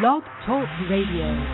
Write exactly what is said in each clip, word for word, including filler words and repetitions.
Blog Talk Radio.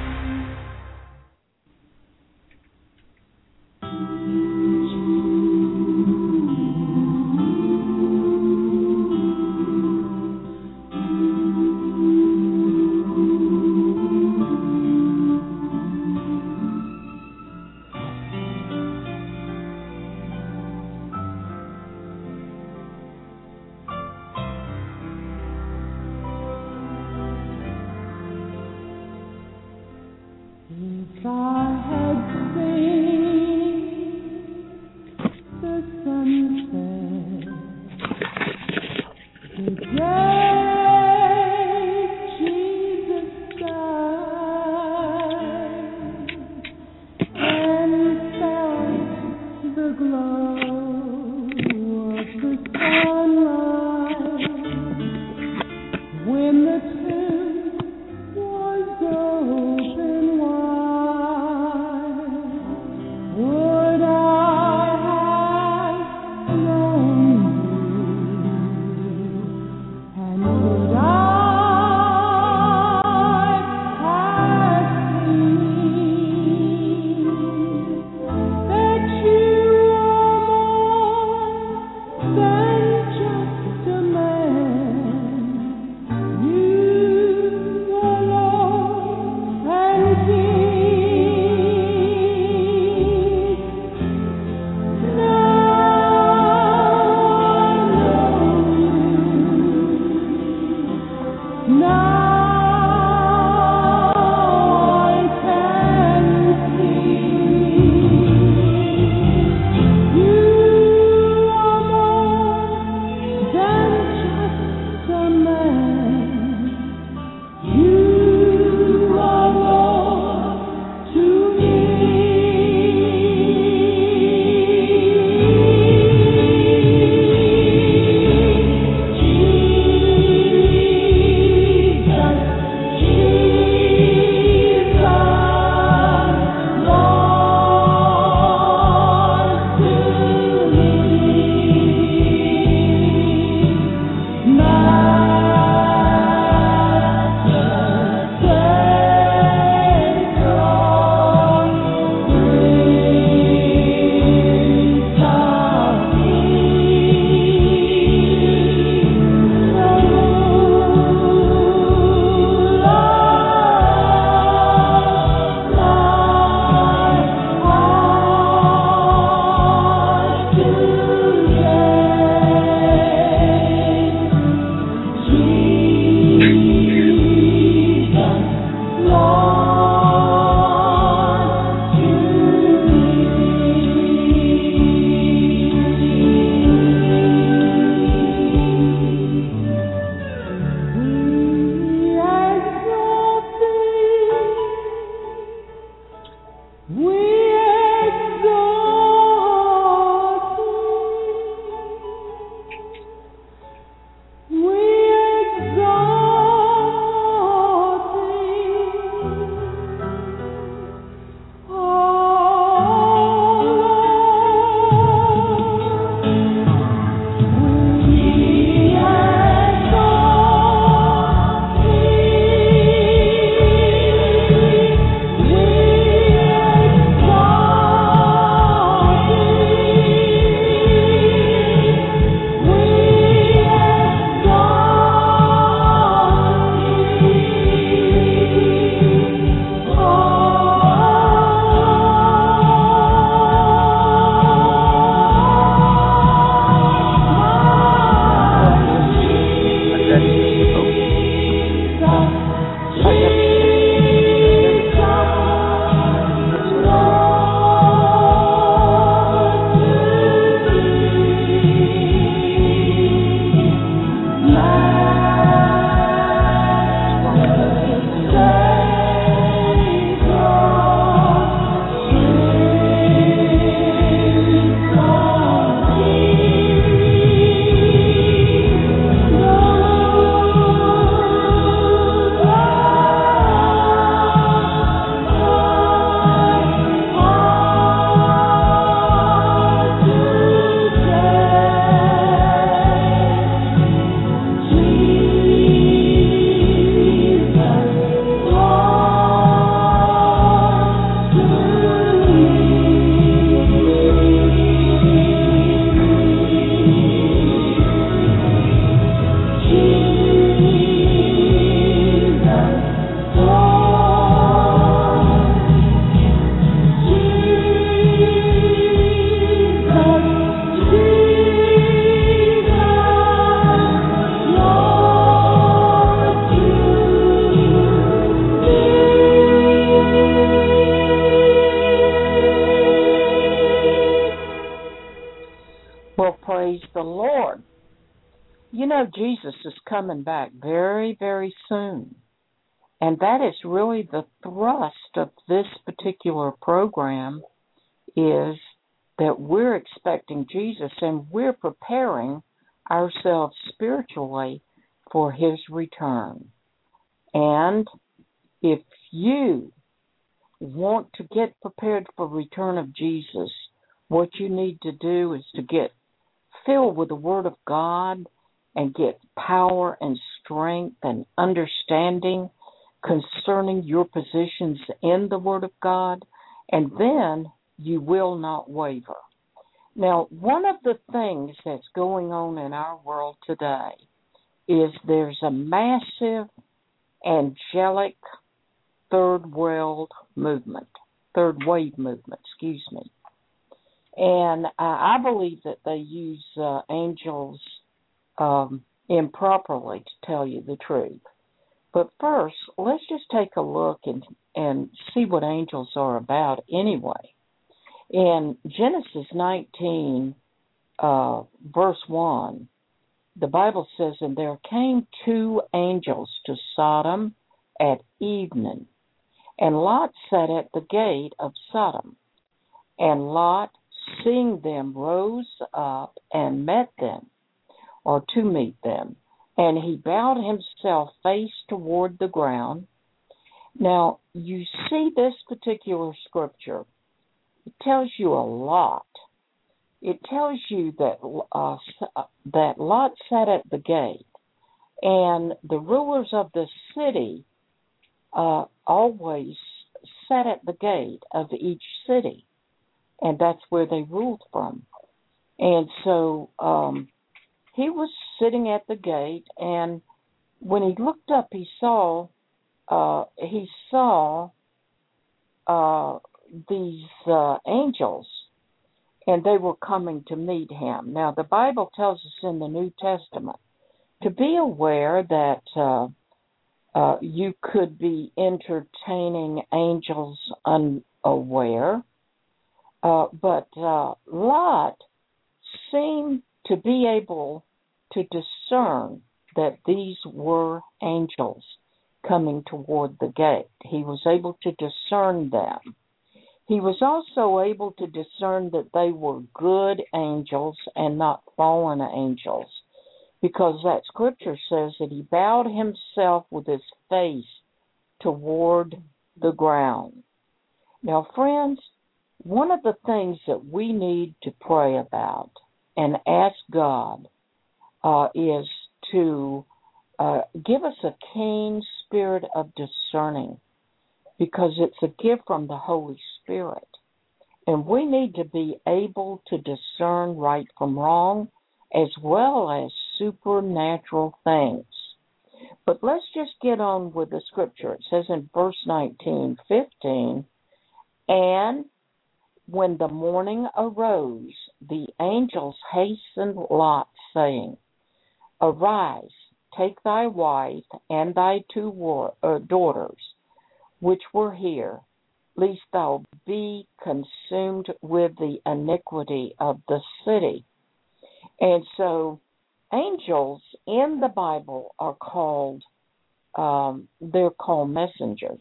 Jesus is coming back very, very soon. And that is really the thrust of this particular program, is that we're expecting Jesus and we're preparing ourselves spiritually for his return. And if you want to get prepared for the return of Jesus, what you need to do is to get filled with the Word of God and get power and strength and understanding concerning your positions in the Word of God, and then you will not waver. Now, one of the things that's going on in our world today is there's a massive angelic third world movement, third wave movement, excuse me. And uh, I believe that they use uh, angels um, improperly, to tell you the truth. But first, let's just take a look and, and see what angels are about anyway. In Genesis nineteen, uh, verse one, the Bible says, "And there came two angels to Sodom at evening, and Lot sat at the gate of Sodom. And Lot, seeing them, rose up and met them," or to meet them. "And he bowed himself face toward the ground." Now, you see this particular scripture. It tells you a lot. It tells you that uh, that Lot sat at the gate, and the rulers of the city uh, always sat at the gate of each city, and that's where they ruled from. And so um, he was sitting at the gate, and when he looked up, he saw uh, he saw uh, these uh, angels, and they were coming to meet him. Now, the Bible tells us in the New Testament to be aware that uh, uh, you could be entertaining angels unaware, uh, but uh, Lot seemed to be able to discern that these were angels coming toward the gate. He was able to discern them. He was also able to discern that they were good angels and not fallen angels, because that scripture says that he bowed himself with his face toward the ground. Now, friends, one of the things that we need to pray about and ask God uh, is to uh, give us a keen spirit of discerning, because it's a gift from the Holy Spirit. And we need to be able to discern right from wrong, as well as supernatural things. But let's just get on with the scripture. It says in verse nineteen, fifteen, "And when the morning arose, the angels hastened Lot, saying, Arise, take thy wife and thy two war- uh, daughters, which were here, lest thou be consumed with the iniquity of the city." And so angels in the Bible are called, um, they're called messengers.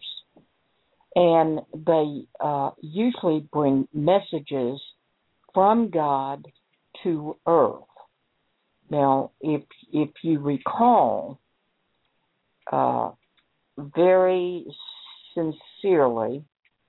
And they uh, usually bring messages from God to earth. Now, if if you recall, uh, very sincerely,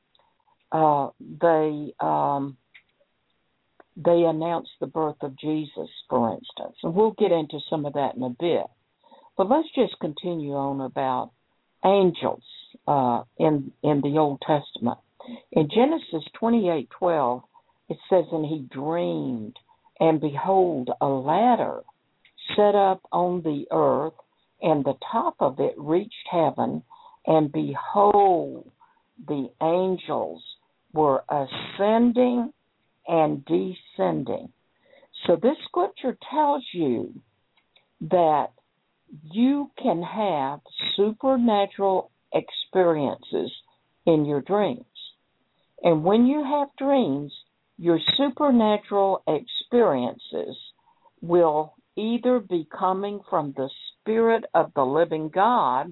uh, they um, they announced the birth of Jesus, for instance, and we'll get into some of that in a bit. But let's just continue on about angels uh, in in the Old Testament. In Genesis twenty-eight twelve, it says, "And he dreamed, and behold, a ladder set up on the earth, and the top of it reached heaven, and behold, the angels were ascending and descending." So this scripture tells you that you can have supernatural experiences in your dreams. And when you have dreams, your supernatural experiences will either be coming from the Spirit of the living God,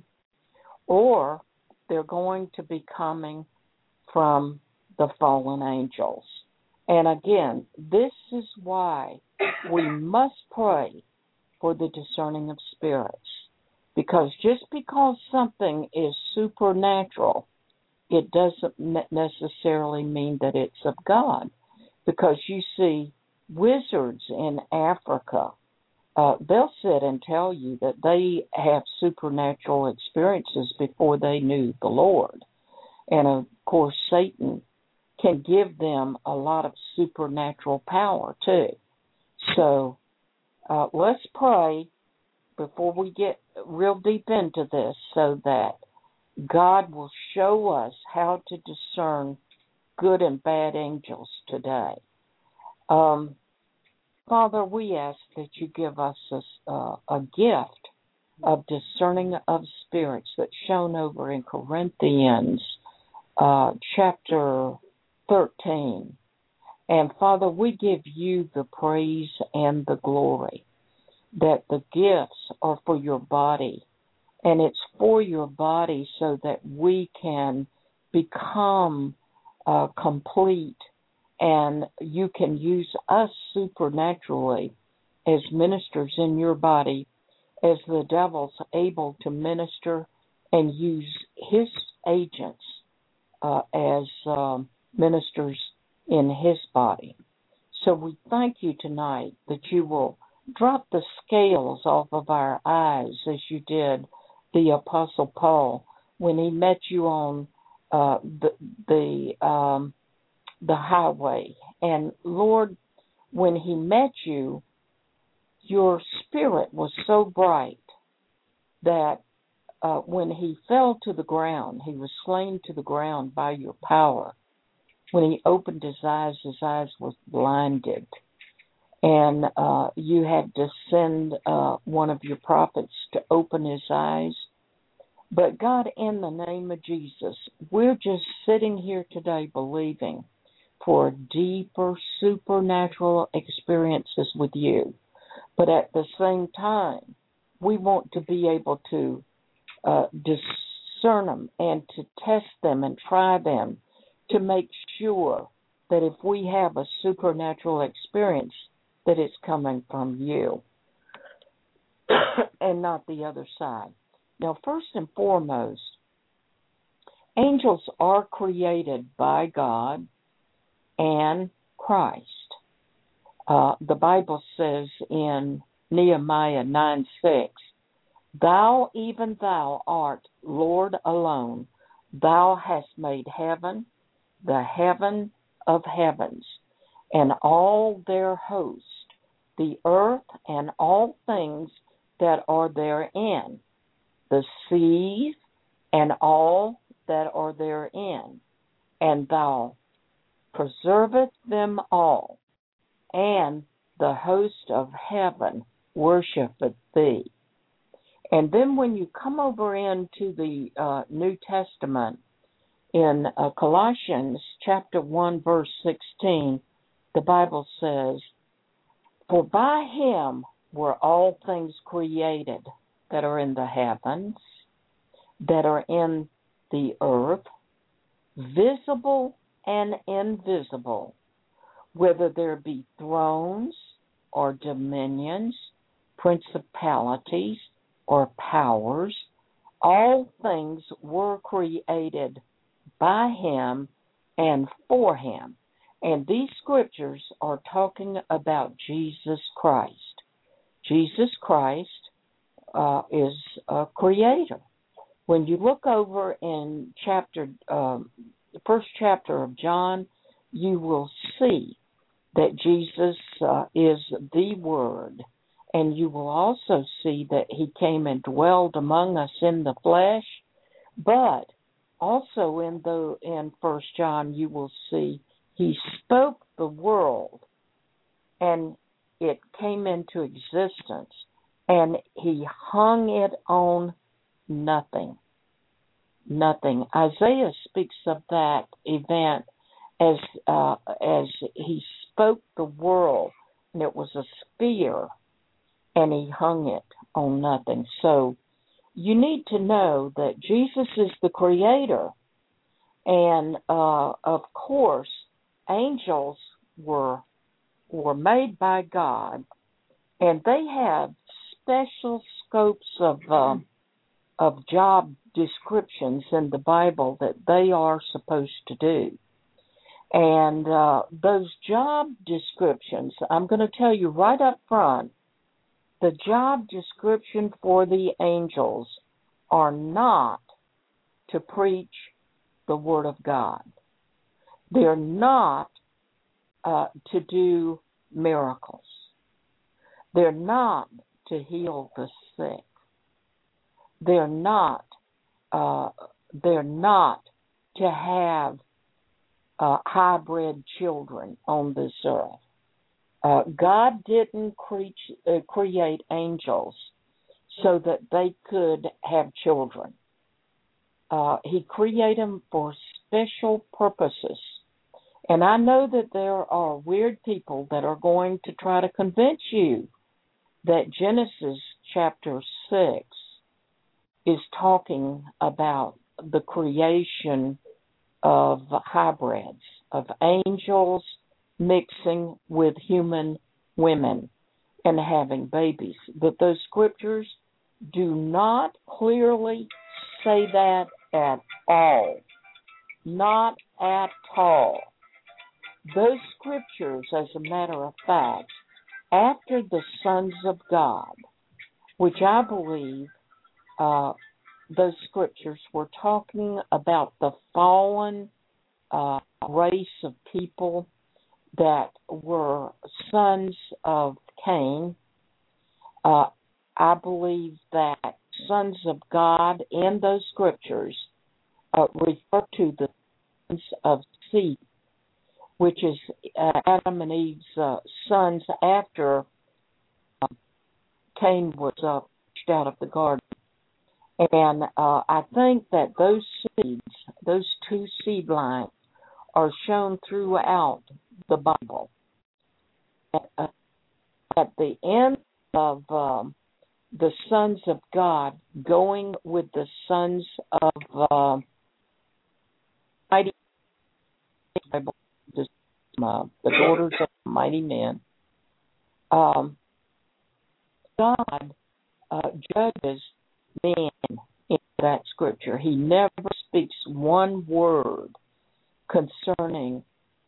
or they're going to be coming from the fallen angels. And again, this is why we must pray for the discerning of spirits. Because just because something is supernatural, it doesn't necessarily mean that it's of God. Because you see, wizards in Africa, uh, they'll sit and tell you that they have supernatural experiences before they knew the Lord. And of course, Satan can give them a lot of supernatural power too. So uh, let's pray before we get real deep into this, so that God will show us how to discern good and bad angels today. Um, Father, we ask that you give us a, uh, a gift of discerning of spirits that's shown over in Corinthians uh, chapter thirteen. And Father, we give you the praise and the glory that the gifts are for your body. And it's for your body so that we can become uh, complete, and you can use us supernaturally as ministers in your body, as the devil's able to minister and use his agents uh, as um, ministers in his body. So we thank you tonight that you will drop the scales off of our eyes as you did the Apostle Paul when he met you on uh, the the um, the highway. And Lord, when he met you, your spirit was so bright that uh, when he fell to the ground, he was slain to the ground by your power. When he opened his eyes, his eyes were blinded. And uh, you had to send uh, one of your prophets to open his eyes. But God, in the name of Jesus, we're just sitting here today believing for deeper supernatural experiences with you. But at the same time, we want to be able to uh, discern them and to test them and try them to make sure that if we have a supernatural experience, that it's coming from you and not the other side. Now, first and foremost, angels are created by God and Christ. Uh, the Bible says in Nehemiah nine six, Thou, even thou art Lord alone. Thou hast made heaven, the heaven of heavens, and all their host, the earth and all things that are therein, the seas and all that are therein, and thou preserveth them all, and the host of heaven worshipeth thee. And then when you come over into the uh, New Testament, in uh, Colossians chapter one, verse sixteen, the Bible says, For by him were all things created that are in the heavens, that are in the earth, visible and invisible, whether there be thrones or dominions, principalities or powers, all things were created by him and for him. And these scriptures are talking about Jesus Christ. Jesus Christ uh, is a creator. When you look over in chapter, um, the first chapter of John, you will see that Jesus uh, is the Word. And you will also see that he came and dwelled among us in the flesh. But also in the in First John, you will see he spoke the world, and it came into existence, and he hung it on nothing. Nothing. Isaiah speaks of that event as uh, as he spoke the world, and it was a sphere. and he hung it on nothing. So you need to know that Jesus is the creator. And, uh, of course, angels were were made by God, and they have special scopes of uh, of job descriptions in the Bible that they are supposed to do. And uh, those job descriptions, I'm going to tell you right up front, the job description for the angels are not to preach the Word of God. They're not uh, to do miracles. They're not to heal the sick. They're not. Uh, they're not to have uh, hybrid children on this earth. Uh, God didn't create, uh, create angels so that they could have children. Uh, he created them for special purposes. And I know that there are weird people that are going to try to convince you that Genesis chapter six is talking about the creation of hybrids, of angels mixing with human women and having babies. But those scriptures do not clearly say that at all. Not at all. Those scriptures, as a matter of fact, after the sons of God, which I believe uh, those scriptures were talking about the fallen uh, race of people that were sons of Cain. Uh, I believe that sons of God in those scriptures uh, refer to the sons of Seth, which is uh, Adam and Eve's uh, sons after uh, Cain was uh, pushed out of the garden. And uh, I think that those seeds, those two seed lines, are shown throughout the Bible. At, uh, at the end of um, the sons of God going with the sons of uh, mighty Bible, uh, the daughters of mighty men, um, God uh, judges men in that scripture. He never speaks one word concerning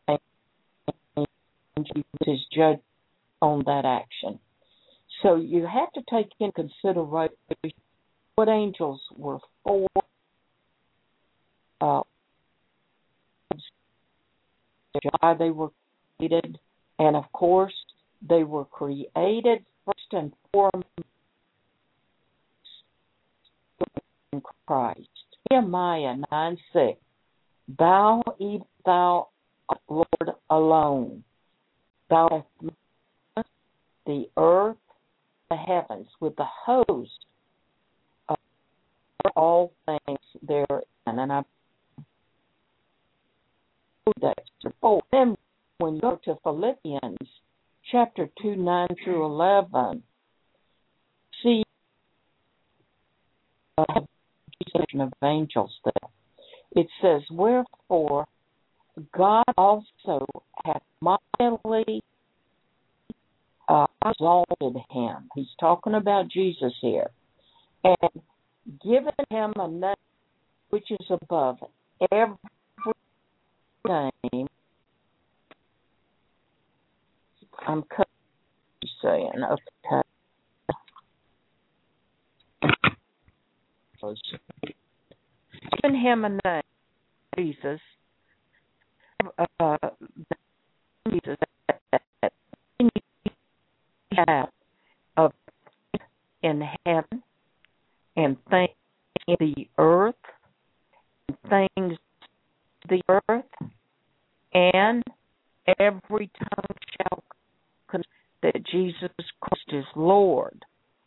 his judgment on that action. So you have to take in consideration what angels were for, uh, why they were created, and of course they were created first and foremost in Christ. Nehemiah nine six, thou, even thou, Lord, alone, thou hast made the earth, the heavens, with the host of all things therein. And I that oh, then when you go to Philippians chapter two, nine through eleven, see a uh, of angels there. It says, wherefore God also hath mightily uh, exalted him. He's talking about Jesus here. And given him a name which is above every name. I'm saying, okay. Given him a name, Jesus, uh, Jesus, of in heaven and things in the earth, and things the earth, and every tongue shall confess that Jesus Christ is Lord.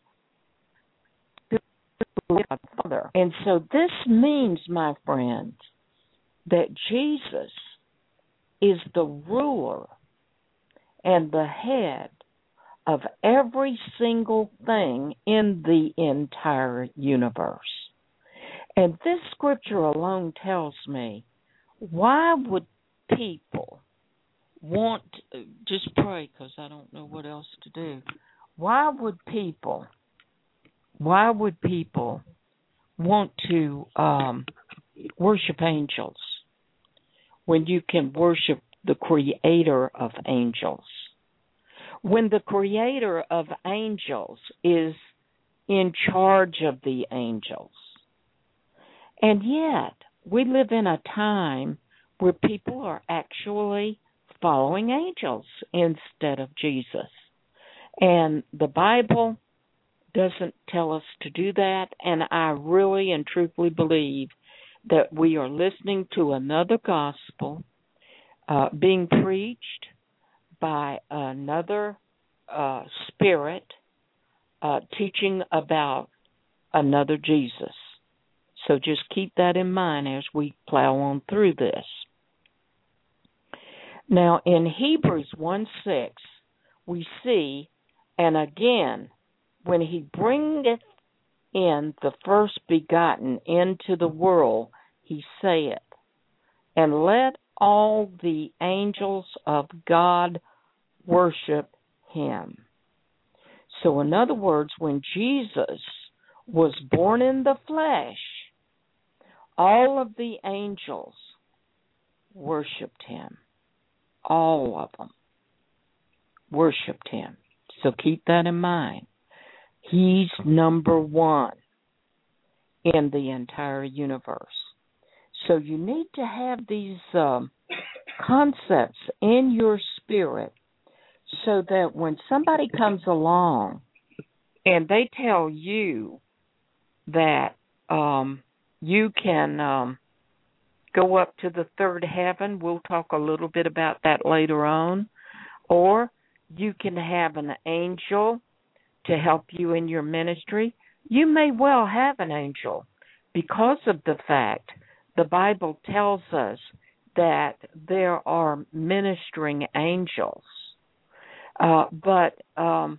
Father. And so this means, my friends, that Jesus is the ruler and the head of every single thing in the entire universe. And this scripture alone tells me, why would people want, just pray because I don't know what else to do. Why would people, why would people want to um, worship angels when you can worship the creator of angels? When the creator of angels is in charge of the angels. And yet, we live in a time where people are actually following angels instead of Jesus. And the Bible doesn't tell us to do that, and I really and truthfully believe that we are listening to another gospel uh, being preached by another uh, spirit uh, teaching about another Jesus. So just keep that in mind as we plow on through this. Now, in Hebrews one six, we see, and again, when he bringeth in the first begotten into the world, he saith, and let all the angels of God worship him. So in other words, when Jesus was born in the flesh, all of the angels worshiped him. All of them worshiped him. So keep that in mind. He's number one in the entire universe. So you need to have these um, concepts in your spirit so that when somebody comes along and they tell you that um, you can um, go up to the third heaven, we'll talk a little bit about that later on, or you can have an angel to help you in your ministry. You may well have an angel because of the fact the Bible tells us that there are ministering angels. Uh, but um,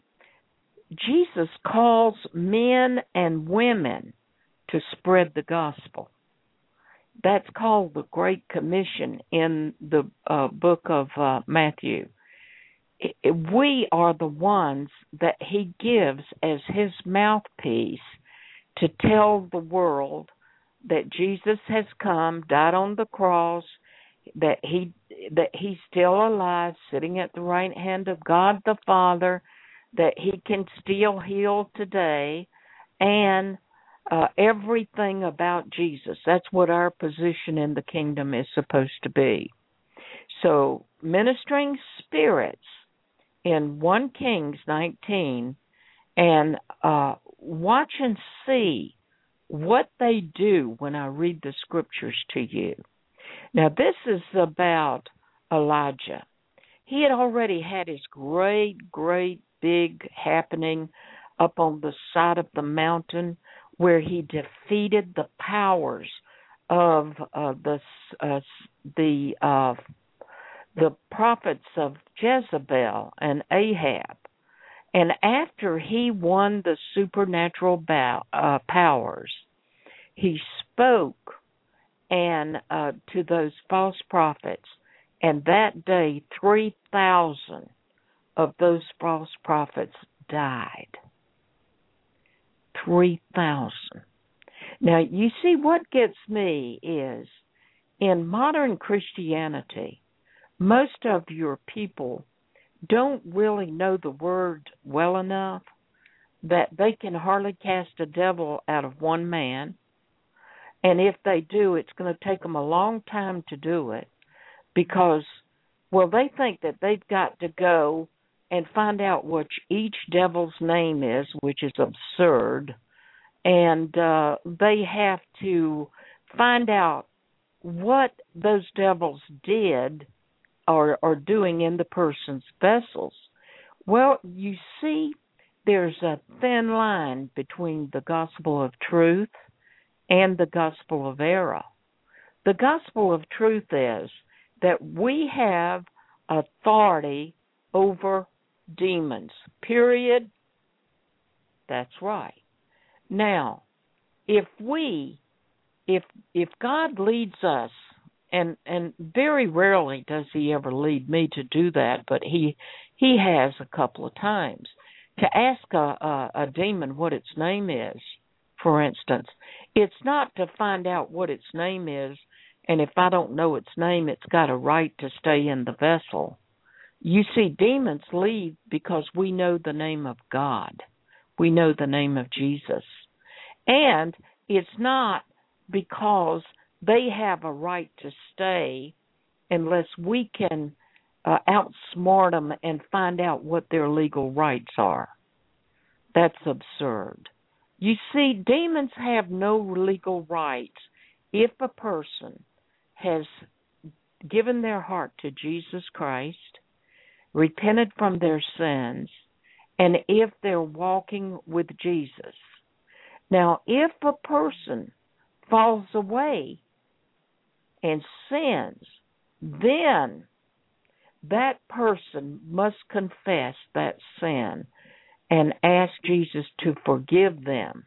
Jesus calls men and women to spread the gospel. That's called the Great Commission in the uh, book of uh, Matthew. It, it, we are the ones that he gives as his mouthpiece to tell the world that Jesus has come, died on the cross, that he that he's still alive, sitting at the right hand of God the Father, that he can still heal today, and uh, everything about Jesus. That's what our position in the kingdom is supposed to be. So, ministering spirits in First Kings nineteen, and uh, watch and see what they do when I read the scriptures to you. Now, this is about Elijah. He had already had his great, great, big happening up on the side of the mountain where he defeated the powers of uh, the uh, the uh, the prophets of Jezebel and Ahab. And after he won the supernatural bow, uh, powers, he spoke and uh, to those false prophets, and that day three thousand of those false prophets died. three thousand. Now, you see, what gets me is, in modern Christianity, most of your people don't really know the word well enough that they can hardly cast a devil out of one man. And if they do, it's going to take them a long time to do it because, well, they think that they've got to go and find out what each devil's name is, which is absurd. And uh, they have to find out what those devils did or are doing in the person's vessels. Well, you see, there's a thin line between the gospel of truth and the gospel of error. The gospel of truth is that we have authority over demons, period. That's right. Now, if we, if if God leads us, and and very rarely does He ever lead me to do that, but He He has a couple of times, to ask a, a, a demon what its name is, for instance, it's not to find out what its name is, and if I don't know its name, it's got a right to stay in the vessel. You see, demons leave because we know the name of God. We know the name of Jesus. And it's not because they have a right to stay unless we can uh, outsmart them and find out what their legal rights are. That's absurd. You see, demons have no legal rights if a person has given their heart to Jesus Christ, repented from their sins, and if they're walking with Jesus. Now, if a person falls away and sins, then that person must confess that sin and ask Jesus to forgive them.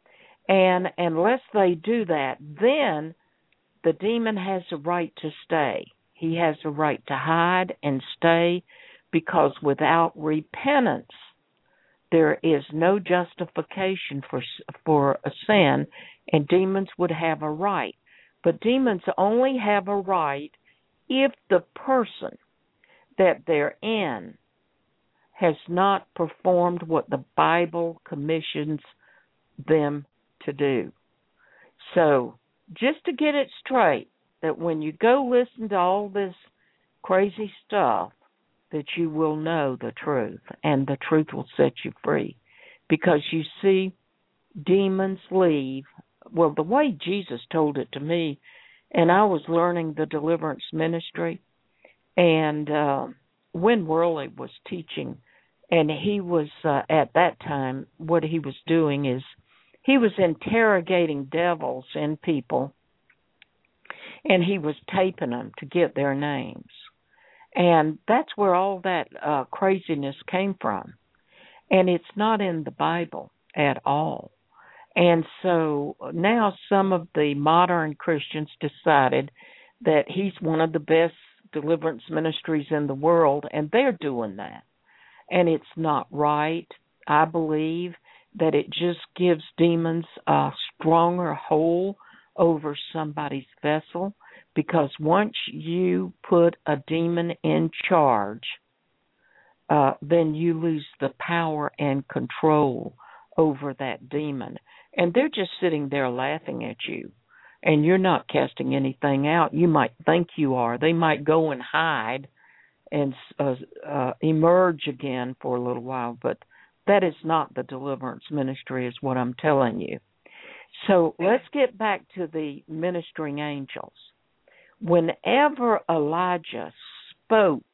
And unless they do that, then the demon has a right to stay. He has a right to hide and stay, because without repentance, there is no justification for for a sin, and demons would have a right. But demons only have a right if the person that they're in has not performed what the Bible commissions them to do. So, just to get it straight, that when you go listen to all this crazy stuff, that you will know the truth, and the truth will set you free. Because you see, demons leave. Well, the way Jesus told it to me, and I was learning the deliverance ministry, and uh, Win Worley was teaching, and he was, uh, at that time, what he was doing is, he was interrogating devils in people, and he was taping them to get their names. And that's where all that uh, craziness came from. And it's not in the Bible at all. And so now some of the modern Christians decided that he's one of the best deliverance ministries in the world, and they're doing that. And it's not right. I believe that it just gives demons a stronger hold over somebody's vessel, because once you put a demon in charge, uh, then you lose the power and control over that demon. And they're just sitting there laughing at you, and you're not casting anything out. You might think you are. They might go and hide and uh, uh, emerge again for a little while, but that is not the deliverance ministry, is what I'm telling you. So let's get back to the ministering angels. Whenever Elijah spoke,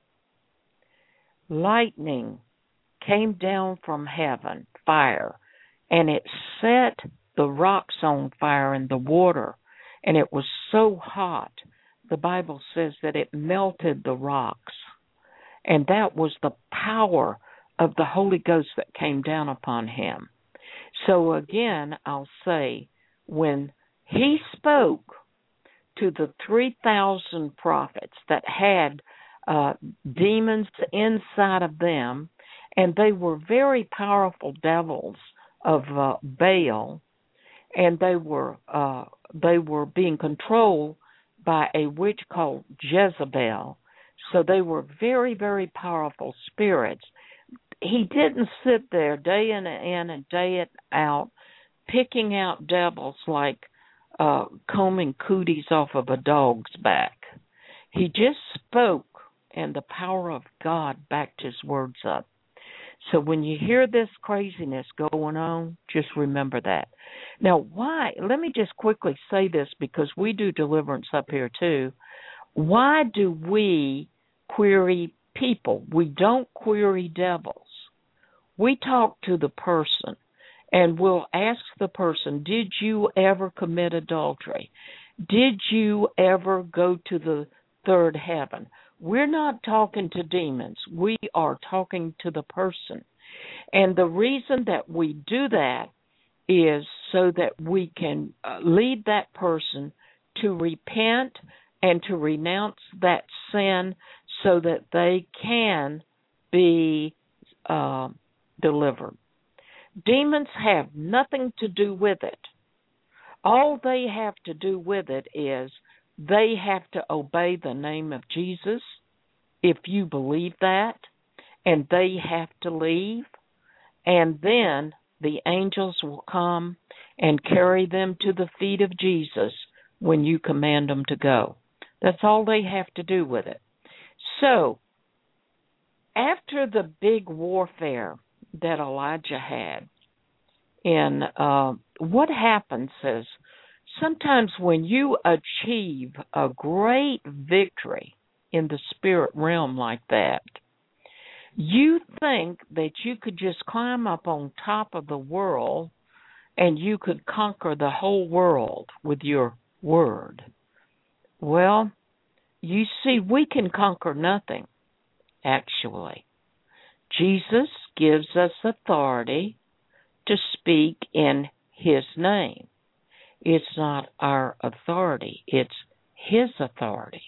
lightning came down from heaven, fire, and it set the rocks on fire and the water, and it was so hot, the Bible says that it melted the rocks. And that was the power of the Holy Ghost that came down upon him. So again, I'll say, when he spoke to the three thousand prophets that had uh, demons inside of them, and they were very powerful devils of uh, Baal, and they were uh, they were being controlled by a witch called Jezebel. So they were very, very powerful spirits. He didn't sit there day in and and day out picking out devils like uh, combing cooties off of a dog's back. He just spoke, and the power of God backed his words up. So when you hear this craziness going on, just remember that. Now, why? Let me just quickly say this, because we do deliverance up here too. Why do we query people? We don't query devils. We talk to the person, and we'll ask the person, did you ever commit adultery? Did you ever go to the third heaven? We're not talking to demons. We are talking to the person. And the reason that we do that is so that we can uh, lead that person to repent and to renounce that sin so that they can be uh, delivered. Demons have nothing to do with it. All they have to do with it is they have to obey the name of Jesus, if you believe that, and they have to leave, and then the angels will come and carry them to the feet of Jesus when you command them to go. That's all they have to do with it. So, after the big warfare that Elijah had, and uh, what happens is sometimes when you achieve a great victory in the spirit realm like that, you think that you could just climb up on top of the world and you could conquer the whole world with your word. Well, you see, we can conquer nothing, actually. Jesus gives us authority to speak in His name. It's not our authority, it's His authority.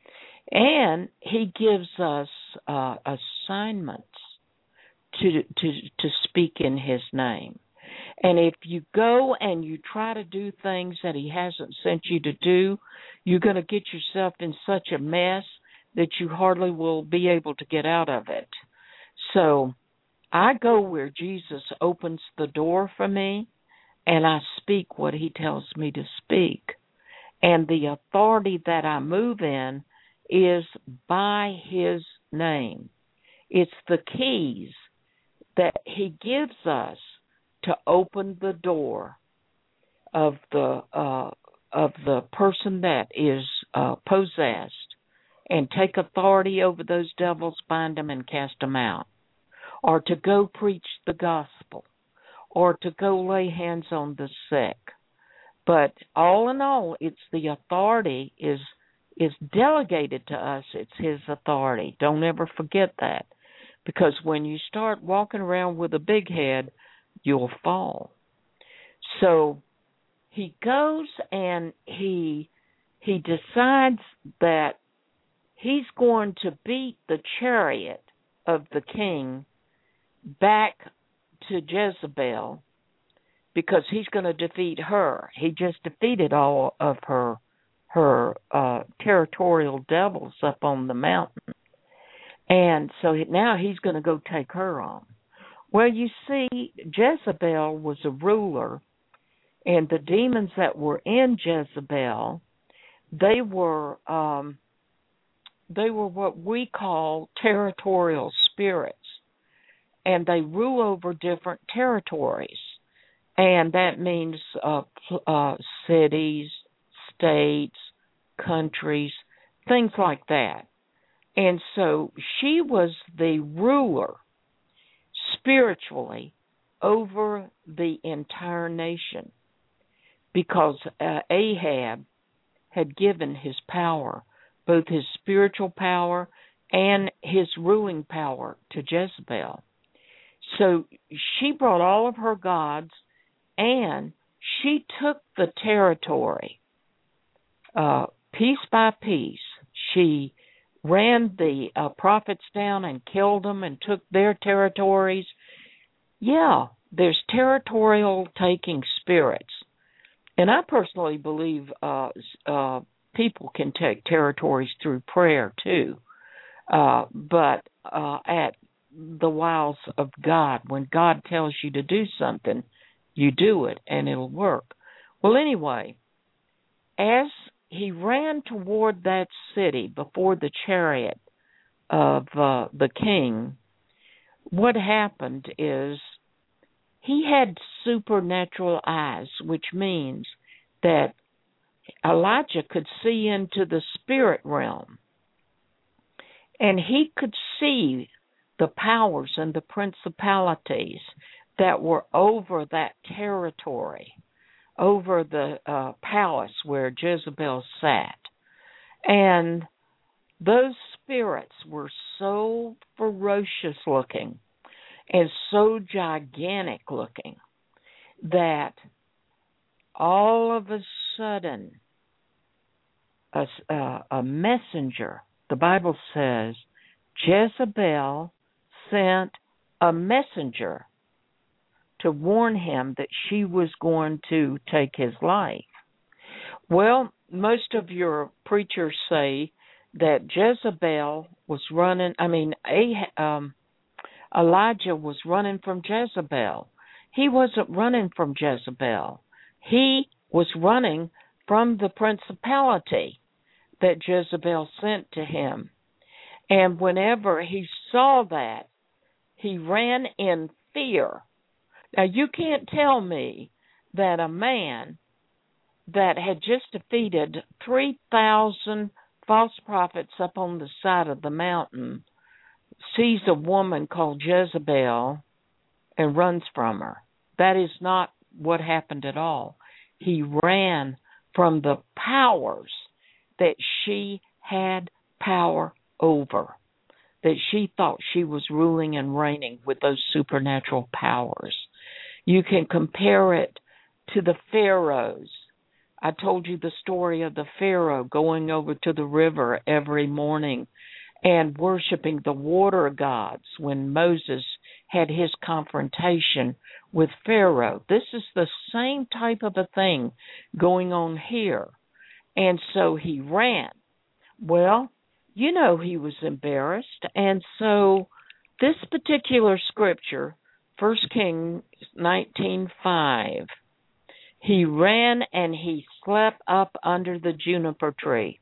And He gives us uh, assignments to, to, to speak in His name. And if you go and you try to do things that He hasn't sent you to do, you're going to get yourself in such a mess that you hardly will be able to get out of it. So I go where Jesus opens the door for me, and I speak what He tells me to speak. And the authority that I move in is by His name. It's the keys that He gives us to open the door of the uh, of the person that is uh, possessed, and take authority over those devils, bind them, and cast them out, or to go preach the gospel, or to go lay hands on the sick. But all in all, it's the authority is is delegated to us. It's His authority. Don't ever forget that, because when you start walking around with a big head, you'll fall. So he goes and he he decides that he's going to beat the chariot of the king back to Jezebel, because he's going to defeat her. He just defeated all of her her uh, territorial devils up on the mountain. And so now he's going to go take her on. Well, you see, Jezebel was a ruler, and the demons that were in Jezebel, they were um, they were what we call territorial spirits, and they rule over different territories, and that means uh, uh, cities, states, countries, things like that. And so she was the ruler spiritually over the entire nation, because uh, Ahab had given his power, both his spiritual power and his ruling power, to Jezebel. So she brought all of her gods, and she took the territory uh, piece by piece. She ran the uh, prophets down and killed them and took their territories. Yeah, there's territorial taking spirits. And I personally believe uh, uh, people can take territories through prayer too. Uh, but uh, at the wiles of God, when God tells you to do something, you do it and it'll work. Well, anyway, as he ran toward that city before the chariot of uh, the king, what happened is he had supernatural eyes, which means that Elijah could see into the spirit realm, and he could see the powers and the principalities that were over that territory, over the uh, palace where Jezebel sat. And those spirits were so ferocious looking and so gigantic looking that all of a sudden a, uh, a messenger, the Bible says, Jezebel sent a messenger to warn him that she was going to take his life. Well, most of your preachers say that Jezebel was running, I mean, um, Elijah was running from Jezebel. He wasn't running from Jezebel. He was running from the principality that Jezebel sent to him. And whenever he saw that, he ran in fear. Now, you can't tell me that a man that had just defeated three thousand false prophets up on the side of the mountain sees a woman called Jezebel and runs from her. That is not what happened at all. He ran from the powers that she had power over, that she thought she was ruling and reigning with those supernatural powers. You can compare it to the pharaohs. I told you the story of the Pharaoh going over to the river every morning and worshiping the water gods when Moses had his confrontation with Pharaoh. This is the same type of a thing going on here. And so he ran. Well, you know he was embarrassed. And so this particular scripture, First Kings nineteen five, he ran and he slept up under the juniper tree.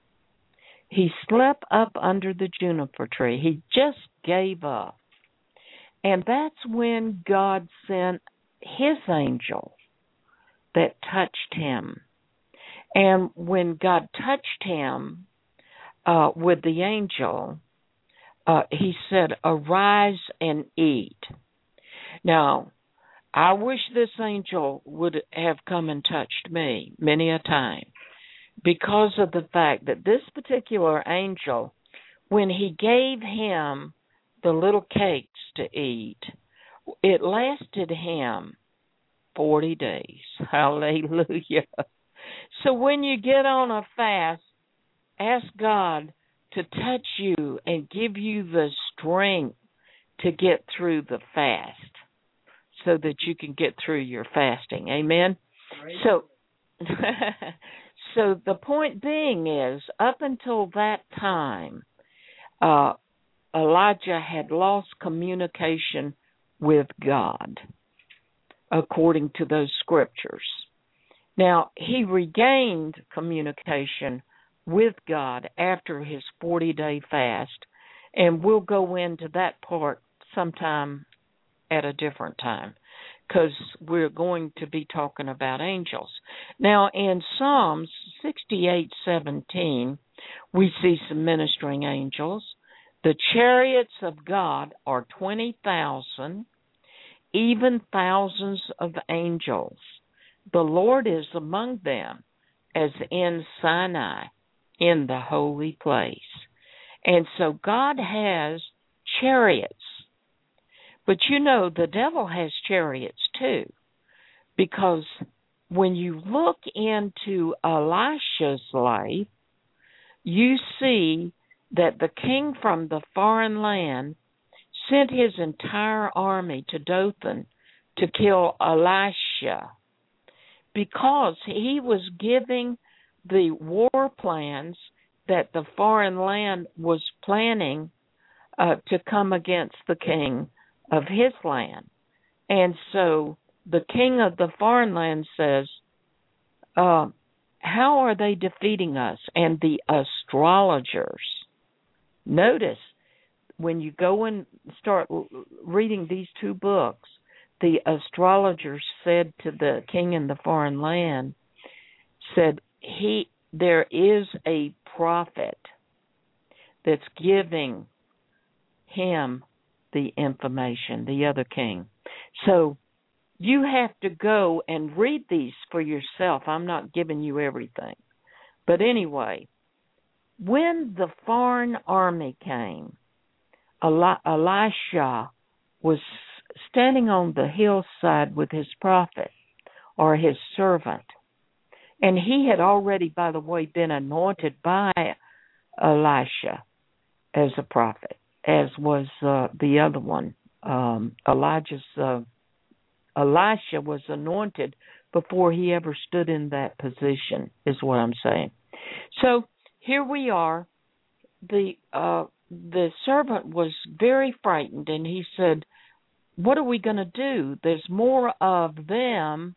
He slept up under the juniper tree. He just gave up. And that's when God sent his angel that touched him. And when God touched him uh, with the angel, uh, he said, "Arise and eat." Now, I wish this angel would have come and touched me many a time, because of the fact that this particular angel, when he gave him the little cakes to eat, it lasted him forty days. Hallelujah. So when you get on a fast, ask God to touch you and give you the strength to get through the fast so that you can get through your fasting. Amen? Right. So, so the point being is, up until that time, uh, Elijah had lost communication with God, according to those scriptures. Now, he regained communication with God after his forty-day fast, and we'll go into that part sometime at a different time, because we're going to be talking about angels. Now, in Psalms sixty-eight seventeen, we see some ministering angels. The chariots of God are twenty thousand, even thousands of angels. The Lord is among them, as in Sinai, in the holy place. And so God has chariots. But you know, the devil has chariots too, because when you look into Elisha's life, you see that the king from the foreign land sent his entire army to Dothan to kill Elisha, because he was giving the war plans that the foreign land was planning uh, to come against the king of his land. And so the king of the foreign land says, uh, how are they defeating us? And the astrologers, notice, when you go and start reading these two books, the astrologers said to the king in the foreign land, said, he, there is a prophet that's giving him the information, the other king. So you have to go and read these for yourself. I'm not giving you everything. But anyway, when the foreign army came, Eli- Elisha was standing on the hillside with his prophet or his servant. And he had already, by the way, been anointed by Elisha as a prophet, as was uh, the other one. Um, Elijah's uh, Elisha was anointed before he ever stood in that position, is what I'm saying. So here we are. The uh, the servant was very frightened, and he said, "What are we going to do? There's more of them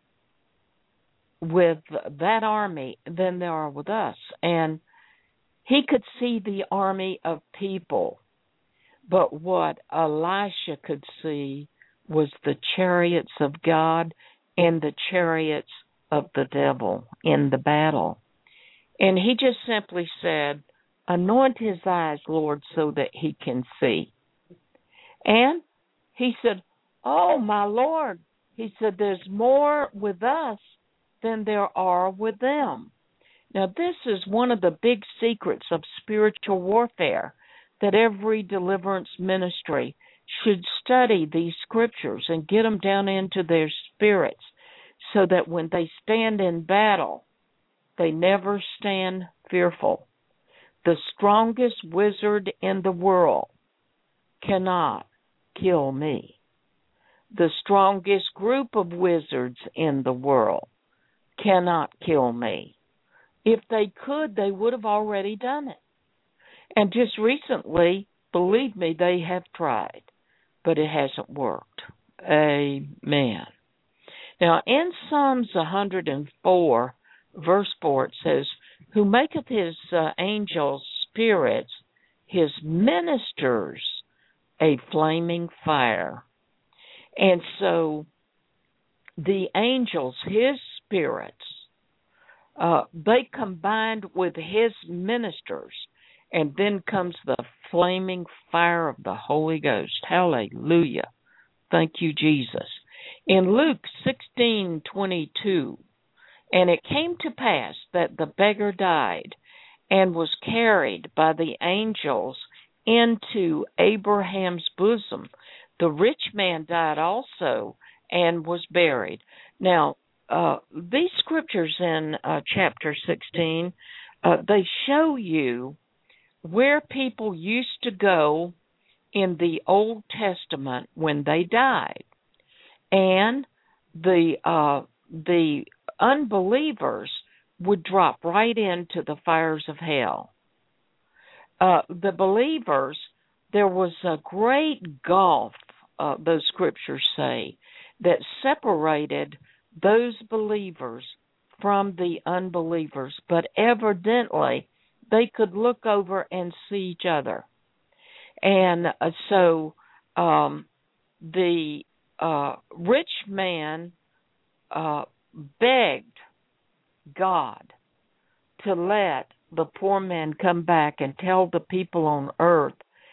with that army than there are with us." And he could see the army of people, but what Elisha could see was the chariots of God and the chariots of the devil in the battle. And he just simply said, "Anoint his eyes, Lord, so that he can see." And he said, "Oh, my Lord," he said, "there's more with us than there are with them." Now, this is one of the big secrets of spiritual warfare, that every deliverance ministry should study these scriptures and get them down into their spirits so that when they stand in battle, they never stand fearful. The strongest wizard in the world cannot kill me. The strongest group of wizards in the world cannot kill me. If they could, they would have already done it. And just recently, believe me, they have tried, but it hasn't worked. Amen. Now, in Psalms one hundred four, verse four, it says, "Who maketh his uh, angels spirits, his ministers a flaming fire." And so the angels, his spirits, uh, they combined with his ministers, and then comes the flaming fire of the Holy Ghost. Hallelujah. Thank you, Jesus. In Luke sixteen twenty-two, "And it came to pass that the beggar died and was carried by the angels into Abraham's bosom. The rich man died also and was buried." Now, uh, these scriptures in uh, chapter sixteen, uh, they show you where people used to go in the Old Testament when they died. And the uh, the unbelievers would drop right into the fires of hell. Uh, the believers, there was a great gulf, uh, those scriptures say, that separated those believers from the unbelievers. But evidently, they could look over and see each other. And uh, so um, the uh, rich man uh, begged God to let the poor man come back and tell the people on earth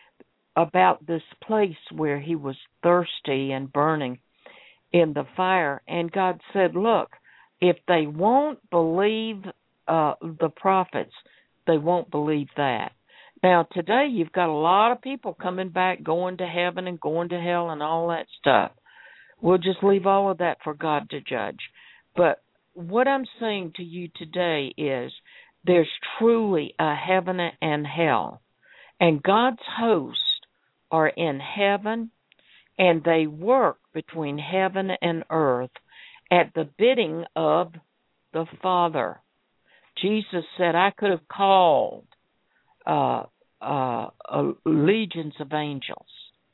about this place where he was thirsty and burning in the fire. And God said, "Look, if they won't believe uh, the prophets, they won't believe that." Now, today you've got a lot of people coming back, going to heaven and going to hell and all that stuff. We'll just leave all of that for God to judge. But what I'm saying to you today is there's truly a heaven and hell. And God's hosts are in heaven, and they work between heaven and earth at the bidding of the Father. Jesus said, "I could have called uh, uh, uh, legions of angels."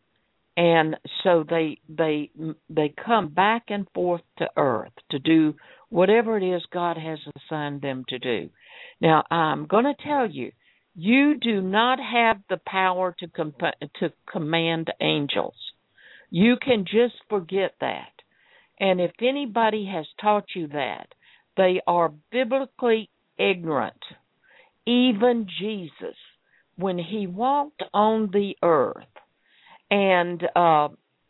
And so they they they come back and forth to earth to do whatever it is God has assigned them to do. Now, I'm going to tell you, you do not have the power to comp- to command angels. You can just forget that. And if anybody has taught you that, they are biblically ignorant. Even Jesus, when he walked on the earth, and uh,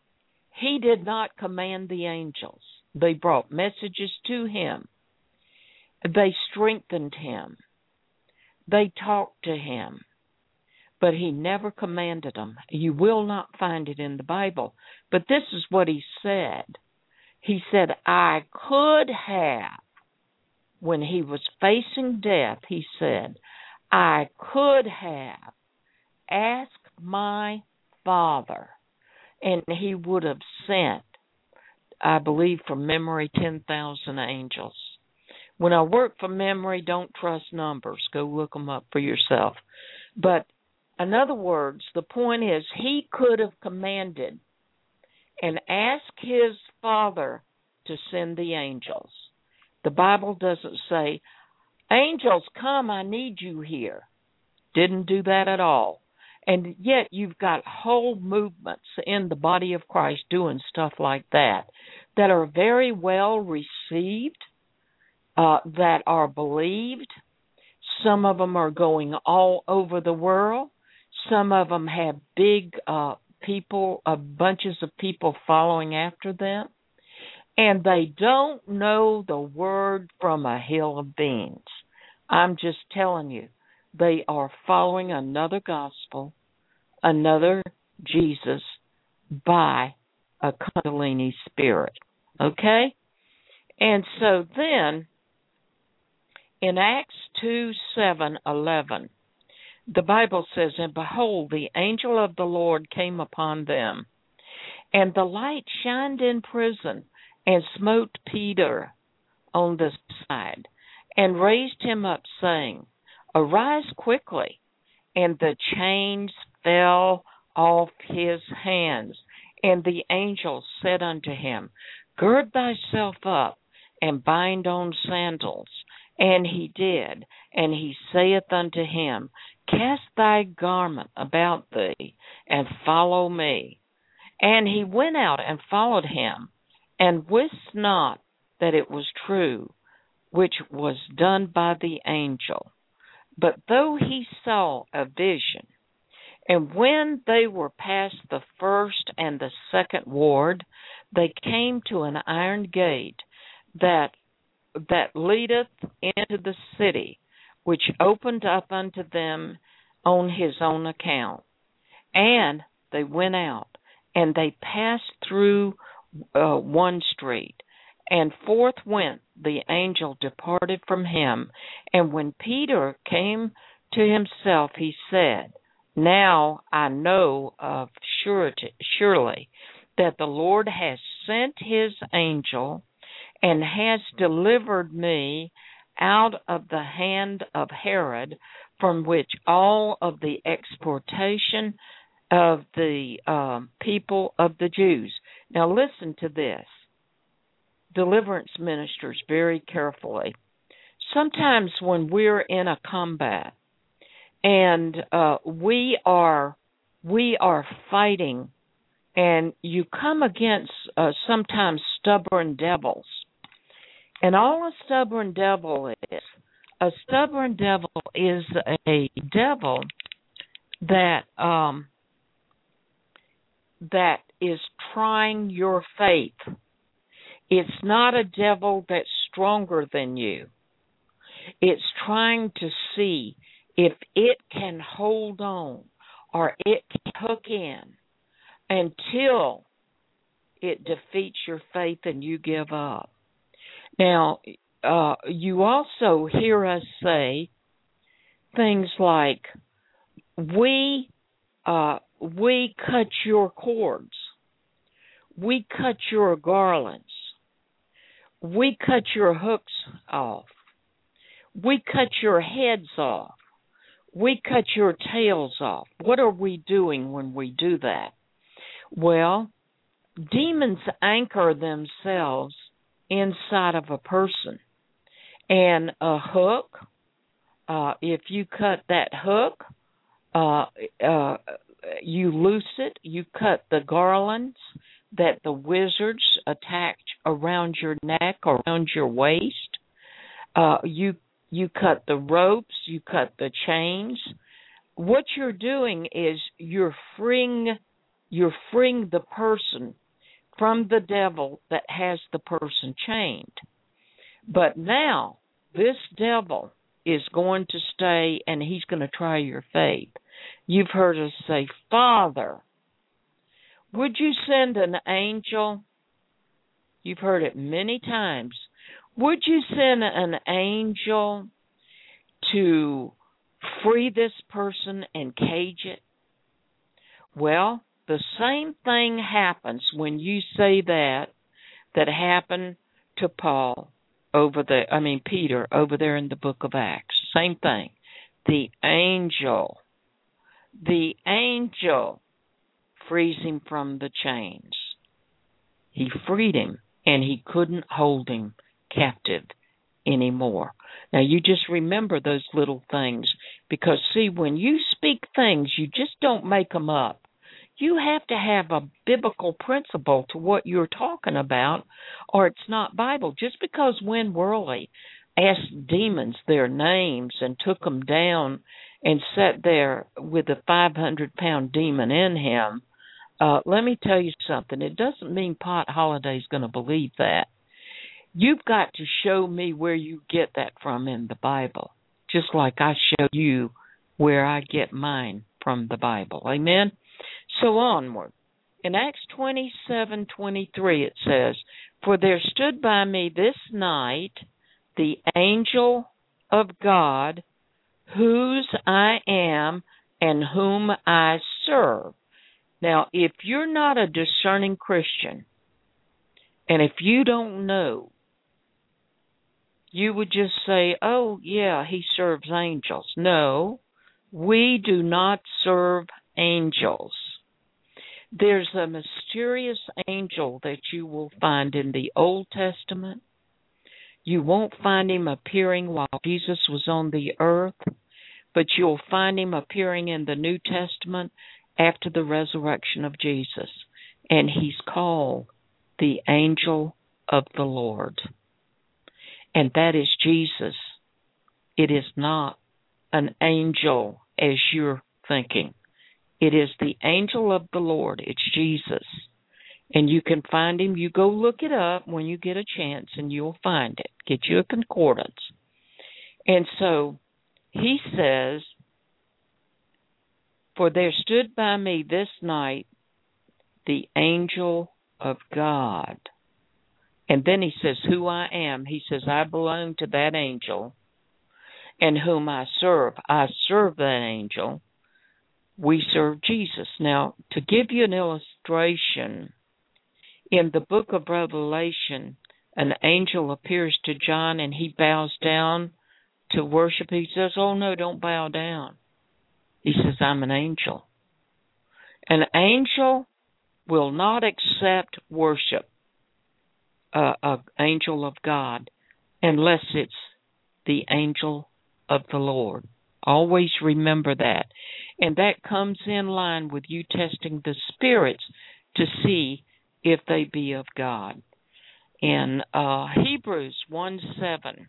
he did not command the angels. They brought messages to him. They strengthened him. They talked to him, but he never commanded them. You will not find it in the Bible. But this is what he said. He said, I could have, when he was facing death, he said, I could have asked my Father, and he would have sent, I believe from memory, ten thousand angels. When I work from memory, don't trust numbers. Go look them up for yourself. But in other words, the point is he could have commanded and asked his Father to send the angels. The Bible doesn't say, angels, come, I need you here. Didn't do that at all. And yet you've got whole movements in the body of Christ doing stuff like that that are very well received, uh, that are believed. Some of them are going all over the world. Some of them have big uh, people, uh, bunches of people following after them. And they don't know the word from a hill of beans. I'm just telling you, they are following another gospel, another Jesus by a Kundalini spirit. Okay? And so then, in Acts two, seven, eleven, the Bible says, and behold, the angel of the Lord came upon them, and the light shined in prison, and smote Peter on the side, and raised him up, saying, arise quickly. And the chains fell off his hands. And the angel said unto him, gird thyself up, and bind on sandals. And he did. And he saith unto him, cast thy garment about thee, and follow me. And he went out and followed him, and wist not that it was true, which was done by the angel. But though he saw a vision, and when they were past the first and the second ward, they came to an iron gate that that leadeth into the city, which opened up unto them on his own account. And they went out, and they passed through uh, one street, and forth went the angel departed from him. And when Peter came to himself, he said, now I know of surety, surely that the Lord has sent his angel and has delivered me out of the hand of Herod, from which all of the exportation of the um, people of the Jews. Now listen to this. Deliverance ministers, very carefully. Sometimes when we're in a combat and uh, we are we are fighting, and you come against uh, sometimes stubborn devils, and all a stubborn devil is, a stubborn devil is a devil that um, that is trying your faith. It's not a devil that's stronger than you. It's trying to see if it can hold on or it can hook in until it defeats your faith and you give up. Now, uh, you also hear us say things like, we uh, we cut your cords, we cut your garlands, we cut your hooks off, we cut your heads off, we cut your tails off. What are we doing when we do that? Well, demons anchor themselves inside of a person. And a hook, uh, if you cut that hook, uh, uh, you loose it, you cut the garlands that the wizards attach around your neck or around your waist. Uh, you you cut the ropes, you cut the chains. What you're doing is you're freeing you're freeing the person from the devil that has the person chained. But now this devil is going to stay and he's going to try your faith. You've heard us say, Father, would you send an angel? You've heard it many times. Would you send an angel to free this person and cage it? Well, the same thing happens when you say that, that happened to Paul over there, I mean Peter over there in the book of Acts. Same thing. The angel, the angel frees him from the chains. He freed him, and he couldn't hold him captive anymore. Now, you just remember those little things, because, see, when you speak things, you just don't make them up. You have to have a biblical principle to what you're talking about, or it's not Bible. Just because Win Worley asked demons their names and took them down and sat there with a five hundred pound demon in him, uh, let me tell you something. It doesn't mean Pot Holiday's going to believe that. You've got to show me where you get that from in the Bible, just like I show you where I get mine from the Bible. Amen? So onward. In Acts twenty-seven twenty-three it says, For there stood by me this night the angel of God, whose I am and whom I serve. Now, if you're not a discerning Christian, and if you don't know, you would just say, oh, yeah, he serves angels. No, we do not serve angels. There's a mysterious angel that you will find in the Old Testament. You won't find him appearing while Jesus was on the earth, but you'll find him appearing in the New Testament after the resurrection of Jesus. And he's called the angel of the Lord. And that is Jesus. It is not an angel as you're thinking. It is the angel of the Lord. It's Jesus. And you can find him. You go look it up when you get a chance, and you'll find it. Get you a concordance. And so he says, For there stood by me this night the angel of God. And then he says, who I am. He says, I belong to that angel and whom I serve. I serve that angel. We serve Jesus. Now, to give you an illustration, in the book of Revelation, an angel appears to John and he bows down to worship. He says, oh, no, don't bow down. He says, I'm an angel. An angel will not accept worship, uh, an angel of God, unless it's the angel of the Lord. Always remember that. And that comes in line with you testing the spirits to see if they be of God. In uh, Hebrews one seven,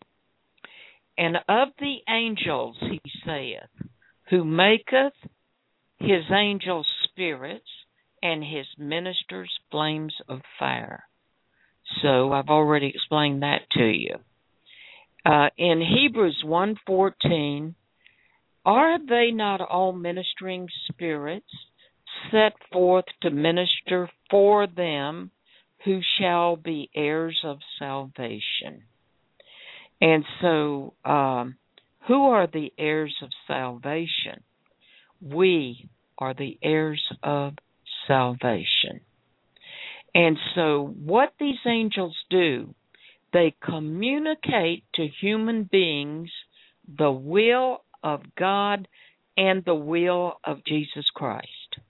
and of the angels he saith, who maketh his angels spirits and his ministers flames of fire. So I've already explained that to you. Uh, in Hebrews one fourteen, are they not all ministering spirits set forth to minister for them who shall be heirs of salvation? And so, um, who are the heirs of salvation? We are the heirs of salvation. And so what these angels do, they communicate to human beings the will of God and the will of Jesus Christ.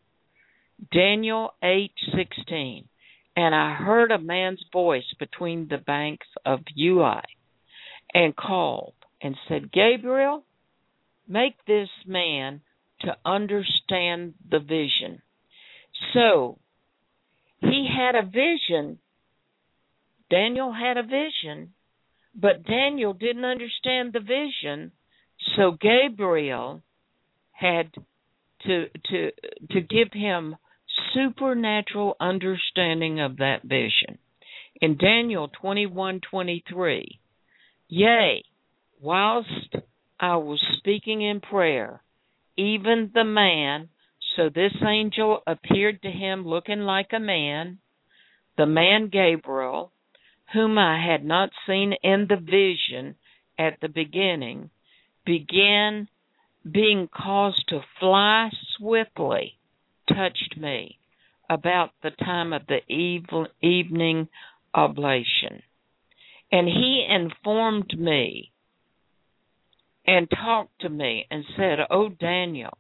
Daniel eight sixteen, and I heard a man's voice between the banks of Ui, and called and said, Gabriel, make this man to understand the vision. So he had a vision. Daniel had a vision, but Daniel didn't understand the vision. So Gabriel had to to to give him supernatural understanding of that vision. In Daniel twenty-one twenty-three, yea, whilst I was speaking in prayer, even the man, so this angel appeared to him looking like a man, the man Gabriel, whom I had not seen in the vision at the beginning, began being caused to fly swiftly, touched me about the time of the eve- evening oblation. And he informed me and talked to me and said, O Daniel,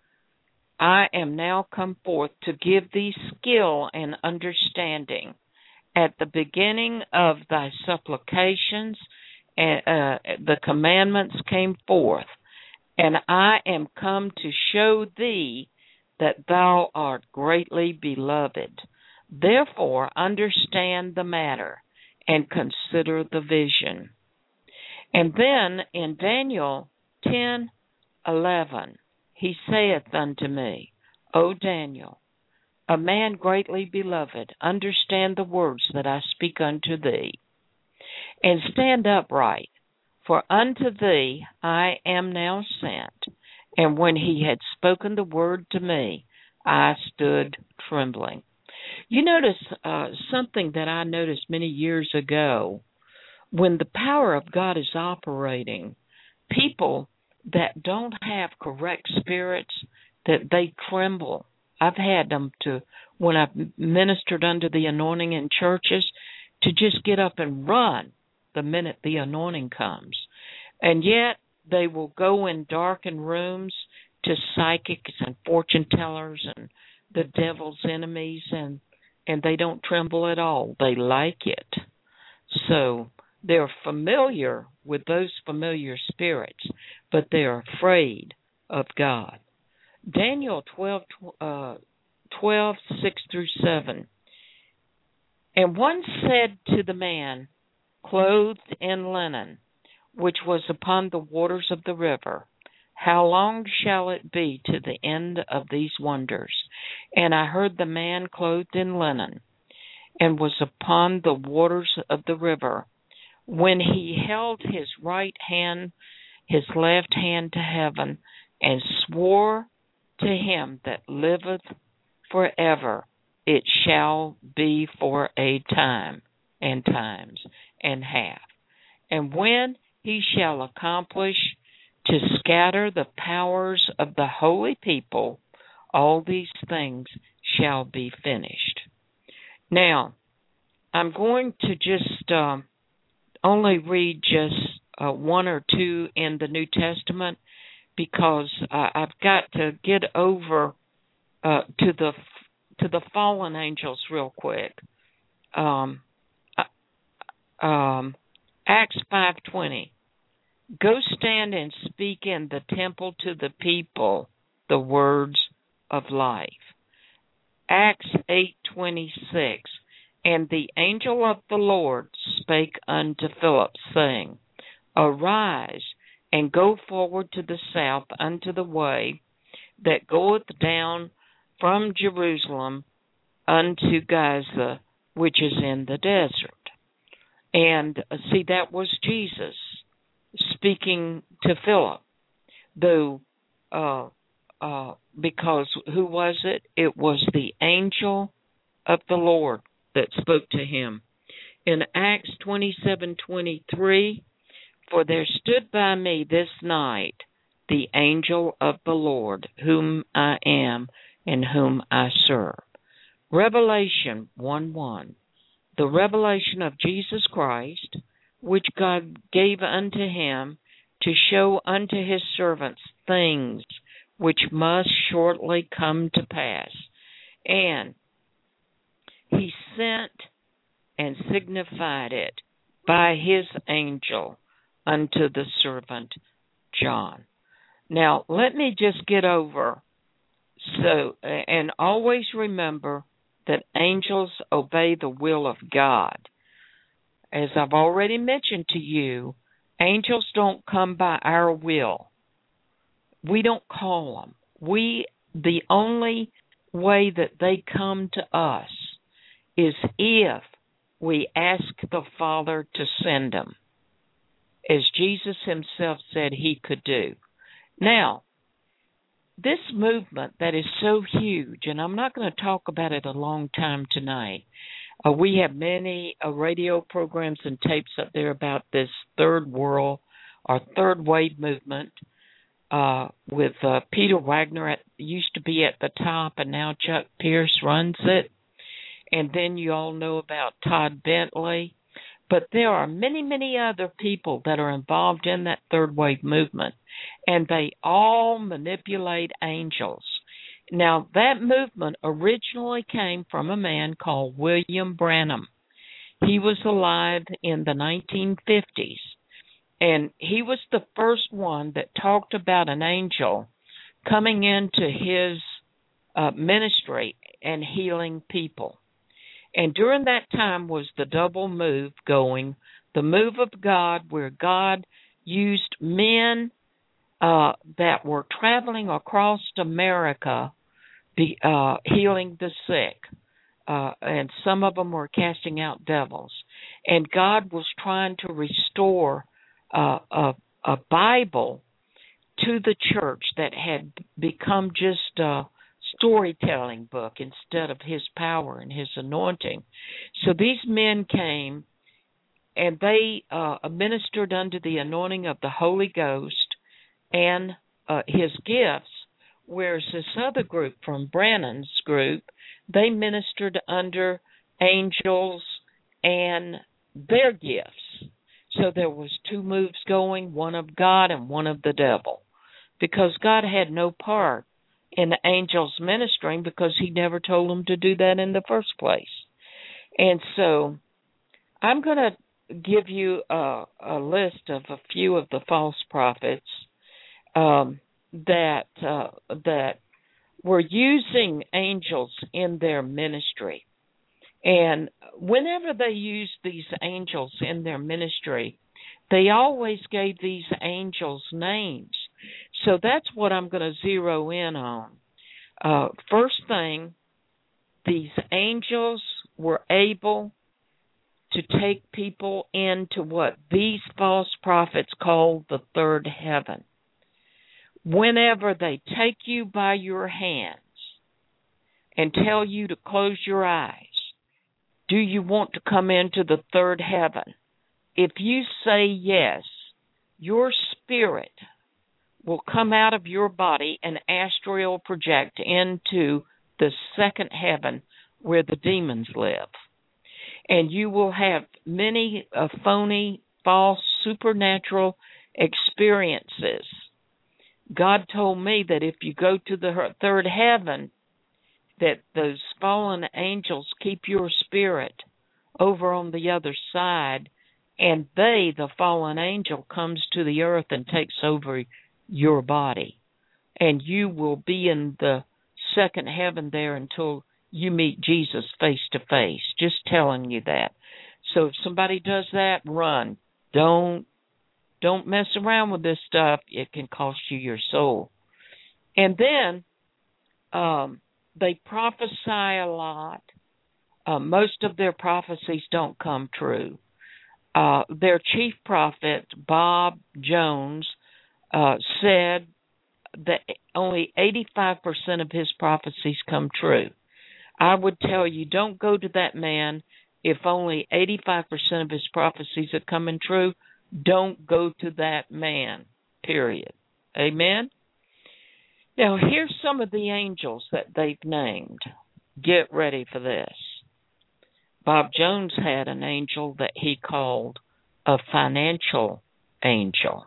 I am now come forth to give thee skill and understanding. At the beginning of thy supplications, uh, the commandments came forth, and I am come to show thee that thou art greatly beloved. Therefore understand the matter and consider the vision. And then in Daniel ten eleven, he saith unto me, O Daniel, a man greatly beloved, understand the words that I speak unto thee, and stand upright, for unto thee I am now sent. And when he had spoken the word to me, I stood trembling. You notice uh, something that I noticed many years ago. When the power of God is operating, people that don't have correct spirits, that they tremble. I've had them to, when I've ministered under the anointing in churches, to just get up and run the minute the anointing comes. And yet they will go in darkened rooms to psychics and fortune tellers and the devil's enemies, and, and they don't tremble at all. They like it. So they're familiar with those familiar spirits, but they're afraid of God. Daniel twelve, uh, twelve, six through seven. And one said to the man, clothed in linen, which was upon the waters of the river, how long shall it be to the end of these wonders? And I heard the man clothed in linen, and was upon the waters of the river, when he held his right hand, his left hand to heaven, and swore to him that liveth forever, it shall be for a time, and times, and half. And when he shall accomplish to scatter the powers of the holy people, all these things shall be finished. Now, I'm going to just um, only read just uh, one or two in the New Testament, because uh, I've got to get over uh, to the to the fallen angels real quick. Um, uh, um, Acts five twenty. Go stand and speak in the temple to the people the words of life. Acts eight twenty-six. And the angel of the Lord spake unto Philip, saying, Arise, and go forward to the south unto the way that goeth down from Jerusalem unto Gaza, which is in the desert. And uh, see, that was Jesus speaking to Philip, though, uh, uh, because who was it? It was the angel of the Lord that spoke to him. In Acts twenty-seven twenty-three, for there stood by me this night the angel of the Lord, whom I am and whom I serve. Revelation one one, the revelation of Jesus Christ, which God gave unto him to show unto his servants things which must shortly come to pass. And he sent and signified it by his angel unto the servant John. Now, let me just get over, so, and always remember that angels obey the will of God. As I've already mentioned to you, angels don't come by our will. We don't call them. We, the only way that they come to us is if we ask the Father to send them. as Jesus himself said he could do. Now, this movement that is so huge, and I'm not going to talk about it a long time tonight. Uh, we have many uh, radio programs and tapes up there about this third world or third wave movement uh, with uh, Peter Wagner at, used to be at the top, and now Chuck Pierce runs it. And then you all know about Todd Bentley. But there are many, many other people that are involved in that third wave movement, and they all manipulate angels. Now, that movement originally came from a man called William Branham. He was alive in the nineteen fifties, and he was the first one that talked about an angel coming into his uh, ministry and healing people. And during that time was the double move going, the move of God, where God used men uh, that were traveling across America, be, uh, healing the sick, uh, and some of them were casting out devils. And God was trying to restore uh, a, a Bible to the church that had become just a storytelling book instead of his power and his anointing. So these men came and they uh, ministered under the anointing of the Holy Ghost and uh, his gifts, whereas this other group from Brannon's group, they ministered under angels and their gifts. So there was two moves going, one of God and one of the devil, because God had no part in the angels ministering because he never told them to do that in the first place. And so I'm going to give you a, a list of a few of the false prophets um, that uh, that were using angels in their ministry. And whenever they used these angels in their ministry, they always gave these angels names. So that's what I'm going to zero in on. Uh, first thing, these angels were able to take people into what these false prophets call the third heaven. Whenever they take you by your hands and tell you to close your eyes, do you want to come into the third heaven? If you say yes, your spirit will come out of your body and astral project into the second heaven where the demons live. And you will have many uh, phony, false, supernatural experiences. God told me that if you go to the third heaven, that those fallen angels keep your spirit over on the other side, and they, the fallen angel, comes to the earth and takes over your body. And you will be in the second heaven there until you meet Jesus face to face. Just telling you that. So if somebody does that, run. Don't don't mess around with this stuff. It can cost you your soul. And then um, they prophesy a lot. Uh, most of their prophecies don't come true. Uh, their chief prophet, Bob Jones, uh, said that only eighty-five percent of his prophecies come true. I would tell you, don't go to that man if only eighty-five percent of his prophecies are coming true. Don't go to that man, period. Amen? Now, here's some of the angels that they've named. Get ready for this. Bob Jones had an angel that he called a financial angel.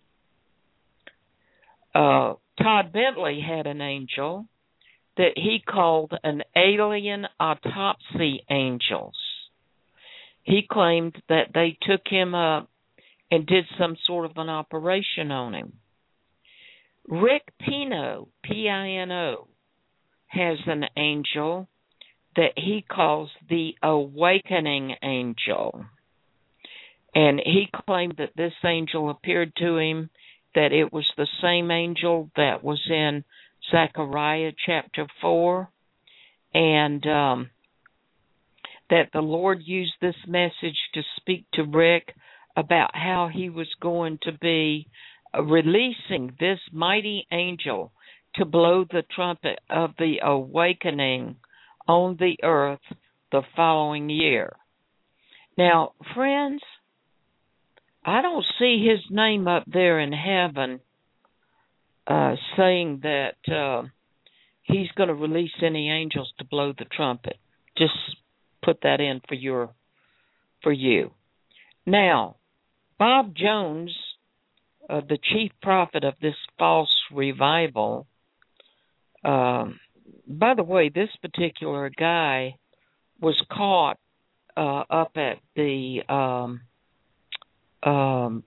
Uh, Todd Bentley had an angel that he called an alien autopsy angels. He claimed that they took him up and did some sort of an operation on him. Rick Pino, P I N O, has an angel that he calls the awakening angel. And he claimed that this angel appeared to him, that it was the same angel that was in Zechariah chapter four, and um, that the Lord used this message to speak to Rick about how he was going to be uh, releasing this mighty angel to blow the trumpet of the awakening on the earth the following year. Now, friends, I don't see his name up there in heaven uh, saying that uh, he's going to release any angels to blow the trumpet. Just put that in for your for you. Now, Bob Jones, uh, the chief prophet of this false revival, um, by the way, this particular guy was caught uh, up at the um, um,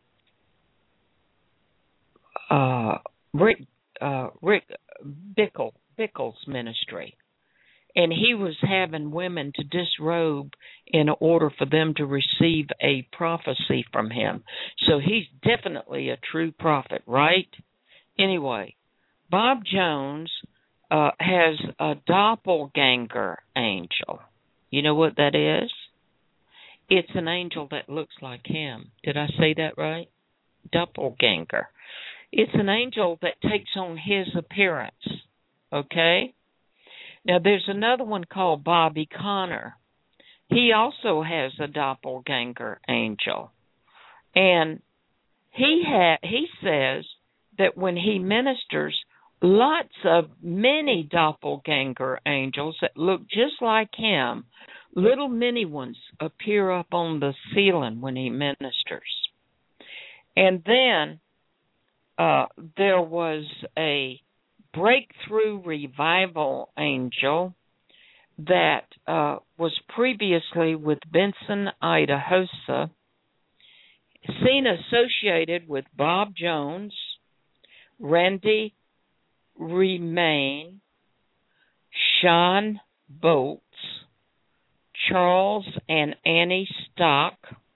uh, Rick uh, Rick Bickle Bickle's ministry, and he was having women to disrobe in order for them to receive a prophecy from him. So he's definitely a true prophet, right? Anyway, Bob Jones uh, has a doppelganger angel. You know what that is? It's an angel that looks like him. Did I say that right? Doppelganger. It's an angel that takes on his appearance, okay? Now, there's another one called Bobby Connor. He also has a doppelganger angel. And he ha- he says that when he ministers, lots of many doppelganger angels that look just like him, little mini ones, appear up on the ceiling when he ministers. And then uh, there was a breakthrough revival angel that uh, was previously with Benson Idahosa, seen associated with Bob Jones, Randy Remain, Sean Bolts, Charles and Annie Stock,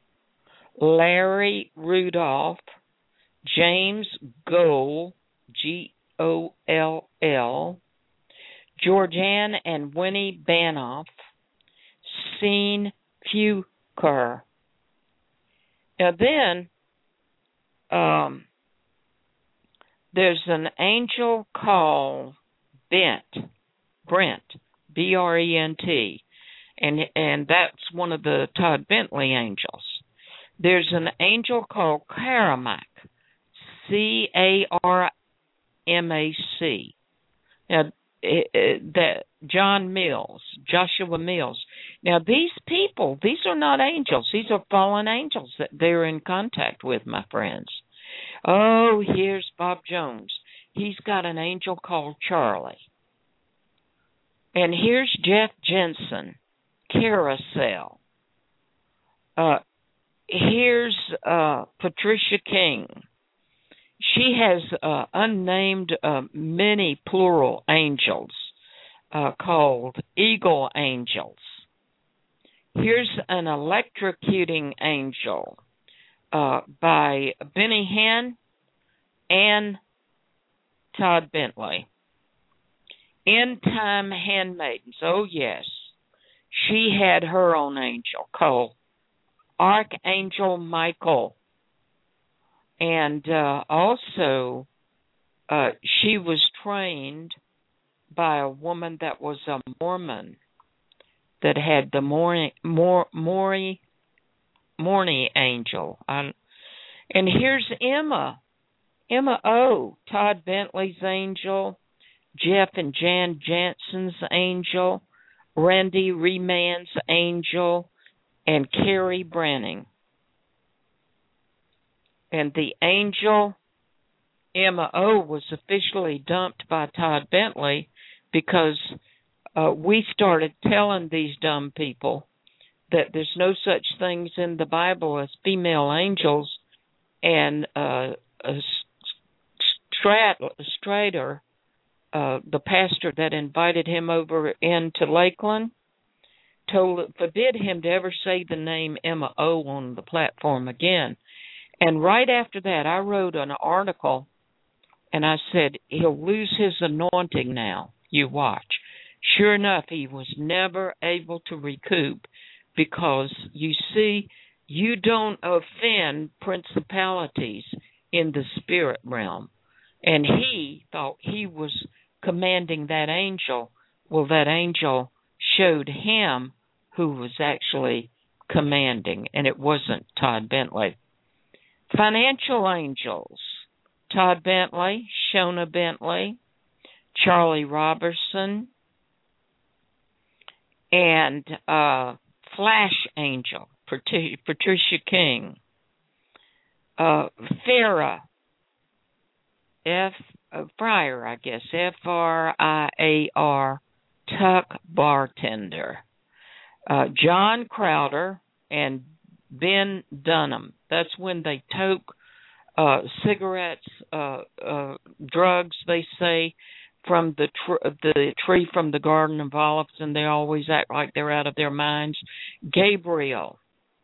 Larry Rudolph, James Goll, G O L L, Georgianne and Winnie Banoff, Scene Fuker. Now then, um, there's an angel called Bent, Brent, B R E N T, and and that's one of the Todd Bentley angels. There's an angel called Caramac, C A R M A C. Now, it, it, that John Mills, Joshua Mills. Now, these people, these are not angels. These are fallen angels that they're in contact with, my friends. Oh, here's Bob Jones. He's got an angel called Charlie. And here's Jeff Jensen, Carousel. Uh, here's uh, Patricia King. She has uh, unnamed uh, many plural angels uh, called Eagle Angels. Here's an electrocuting angel uh, by Benny Hinn and Todd Bentley. End Time Handmaidens. Oh, yes. She had her own angel called Archangel Michael. And uh, also, uh, she was trained by a woman that was a Mormon that had the Maury, Maury, Maury angel. Um, and here's Emma, Emma O., Todd Bentley's angel, Jeff and Jan Jansen's angel, Randy Reman's angel, and Carrie Branning. And the angel, Emma O., was officially dumped by Todd Bentley because uh, we started telling these dumb people that there's no such things in the Bible as female angels, and uh, Strader, uh, the pastor that invited him over into Lakeland, told forbid him to ever say the name Emma O. on the platform again. And right after that, I wrote an article, and I said, he'll lose his anointing now. You watch. Sure enough, he was never able to recoup because, you see, You don't offend principalities in the spirit realm. And he thought he was commanding that angel. Well, that angel showed him who was actually commanding, and it wasn't Todd Bentley. Financial angels: Todd Bentley, Shona Bentley, Charlie Robertson, and uh, Flash Angel, Patricia King, uh, Farah, F, uh, Friar, I guess, F R I A R, Tuck Bartender, uh, John Crowder, and Ben Dunham. That's when they toke uh, cigarettes, uh, uh, drugs, they say, from the tr- the tree from the Garden of Olives, and they always act like they're out of their minds. Gabriel.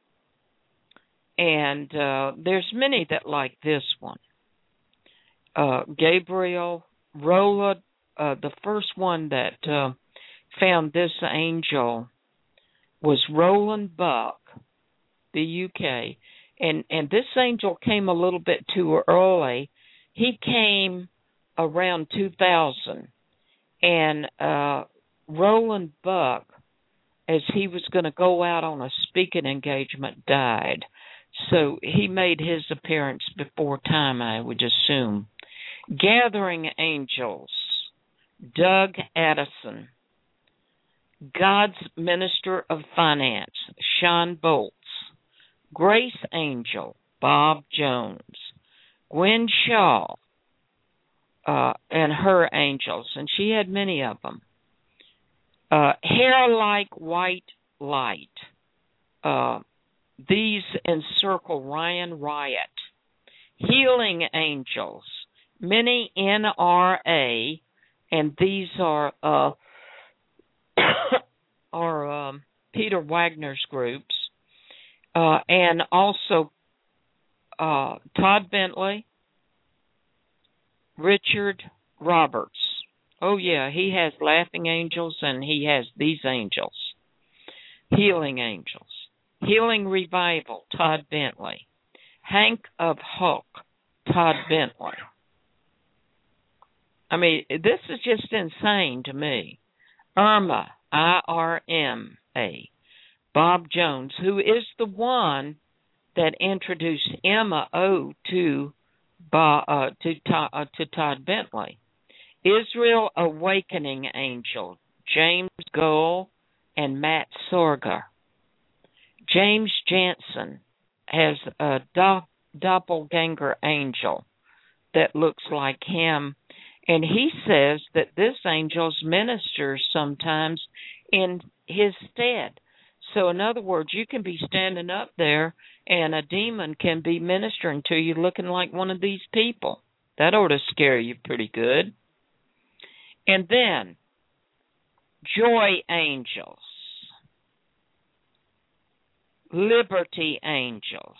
And uh, there's many that like this one. Uh, Gabriel, Rolla, uh, the first one that uh, found this angel was Roland Buck, the U K. And, and this angel came a little bit too early. He came around two thousand. And uh, Roland Buck, as he was going to go out on a speaking engagement, died. So he made his appearance before time, I would assume. Gathering angels: Doug Addison. God's Minister of Finance: Sean Bolts. Grace Angel: Bob Jones. Gwen Shaw uh, and her angels, and she had many of them. Uh, hair like white light. Uh, these encircle Ryan Riot. Healing angels: many N R A, and these are uh, are um, Peter Wagner's groups, uh, and also uh, Todd Bentley, Richard Roberts. Oh yeah, he has laughing angels, and he has these angels. Healing angels. Healing Revival: Todd Bentley. Hank of Hulk: Todd Bentley. I mean, this is just insane to me. Irma, I R M A, Bob Jones, who is the one that introduced Emma O to uh, to, uh, to Todd Bentley. Israel Awakening Angel: James Gold and Matt Sorger. James Jansen has a do- doppelganger angel that looks like him, and he says that this angel ministers sometimes in his stead. So in other words, you can be standing up there and a demon can be ministering to you looking like one of these people. That ought to scare you pretty good. And then Joy Angels, Liberty Angels: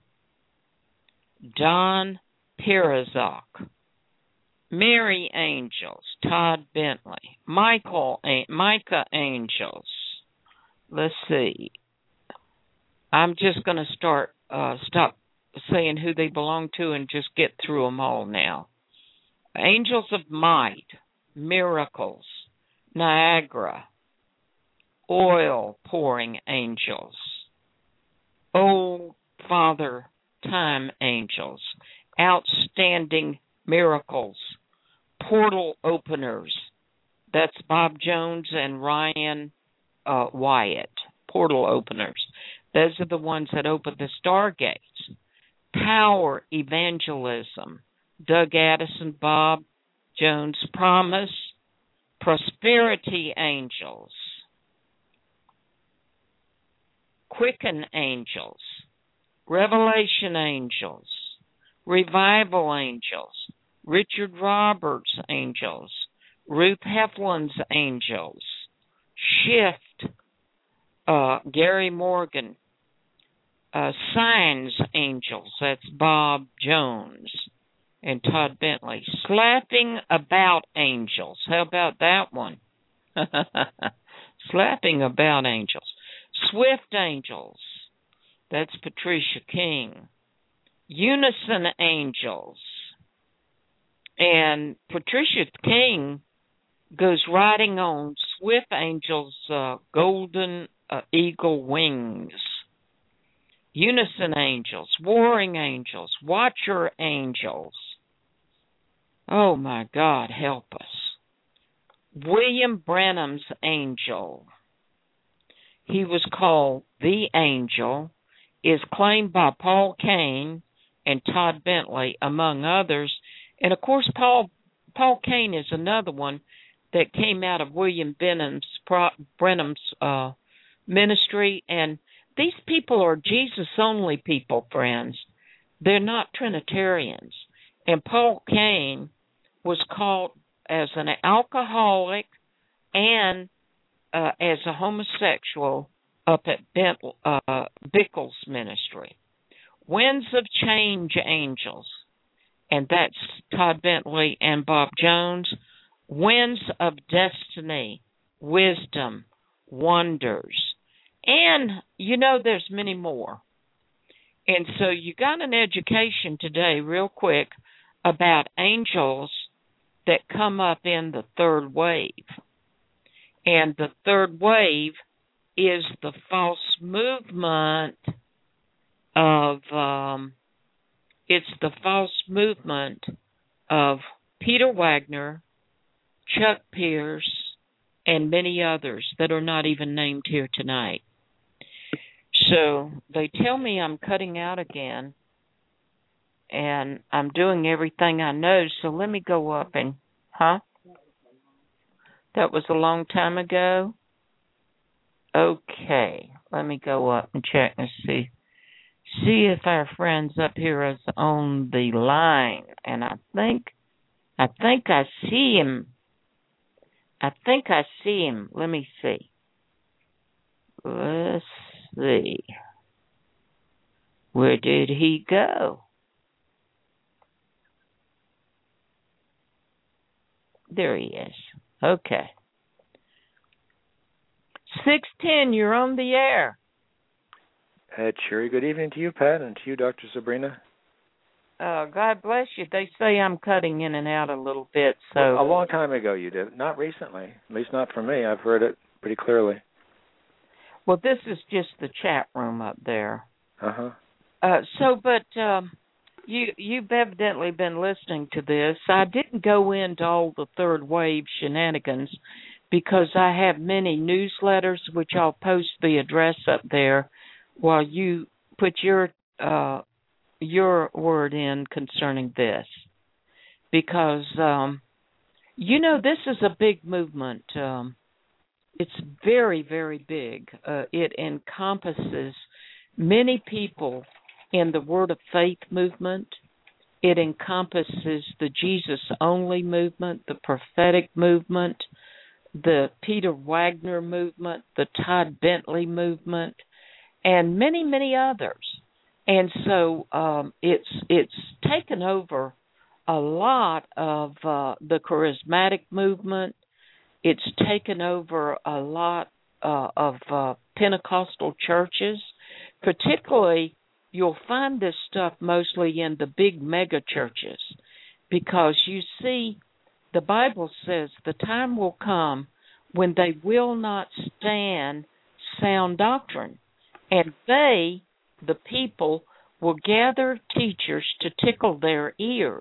Don Pirazak. Mary Angels: Todd Bentley. Michael, Micah Angels. Let's see. I'm just going to start, uh, stop saying who they belong to and just get through them all now. Angels of Might, Miracles, Niagara, Oil Pouring Angels, Old Father Time Angels, Outstanding Miracles, Portal Openers. That's Bob Jones and Ryan uh, Wyatt, Portal Openers. Those are the ones that open the stargates. Power Evangelism, Doug Addison, Bob Jones. Promise, Prosperity Angels, Quicken Angels, Revelation Angels, Revival Angels, Richard Roberts Angels, Ruth Heflin's Angels, Shift, uh, Gary Morgan, uh, Signs Angels, that's Bob Jones and Todd Bentley. Slapping About Angels, how about that one? Slapping About Angels. Swift Angels, That's Patricia King. Unison Angels. And Patricia King goes riding on swift angels' uh, golden uh, eagle wings. Unison Angels, Warring Angels, Watcher Angels. Oh, my God, help us. William Branham's Angel. He was called the Angel, is claimed by Paul Cain and Todd Bentley, among others. And, of course, Paul Paul Cain is another one that came out of William Branham's, Branham's uh, ministry. And these people are Jesus-only people, friends. They're not Trinitarians. And Paul Cain was called as an alcoholic and uh, as a homosexual up at Bent, uh, Bickle's ministry. Winds of Change Angels, and that's Todd Bentley and Bob Jones. Winds of Destiny, Wisdom, Wonders. And, you know, there's many more. And so you got an education today, real quick, about angels that come up in the third wave. And the third wave is the false movement of, um, it's the false movement of Peter Wagner, Chuck Pierce, and many others that are not even named here tonight. So they tell me I'm cutting out again, and I'm doing everything I know, so let me go up and, huh? That was a long time ago? Okay, let me go up and check and see. See if our friends up here is on the line. And I think, I think I see him. I think I see him. Let me see. Let's see. Where did he go? There he is. Okay. six ten, you're on the air. Uh, cheery good evening to you, Pat, and to you, Doctor Sabrina. Uh, God bless you. They say I'm cutting in and out a little bit. So well, a long time ago you did. Not recently. At least not for me. I've heard it pretty clearly. Well, this is just the chat room up there. Uh-huh. Uh, so, but um, you, you've evidently been listening to this. I didn't go into all the third wave shenanigans because I have many newsletters, which I'll post the address up there while you put your uh, your word in concerning this. Because, um, you know, this is a big movement. Um, it's very, very big. Uh, it encompasses many people in the Word of Faith movement. It encompasses the Jesus-only movement, the prophetic movement, the Peter Wagner movement, the Todd Bentley movement, and many, many others. And so um, it's it's taken over a lot of uh, the charismatic movement. It's taken over a lot uh, of uh, Pentecostal churches. Particularly, you'll find this stuff mostly in the big mega churches, because you see, the Bible says the time will come when they will not stand sound doctrine. And they, the people, will gather teachers to tickle their ears.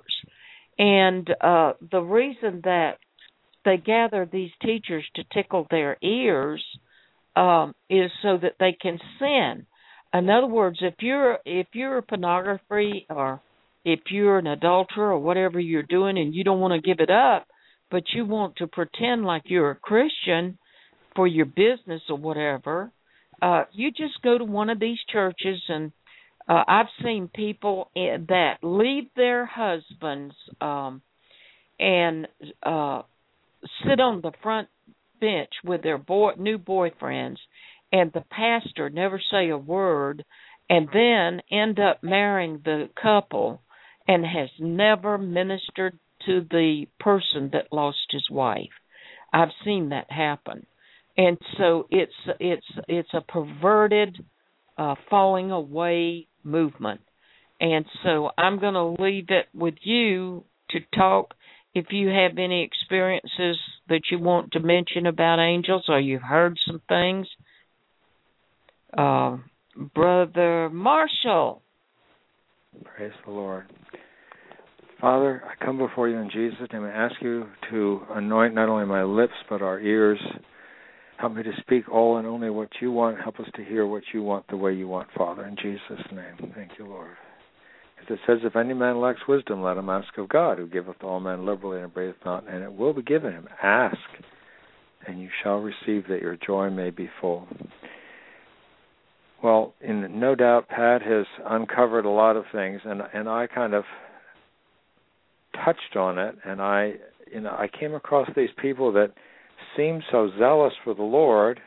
And uh, the reason that they gather these teachers to tickle their ears um, is so that they can sin. In other words, if you're if you're a pornography, or if you're an adulterer, or whatever you're doing, and you don't want to give it up, but you want to pretend like you're a Christian for your business or whatever, uh, you just go to one of these churches, and uh, I've seen people in, that leave their husbands um, and uh, sit on the front bench with their boy, new boyfriends, and the pastor never say a word, and then end up marrying the couple and has never ministered to the person that lost his wife. I've seen that happen. And so it's it's it's a perverted uh, falling away movement. And so I'm going to leave it with you to talk if you have any experiences that you want to mention about angels or you've heard some things. Uh, Brother Marshall. Praise the Lord. Father, I come before you in Jesus' name and ask you to anoint not only my lips but our ears. Help me to speak all and only what you want. Help us to hear what you want the way you want, Father, in Jesus' name. Thank you, Lord. As it says, if any man lacks wisdom, let him ask of God, who giveth all men liberally and upbraideth not, and it will be given him. Ask, and you shall receive, that your joy may be full. Well, in, no doubt, Pat has uncovered a lot of things, and and I kind of touched on it, and I, you know, I came across these people that seemed so zealous for the Lord.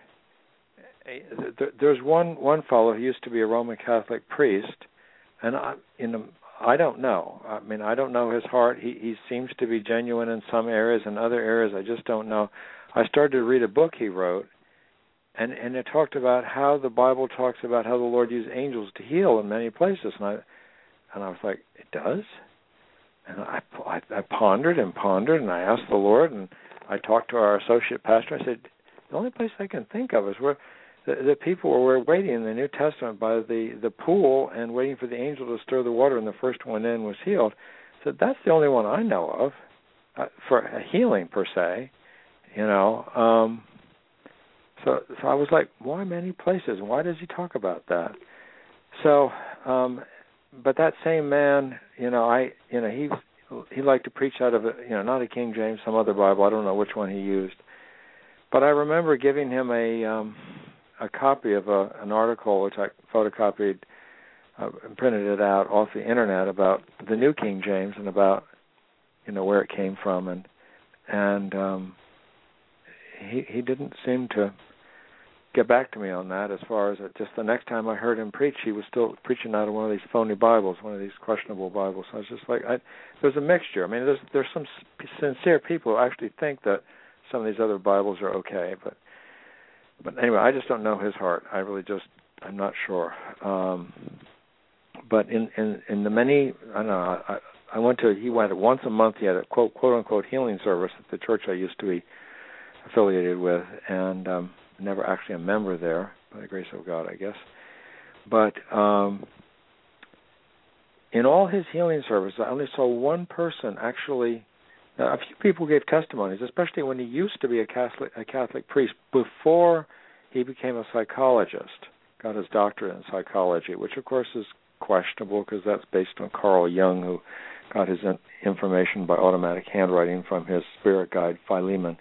There's one one fellow who used to be a Roman Catholic priest, and I, you know, I don't know. I mean, I don't know his heart. He he seems to be genuine in some areas, in other areas I just don't know. I started to read a book he wrote, and and it talked about how the Bible talks about how the Lord used angels to heal in many places, and I and I was like, it does? And I, I, I pondered and pondered, and I asked the Lord, and I talked to our associate pastor. I said, the only place I can think of is where the, the people were waiting in the New Testament by the, the pool and waiting for the angel to stir the water, and the first one in was healed. So that's the only one I know of uh, for a healing per se, you know. Um, so, so I was like, why many places? Why does he talk about that? So, um, but that same man, you know, I, you know, he he liked to preach out of, a, you know, not a King James, some other Bible. I don't know which one he used, but I remember giving him a um, a copy of a, an article which I photocopied uh, and printed it out off the internet about the New King James and about, you know, where it came from, and and um, he he didn't seem to get back to me on that. As far as it, just the next time I heard him preach, he was still preaching out of one of these phony Bibles, one of these questionable Bibles. So I was just like, I, there's a mixture. I mean, there's there's some sincere people who actually think that some of these other Bibles are okay, but but anyway, I just don't know his heart. I really just, I'm not sure. Um, but in, in in the many, I don't know, I, I went to, he went once a month. He had a quote quote unquote healing service at the church I used to be affiliated with, and um, never actually a member there, by the grace of God, I guess. But um, in all his healing services, I only saw one person actually. Now, a few people gave testimonies, especially when he used to be a Catholic, a Catholic priest before he became a psychologist, got his doctorate in psychology, which of course is questionable because that's based on Carl Jung, who got his information by automatic handwriting from his spirit guide Philemon.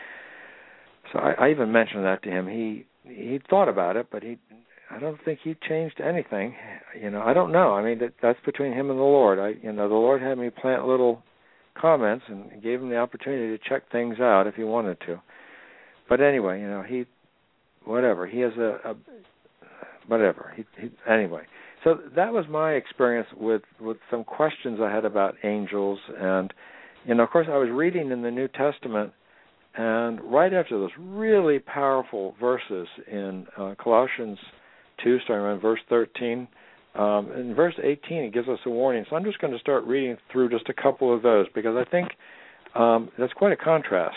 So I, I even mentioned that to him. He he thought about it, but he I don't think he changed anything. You know, I don't know. I mean, that, that's between him and the Lord. I you know, the Lord had me plant little comments and gave him the opportunity to check things out if he wanted to. But anyway, you know, he whatever he has a, a whatever. He, he anyway. So that was my experience with with some questions I had about angels, and you know, of course, I was reading in the New Testament. And right after those really powerful verses in uh, Colossians two, starting around verse thirteen, um, in verse eighteen, it gives us a warning. So I'm just going to start reading through just a couple of those because I think um, that's quite a contrast.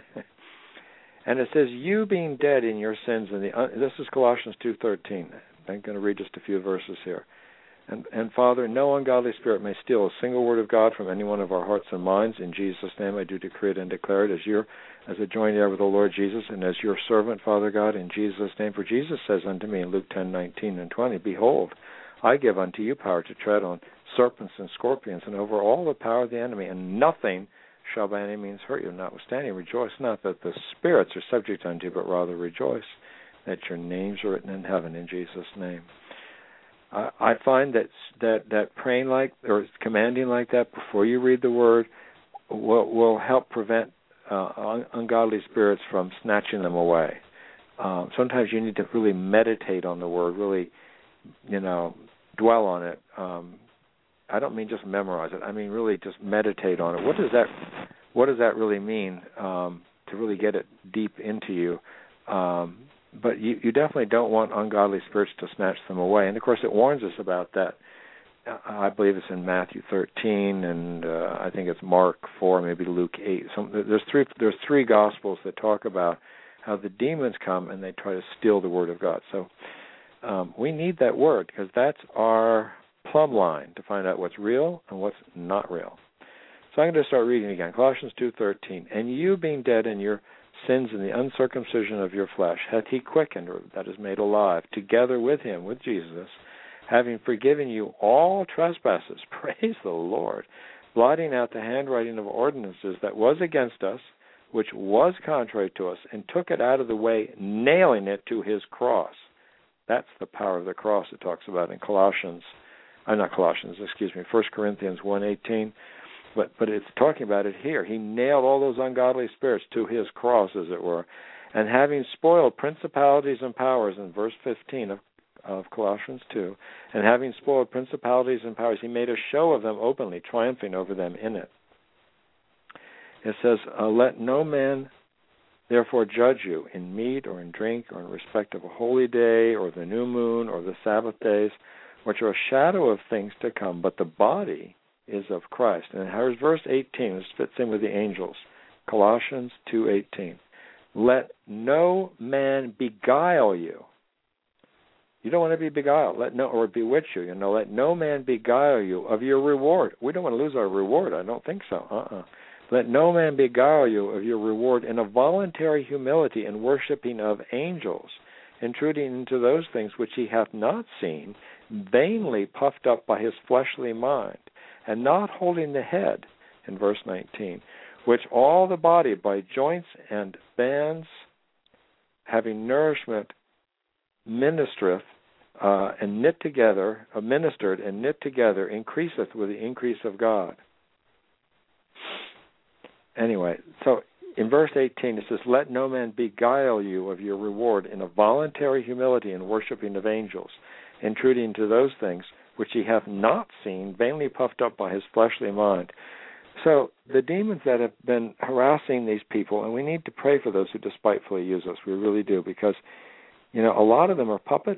And it says, "You being dead in your sins," and the uh, this is Colossians two thirteen. I'm going to read just a few verses here. And, and Father, no ungodly spirit may steal a single word of God from any one of our hearts and minds. In Jesus' name, I do decree it and declare it as your, as a joint heir with the Lord Jesus, and as your servant, Father God, in Jesus' name. For Jesus says unto me in Luke ten nineteen and twenty, "Behold, I give unto you power to tread on serpents and scorpions, and over all the power of the enemy, and nothing shall by any means hurt you. Notwithstanding, rejoice not that the spirits are subject unto you, but rather rejoice that your names are written in heaven." In Jesus' name. I find that that that praying like or commanding like that before you read the word will will help prevent uh, un- ungodly spirits from snatching them away. Um, sometimes you need to really meditate on the word, really, you know, dwell on it. Um, I don't mean just memorize it. I mean really just meditate on it. What does that What does that really mean? Um, to really get it deep into you. Um, but you, you definitely don't want ungodly spirits to snatch them away. And, of course, it warns us about that. I believe it's in Matthew thirteen, and uh, I think it's Mark four, maybe Luke eight. Some, there's three there's three Gospels that talk about how the demons come and they try to steal the Word of God. So um, we need that Word, because that's our plumb line to find out what's real and what's not real. So I'm going to start reading again. Colossians two thirteen. And you being dead in your sins and the uncircumcision of your flesh, hath he quickened, or that is made alive, together with him, with Jesus, having forgiven you all trespasses, praise the Lord, blotting out the handwriting of ordinances that was against us, which was contrary to us, and took it out of the way, nailing it to his cross. That's the power of the cross it talks about in Colossians, uh, not Colossians, excuse me, First Corinthians one eighteen, but, but it's talking about it here. He nailed all those ungodly spirits to his cross, as it were, and having spoiled principalities and powers, in verse fifteen of of Colossians two, and having spoiled principalities and powers, he made a show of them openly, triumphing over them in it. It says, uh, let no man therefore judge you in meat or in drink or in respect of a holy day or the new moon or the Sabbath days, which are a shadow of things to come, but the body is of Christ. And here's verse eighteen. This fits in with the angels. Colossians two eighteen. Let no man beguile you. You don't want to be beguiled, let no or bewitch you. You know, let no man beguile you of your reward. We don't want to lose our reward. I don't think so. Uh-uh. Let no man beguile you of your reward in a voluntary humility and worshiping of angels, intruding into those things which he hath not seen, vainly puffed up by his fleshly mind, and not holding the head, in verse nineteen, which all the body by joints and bands, having nourishment, ministereth, uh, and knit together, uh, ministered and knit together, increaseth with the increase of God. Anyway, so in verse eighteen it says, let no man beguile you of your reward in a voluntary humility and worshiping of angels, intruding into those things which he hath not seen, vainly puffed up by his fleshly mind. So the demons that have been harassing these people, and we need to pray for those who despitefully use us, we really do, because you know, a lot of them are puppets.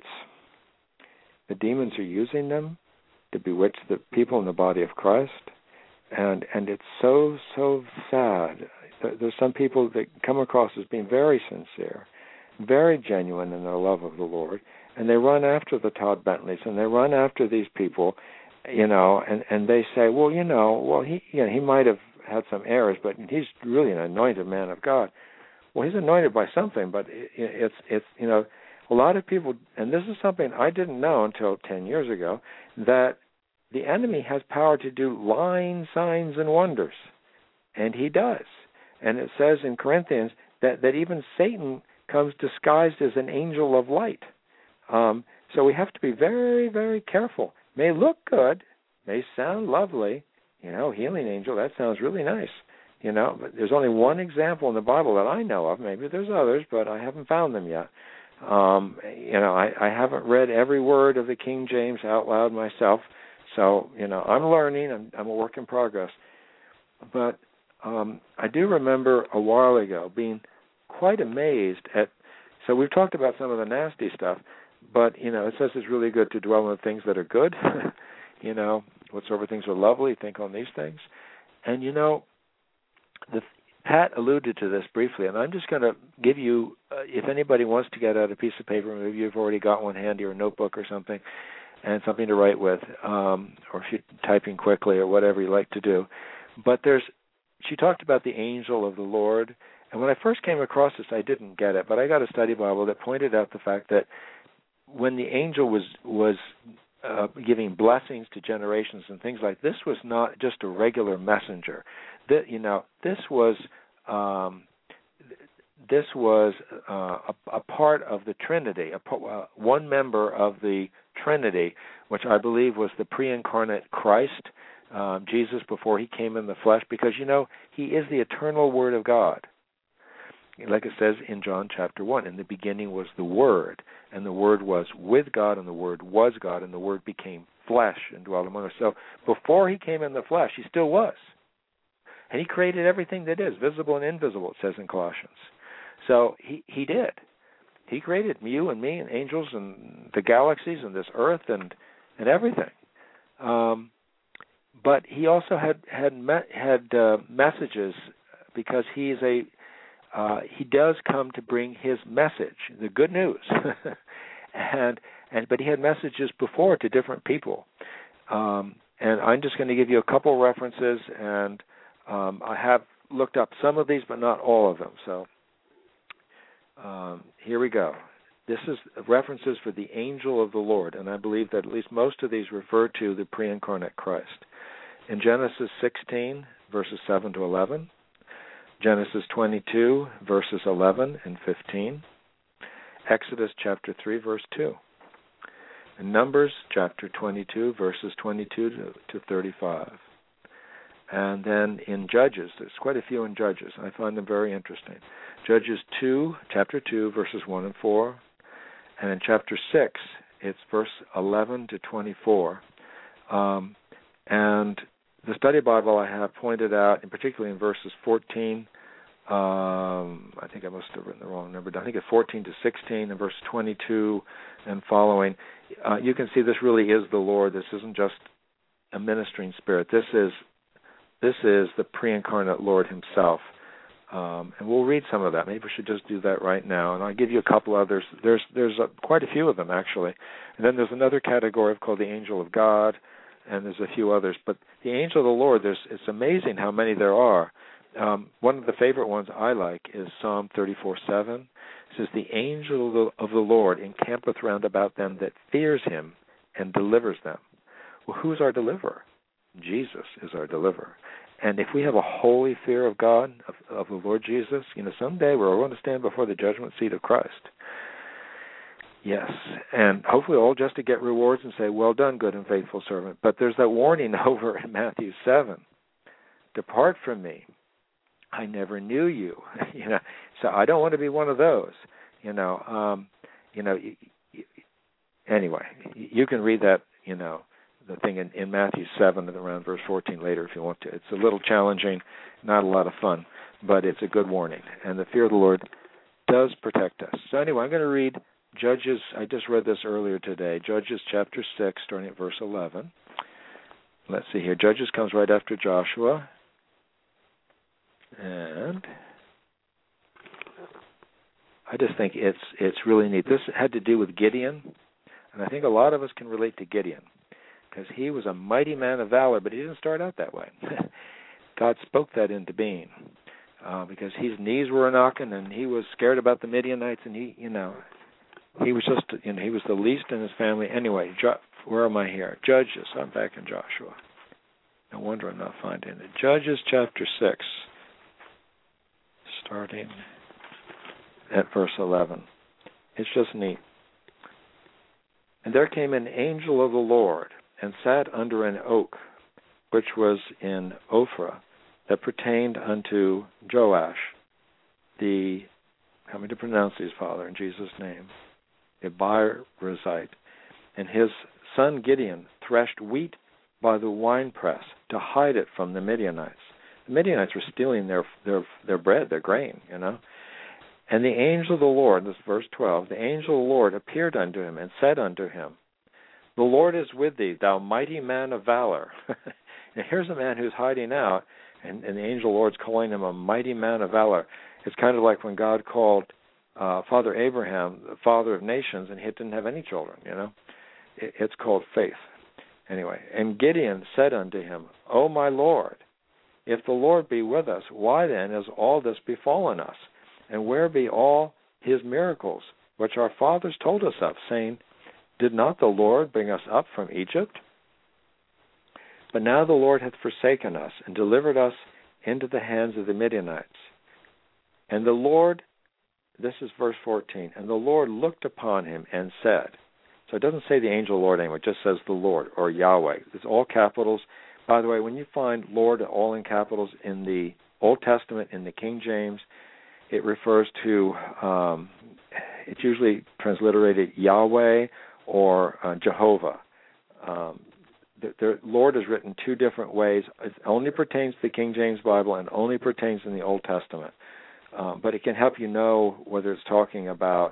The demons are using them to bewitch the people in the body of Christ. And and it's so, so sad. There's some people that come across as being very sincere, very genuine in their love of the Lord, and they run after the Todd Bentleys, and they run after these people, you know, and, and they say, well, you know, well, he you know, he might have had some errors, but he's really an anointed man of God. Well, he's anointed by something, but it, it's, it's you know, a lot of people, and this is something I didn't know until ten years ago, that the enemy has power to do lying signs and wonders, and he does. And it says in Corinthians that, that even Satan comes disguised as an angel of light. Um, so we have to be very, very careful. May look good, may sound lovely, you know, healing angel, that sounds really nice. You know, but there's only one example in the Bible that I know of. Maybe there's others, but I haven't found them yet. Um, you know, I, I haven't read every word of the King James out loud myself, so, you know, I'm learning. I'm, I'm a work in progress. But um, I do remember a while ago being quite amazed at, so we've talked about some of the nasty stuff, but, you know, it says it's really good to dwell on the things that are good. You know, whatsoever things are lovely, think on these things. And, you know, the Pat alluded to this briefly, and I'm just going to give you, uh, if anybody wants to get out a piece of paper, maybe you've already got one handy or a notebook or something, and something to write with, um, or if you're typing quickly or whatever you like to do. But there's, she talked about the angel of the Lord, and when I first came across this, I didn't get it, but I got a study Bible that pointed out the fact that when the angel was was uh, giving blessings to generations and things like this, was not just a regular messenger. That, you know, this was um, this was uh, a, a part of the Trinity, a, uh, one member of the Trinity, which I believe was the pre-incarnate Christ, um, Jesus, before he came in the flesh, because, you know, he is the eternal Word of God. Like it says in John chapter one, in the beginning was the Word, and the Word was with God, and the Word was God, and the Word became flesh and dwelt among us. So before he came in the flesh, he still was. And he created everything that is, visible and invisible, it says in Colossians. So he, he did. He created you and me and angels and the galaxies and this earth and and everything. Um, but he also had had me- had uh, messages, because he is a uh, he does come to bring his message, the good news, and and but he had messages before to different people. Um, and I'm just going to give you a couple references, and um, I have looked up some of these, but not all of them. So um, here we go. This is references for the angel of the Lord, and I believe that at least most of these refer to the pre-incarnate Christ. In Genesis sixteen, verses seven to eleven, Genesis twenty-two, verses eleven and fifteen, Exodus chapter three, verse two, and Numbers chapter twenty-two, verses twenty-two to thirty-five. And then in Judges, there's quite a few in Judges. I find them very interesting. Judges two, chapter two, verses one and four. And in chapter six, it's verse eleven to twenty-four. Um, and the study Bible I have pointed out, and particularly in verses fourteen, um, I think I must have written the wrong number, I think it's fourteen to sixteen, and verse twenty-two and following, uh, you can see this really is the Lord. This isn't just a ministering spirit. This is This is the pre-incarnate Lord himself. Um, and we'll read some of that. Maybe we should just do that right now. And I'll give you a couple others. There's there's a, quite a few of them, actually. And then there's another category called the angel of God, and there's a few others. But the angel of the Lord, there's, it's amazing how many there are. Um, one of the favorite ones I like is Psalm thirty-four seven. It says, the angel of the, of the Lord encampeth round about them that fears him and delivers them. Well, who's our deliverer? Jesus is our deliverer. And if we have a holy fear of God, of, of the Lord Jesus, you know, someday we're going to stand before the judgment seat of Christ. Yes, and hopefully all just to get rewards and say, well done, good and faithful servant. But there's that warning over in Matthew seven. Depart from me. I never knew you. you know, so I don't want to be one of those. You know, um, you know. You, you, anyway, you can read that. You know, the thing in, in Matthew seven and around verse fourteen later if you want to. It's a little challenging, not a lot of fun, but it's a good warning. And the fear of the Lord does protect us. So anyway, I'm going to read Judges. I just read this earlier today. Judges chapter six, starting at verse eleven. Let's see here. Judges comes right after Joshua. And I just think it's it's really neat. This had to do with Gideon, and I think a lot of us can relate to Gideon, because he was a mighty man of valor, but he didn't start out that way. God spoke that into being, uh, because his knees were knocking, and he was scared about the Midianites, and he, you know, he was just, you know, he was the least in his family. Anyway, jo- where am I here? Judges. I'm back in Joshua. No wonder I'm not finding it. Judges chapter six, starting at verse eleven. It's just neat. And there came an angel of the Lord, and sat under an oak, which was in Ophrah, that pertained unto Joash, the, help me to pronounce these, Father, in Jesus' name, a Abiezrite. And his son Gideon threshed wheat by the winepress to hide it from the Midianites. The Midianites were stealing their their their bread, their grain, you know. And the angel of the Lord, this is verse twelve, the angel of the Lord appeared unto him and said unto him, the Lord is with thee, thou mighty man of valor. And here's a man who's hiding out, and, and the angel of the Lord's calling him a mighty man of valor. It's kind of like when God called uh, Father Abraham the father of nations, and he didn't have any children, you know. It, it's called faith. Anyway, and Gideon said unto him, O my Lord, if the Lord be with us, why then is all this befallen us? And where be all his miracles, which our fathers told us of, saying, did not the Lord bring us up from Egypt? But now the Lord hath forsaken us, and delivered us into the hands of the Midianites. And the Lord, this is verse fourteen, and the Lord looked upon him and said, so it doesn't say the angel of the Lord anymore, it just says the Lord, or Yahweh. It's all capitals. By the way, when you find Lord all in capitals in the Old Testament, in the King James, it refers to, um, it's usually transliterated Yahweh or uh, Jehovah. Um, the, the Lord is written two different ways. It only pertains to the King James Bible and only pertains in the Old Testament. Um, but it can help you know whether it's talking about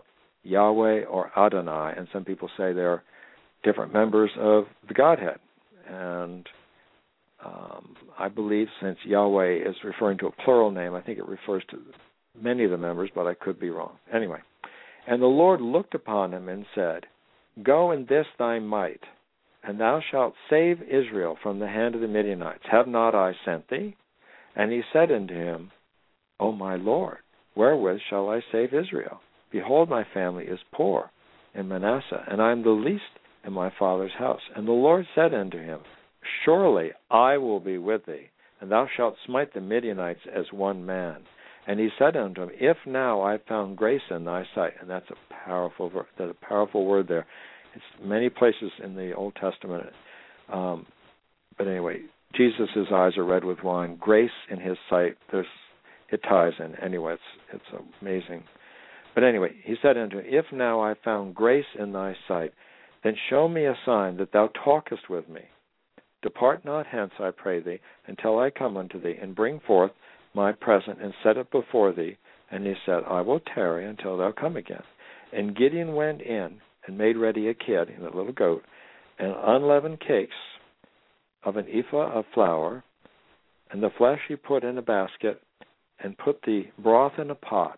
Yahweh or Adonai, and some people say they're different members of the Godhead. And um, I believe since Yahweh is referring to a plural name, I think it refers to many of the members, but I could be wrong. Anyway, and the Lord looked upon him and said, Go in this thy might, and thou shalt save Israel from the hand of the Midianites. Have not I sent thee? And he said unto him, O my Lord, wherewith shall I save Israel? Behold, my family is poor in Manasseh, and I am the least in my father's house. And the Lord said unto him, Surely I will be with thee, and thou shalt smite the Midianites as one man. And he said unto him, If now I have found grace in thy sight, and that's a powerful, that's a powerful word there. It's many places in the Old Testament. Um, but anyway, Jesus' eyes are red with wine. Grace in his sight, there's, it ties in. Anyway, it's it's amazing. But anyway, he said unto him, If now I have found grace in thy sight, then show me a sign that thou talkest with me. Depart not hence, I pray thee, until I come unto thee, and bring forth my present, and set it before thee. And he said, I will tarry until thou come again. And Gideon went in, and made ready a kid, and a little goat, and unleavened cakes of an ephah of flour, and the flesh he put in a basket, and put the broth in a pot,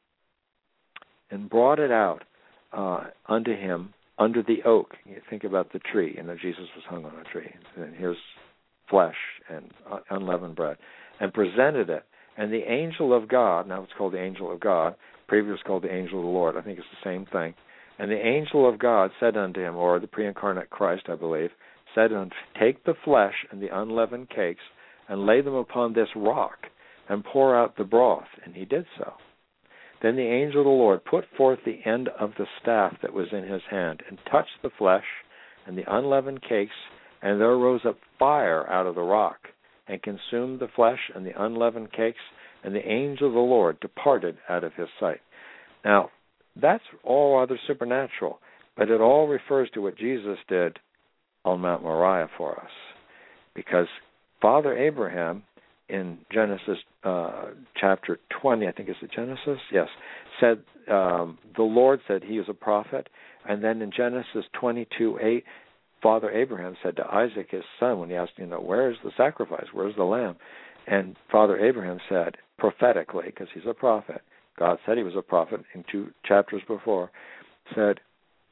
and brought it out uh, unto him under the oak. You think about the tree. You know, Jesus was hung on a tree. And here's flesh and unleavened bread. And presented it. And the angel of God, now it's called the angel of God, previously it was called the angel of the Lord. I think it's the same thing. And the angel of God said unto him, or the pre-incarnate Christ, I believe, said unto him, Take the flesh and the unleavened cakes, and lay them upon this rock, and pour out the broth. And he did so. Then the angel of the Lord put forth the end of the staff that was in his hand, and touched the flesh and the unleavened cakes, and there rose up fire out of the rock, and consumed the flesh and the unleavened cakes, and the angel of the Lord departed out of his sight. Now, that's all rather supernatural, but it all refers to what Jesus did on Mount Moriah for us. Because Father Abraham, in Genesis uh, chapter twenty, I think it's Genesis, yes, said, um, the Lord said he is a prophet, and then in Genesis twenty-two eight, Father Abraham said to Isaac, his son, when he asked, you know, where's the sacrifice, where's the lamb? And Father Abraham said, prophetically, because he's a prophet, God said he was a prophet in two chapters before, said,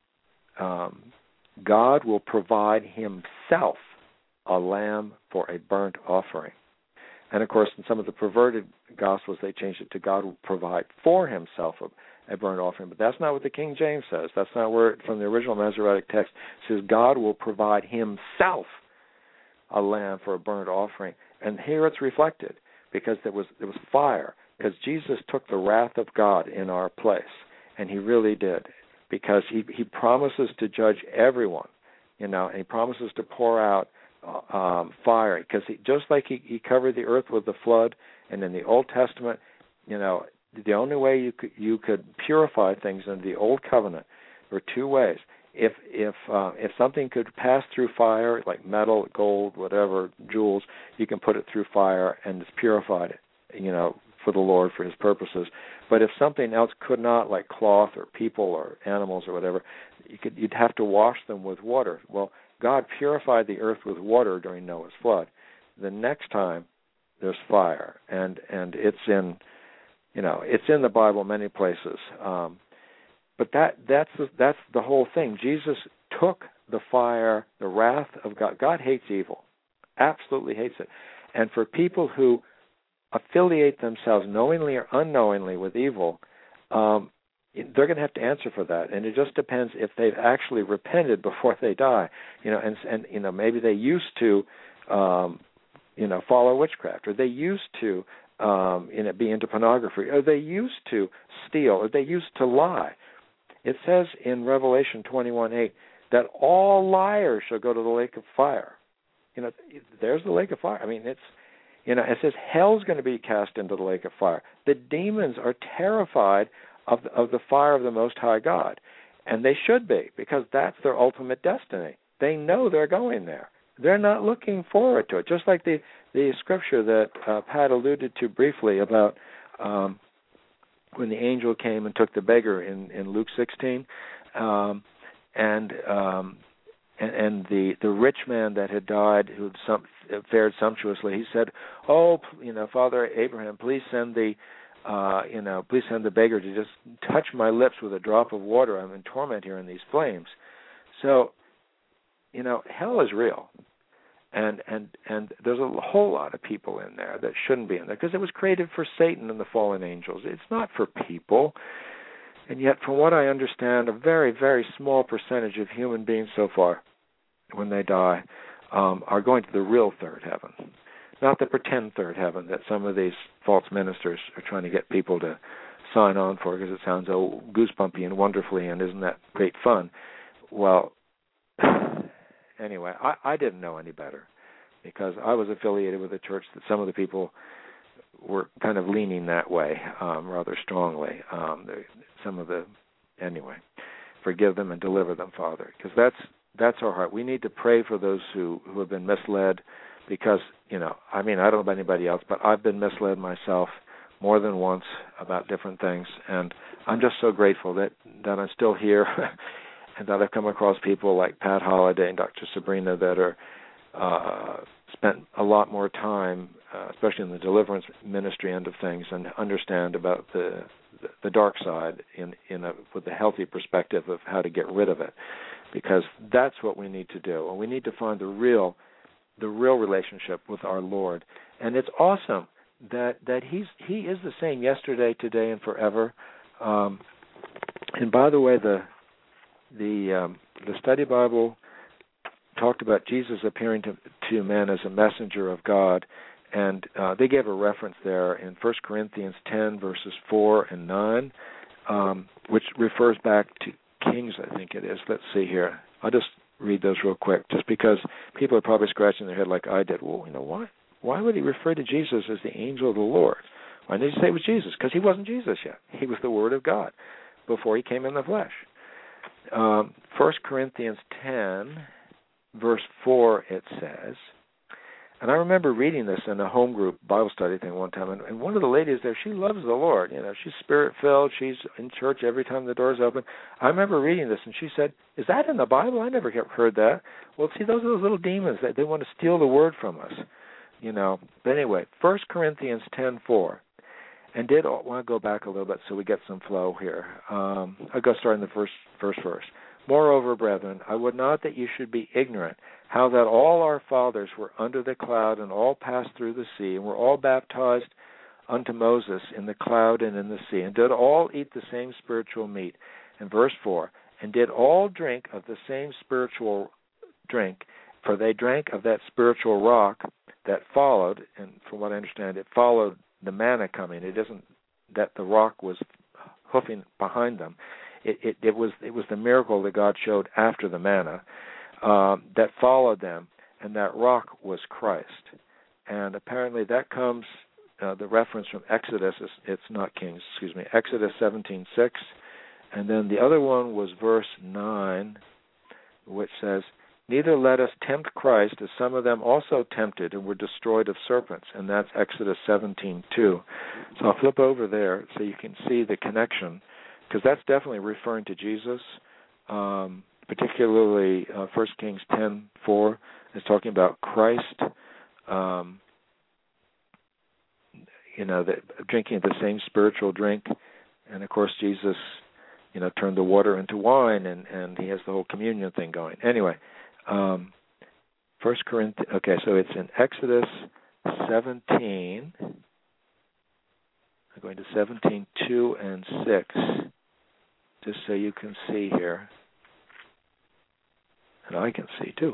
um, God will provide himself a lamb for a burnt offering. And, of course, in some of the perverted Gospels, they changed it to God will provide for himself a, a burnt offering. But that's not what the King James says. That's not where, from the original Masoretic text, it says God will provide himself a lamb for a burnt offering. And here it's reflected, because there was there was fire, because Jesus took the wrath of God in our place, and he really did, because he, he promises to judge everyone, you know, and he promises to pour out Um, fire, because he, just like he, he covered the earth with the flood, and in the Old Testament, you know, the only way you could you could purify things in the Old Covenant were two ways. If if uh, if something could pass through fire, like metal, gold, whatever, jewels, you can put it through fire and it's purified, you know, for the Lord, for his purposes. But if something else could not, like cloth or people or animals or whatever, you could you'd have to wash them with water. Well, God purified the earth with water during Noah's flood. The next time, there's fire, and and it's in, you know, it's in the Bible many places. Um, but that that's the, that's the whole thing. Jesus took the fire, the wrath of God. God hates evil, absolutely hates it. And for people who affiliate themselves knowingly or unknowingly with evil, um, they're going to have to answer for that, and it just depends if they've actually repented before they die. You know, and and you know maybe they used to, um, you know, follow witchcraft, or they used to, um, you know, be into pornography, or they used to steal, or they used to lie. It says in Revelation twenty-one eight that all liars shall go to the lake of fire. You know, there's the lake of fire. I mean, it's, you know, it says hell's going to be cast into the lake of fire. The demons are terrified of the, of the fire of the Most High God, and they should be, because that's their ultimate destiny. They know they're going there. They're not looking forward to it. Just like the, the scripture that uh, Pat alluded to briefly about um, when the angel came and took the beggar in, in Luke sixteen, um, and um, and, and the, the rich man that had died, who had some, fared sumptuously, he said, "Oh, you know, Father Abraham, please send the, uh, you know, please send the beggar to just touch my lips with a drop of water. I'm in torment here in these flames." So, you know, hell is real. And and and there's a whole lot of people in there that shouldn't be in there because it was created for Satan and the fallen angels. It's not for people. And yet, from what I understand, a very, very small percentage of human beings so far, when they die, um, are going to the real third heaven, not the pretend third heaven that some of these false ministers are trying to get people to sign on for because it sounds oh goosebumpy and wonderfully, and isn't that great fun? Well, anyway, I, I didn't know any better because I was affiliated with a church that some of the people were kind of leaning that way um, rather strongly. Um, some of the, anyway, forgive them and deliver them, Father, because that's that's our heart. We need to pray for those who, who have been misled because, you know, I mean, I don't know about anybody else, but I've been misled myself more than once about different things, and I'm just so grateful that, that I'm still here and that I've come across people like Pat Holliday and Doctor Sabrina that are uh, spent a lot more time, uh, especially in the deliverance ministry end of things, and understand about the the dark side in in a, with a healthy perspective of how to get rid of it, because that's what we need to do, and we need to find the real the real relationship with our Lord. And it's awesome that that he's he is the same yesterday, today, and forever. Um, and by the way, the The um, the study Bible talked about Jesus appearing to, to men as a messenger of God, and uh, they gave a reference there in First Corinthians ten, verses four and nine, um, which refers back to Kings, I think it is. Let's see here. I'll just read those real quick, just because people are probably scratching their head like I did. Well, you know, why? Why would he refer to Jesus as the angel of the Lord? Why did he say it was Jesus? Because he wasn't Jesus yet. He was the Word of God before he came in the flesh. Um, First Corinthians ten, verse four, it says, and I remember reading this in a home group Bible study thing one time, and, and one of the ladies there, she loves the Lord. You know, she's Spirit-filled. She's in church every time the door's open. I remember reading this, and she said, "Is that in the Bible? I never heard that." Well, see, those are those little demons that they want to steal the word from us, you know. But anyway, First Corinthians ten four. And did I want to go back a little bit so we get some flow here. Um, I'll go start in the first, first verse. "Moreover, brethren, I would not that you should be ignorant how that all our fathers were under the cloud and all passed through the sea and were all baptized unto Moses in the cloud and in the sea, and did all eat the same spiritual meat." And verse four, "And did all drink of the same spiritual drink, for they drank of that spiritual rock that followed," and from what I understand, it followed the manna coming. It isn't that the rock was hoofing behind them. It, it, it was it was the miracle that God showed after the manna uh, that followed them, and that rock was Christ. And apparently that comes, uh, the reference from Exodus, is, it's not Kings, excuse me, Exodus seventeen six, and then the other one was verse nine, which says, "Neither let us tempt Christ, as some of them also tempted and were destroyed of serpents," and that's Exodus seventeen two. So I'll flip over there so you can see the connection, because that's definitely referring to Jesus. Um, particularly, uh, First Kings ten four is talking about Christ, um, you know, the, drinking the same spiritual drink, and of course Jesus, you know, turned the water into wine, and, and he has the whole communion thing going. Anyway. Um, First Corinthians. Okay, so it's in Exodus seventeen. I'm going to seventeen two and six, just so you can see here, and I can see too.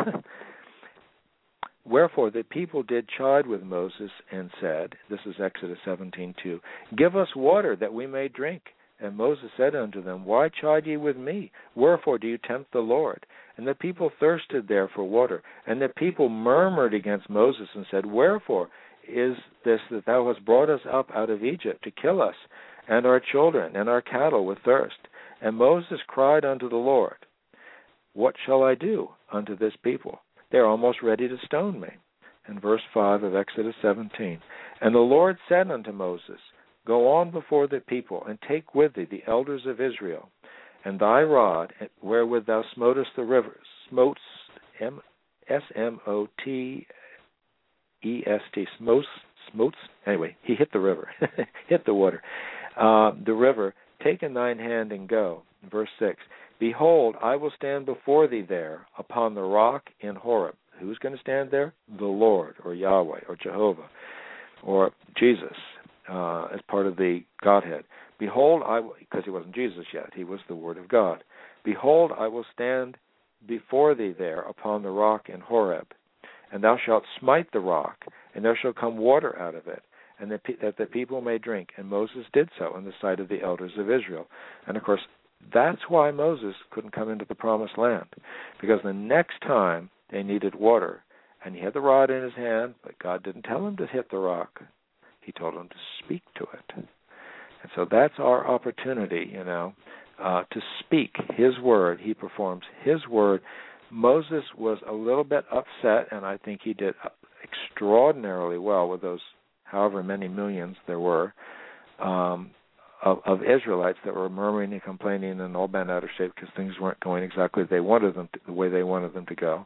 "Wherefore the people did chide with Moses and said," this is Exodus seventeen two, "Give us water that we may drink. And Moses said unto them, Why chide ye with me? Wherefore do you tempt the Lord? And the people thirsted there for water. And the people murmured against Moses and said, Wherefore is this that thou hast brought us up out of Egypt to kill us, and our children, and our cattle with thirst? And Moses cried unto the Lord, What shall I do unto this people? They are almost ready to stone me." And verse five of Exodus seventeen, "And the Lord said unto Moses, Go on before the people, and take with thee the elders of Israel, and thy rod, wherewith thou smotest the rivers, smotes, M, S M O T E S T, smotes, smotes, anyway, he hit the river, hit the water, uh, the river, take in thine hand and go. Verse six, behold, I will stand before thee there upon the rock in Horeb. Who's going to stand there? The Lord, or Yahweh, or Jehovah, or Jesus, uh, as part of the Godhead. Behold, I because he wasn't Jesus yet, he was the Word of God. Behold, I will stand before thee there upon the rock in Horeb, and thou shalt smite the rock, and there shall come water out of it, and that, pe- that the people may drink. And Moses did so in the sight of the elders of Israel. And of course, that's why Moses couldn't come into the promised land, because the next time they needed water, and he had the rod in his hand, but God didn't tell him to hit the rock. He told him to speak to it. And so that's our opportunity, you know, uh, to speak his word. He performs his word. Moses was a little bit upset, and I think he did extraordinarily well with those however many millions there were um, of, of Israelites that were murmuring and complaining and all bent out of shape because things weren't going exactly they wanted them to, the way they wanted them to go.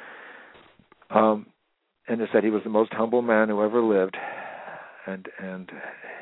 Um, and they said he was the most humble man who ever lived, and and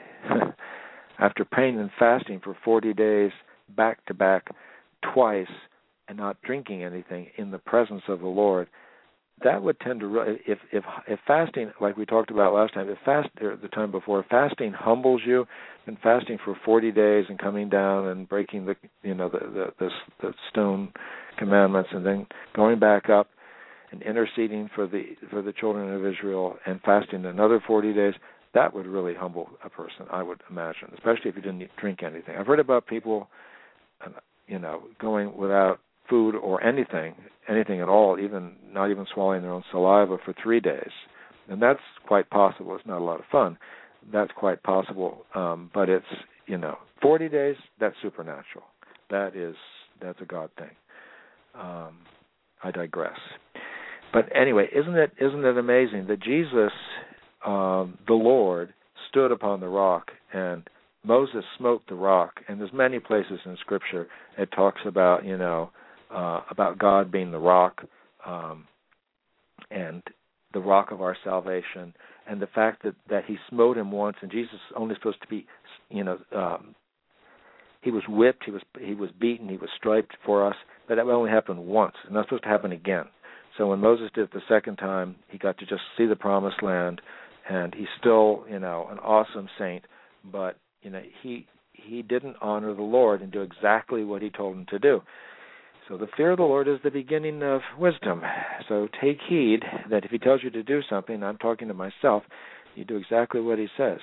after praying and fasting for forty days back to back twice and not drinking anything in the presence of the Lord, that would tend to really, if if if fasting, like we talked about last time, if fast or the time before, if fasting humbles you, and fasting for forty days and coming down and breaking the you know the the the, the stone commandments and then going back up and interceding for the for the children of Israel and fasting another forty days, that would really humble a person, I would imagine, especially if you didn't drink anything. I've heard about people, you know, going without food or anything, anything at all, even not even swallowing their own saliva for three days. And that's quite possible. It's not a lot of fun. That's quite possible. Um, but it's, you know, forty days, that's supernatural. That is, that's a God thing. Um, I digress. But anyway, isn't it isn't it amazing that Jesus, um, the Lord, stood upon the rock, and Moses smote the rock, and there's many places in Scripture it talks about, you know, uh, about God being the rock, um, and the rock of our salvation, and the fact that, that he smote him once, and Jesus is only supposed to be, you know, um, he was whipped, he was he was beaten, he was striped for us, but that only happened once. It's not supposed to happen again. So when Moses did it the second time, he got to just see the promised land, and he's still, you know, an awesome saint, but, you know, he he didn't honor the Lord and do exactly what he told him to do. So the fear of the Lord is the beginning of wisdom. So take heed that if he tells you to do something, I'm talking to myself, you do exactly what he says.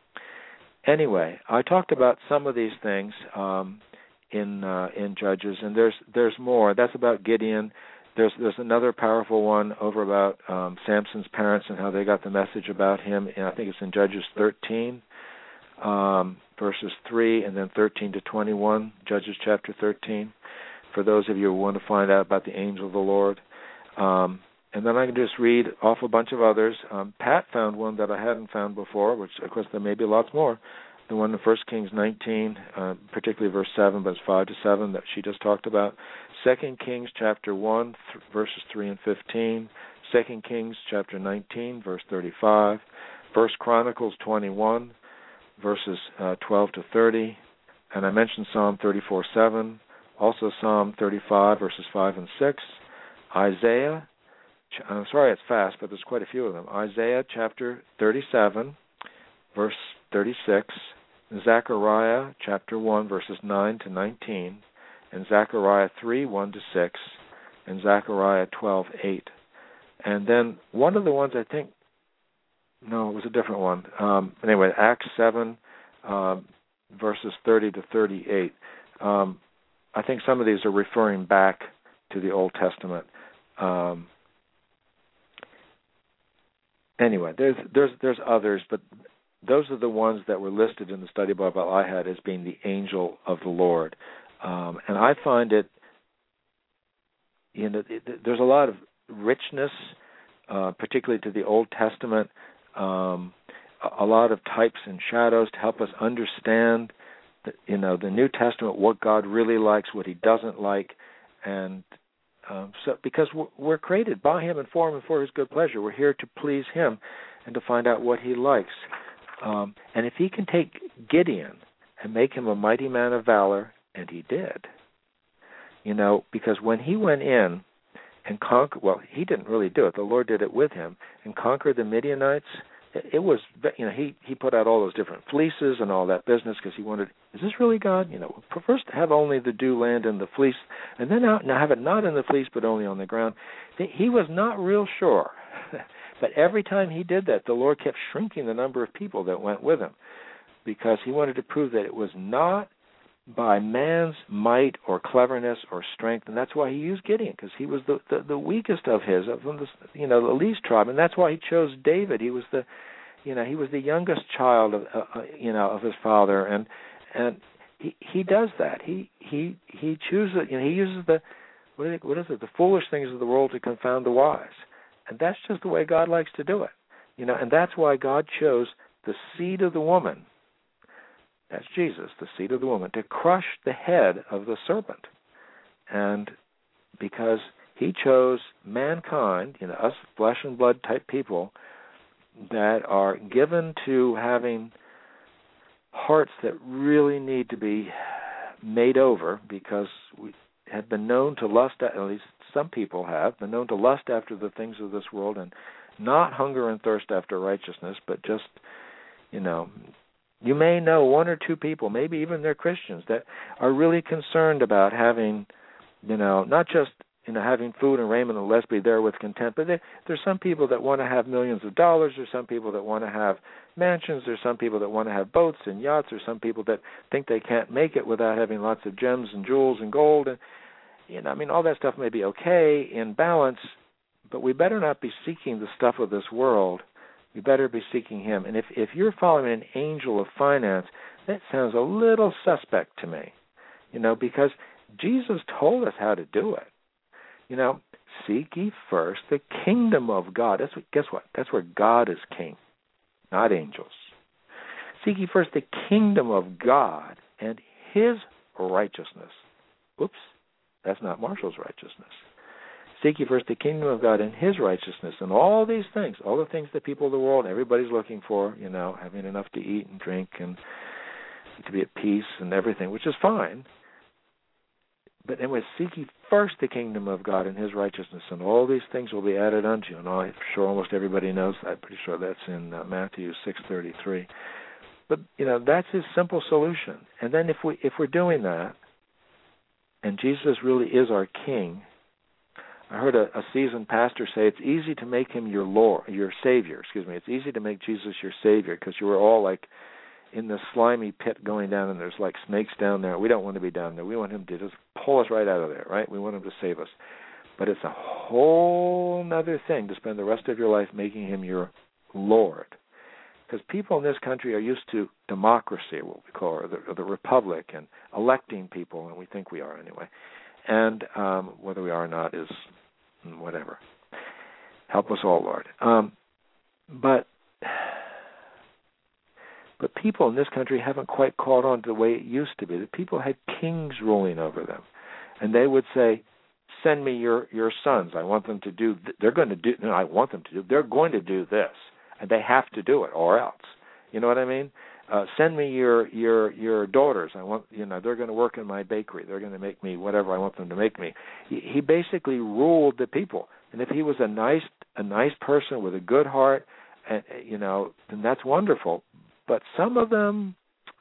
Anyway, I talked about some of these things um, in uh, in Judges, and there's there's more. That's about Gideon. There's there's another powerful one over about um, Samson's parents and how they got the message about him, and I think it's in Judges thirteen, um, verses three, and then thirteen to twenty-one, Judges chapter thirteen, for those of you who want to find out about the angel of the Lord. Um, and then I can just read off a bunch of others. Um, Pat found one that I hadn't found before, which, of course, there may be lots more. The one in First Kings nineteen, uh, particularly verse seven, but it's five to seven that she just talked about. Second Kings chapter one, th- verses three and fifteen. Second Kings chapter nineteen, verse thirty-five. First Chronicles twenty-one, verses uh, twelve to thirty. And I mentioned Psalm thirty-four seven. Also Psalm thirty-five, verses five and six. Isaiah, I'm sorry it's fast, but there's quite a few of them. Isaiah chapter thirty-seven, verse thirty-six. Zechariah chapter one, verses nine to nineteen. And Zechariah three, one to six. And Zechariah twelve, eight. And then one of the ones I think, no, it was a different one. Um, anyway, Acts seven, um, verses thirty to thirty-eight. Um, I think some of these are referring back to the Old Testament. Um, anyway, there's there's there's others, but those are the ones that were listed in the study Bible I had as being the angel of the Lord. Um, and I find it, you know, it, there's a lot of richness, uh, particularly to the Old Testament. Um, a lot of types and shadows to help us understand, the, you know, the New Testament, what God really likes, what He doesn't like, and um, so because we're, we're created by Him and for Him and for His good pleasure. We're here to please Him and to find out what He likes. Um, and if He can take Gideon and make him a mighty man of valor, and He did, you know, because when he went in and conquered, well, he didn't really do it. The Lord did it with him and conquered the Midianites. It was, you know, he, he put out all those different fleeces and all that business because he wanted, is this really God? You know, first have only the dew land in the fleece, and then now, now have it not in the fleece but only on the ground. He was not real sure. But every time he did that, the Lord kept shrinking the number of people that went with him because He wanted to prove that it was not by man's might or cleverness or strength, and that's why He used Gideon, because he was the, the, the weakest of his, of the, you know, the least tribe, and that's why He chose David. He was the, you know, he was the youngest child of, uh, you know, of his father, and and he he does that. He he he chooses, you know, he uses the what is it, what is it, the foolish things of the world to confound the wise, and that's just the way God likes to do it, you know, and that's why God chose the seed of the woman. That's Jesus, the seed of the woman, to crush the head of the serpent. And because He chose mankind, you know, us flesh and blood type people that are given to having hearts that really need to be made over, because we have been known to lust, at least some people have, been known to lust after the things of this world and not hunger and thirst after righteousness, but just, you know, you may know one or two people, maybe even they're Christians, that are really concerned about having, you know, not just, you know, having food and raiment and let's be there with content, but they, there's some people that want to have millions of dollars, there's some people that want to have mansions, there's some people that want to have boats and yachts, there's some people that think they can't make it without having lots of gems and jewels and gold, and, you know, I mean, all that stuff may be okay in balance, but we better not be seeking the stuff of this world. You better be seeking Him. And if, if you're following an angel of finance, that sounds a little suspect to me, you know, because Jesus told us how to do it. You know, seek ye first the kingdom of God. That's what, guess what? That's where God is king, not angels. Seek ye first the kingdom of God and His righteousness. Oops, that's not Marshall's righteousness. Seek ye first the kingdom of God and His righteousness, and all these things, all the things that people of the world, everybody's looking for, you know, having enough to eat and drink and to be at peace and everything, which is fine. But anyway, seek ye first the kingdom of God and His righteousness, and all these things will be added unto you. And I'm sure almost everybody knows that. I'm pretty sure that's in uh, Matthew six thirty-three. But, you know, that's His simple solution. And then if, we, if we're doing that, and Jesus really is our King, I heard a, a seasoned pastor say it's easy to make Him your Lord, your Savior, excuse me. It's easy to make Jesus your Savior because you were all like in this slimy pit going down and there's like snakes down there. We don't want to be down there. We want Him to just pull us right out of there, right? We want Him to save us. But it's a whole other thing to spend the rest of your life making Him your Lord. Because people in this country are used to democracy, what we call it, or the, or the republic, and electing people, and we think we are anyway. And um, whether we are or not is whatever. Help us all, Lord. Um, but but people in this country haven't quite caught on to the way it used to be. The people had kings ruling over them, and they would say, "Send me your, your sons. I want them to do. Th- they're going to do. No, I want them to do. They're going to do this, and they have to do it, or else." You know what I mean? Uh, send me your, your your daughters. I want you know they're going to work in my bakery. They're going to make me whatever I want them to make me. He, he basically ruled the people, and if he was a nice a nice person with a good heart, and you know, then that's wonderful. But some of them,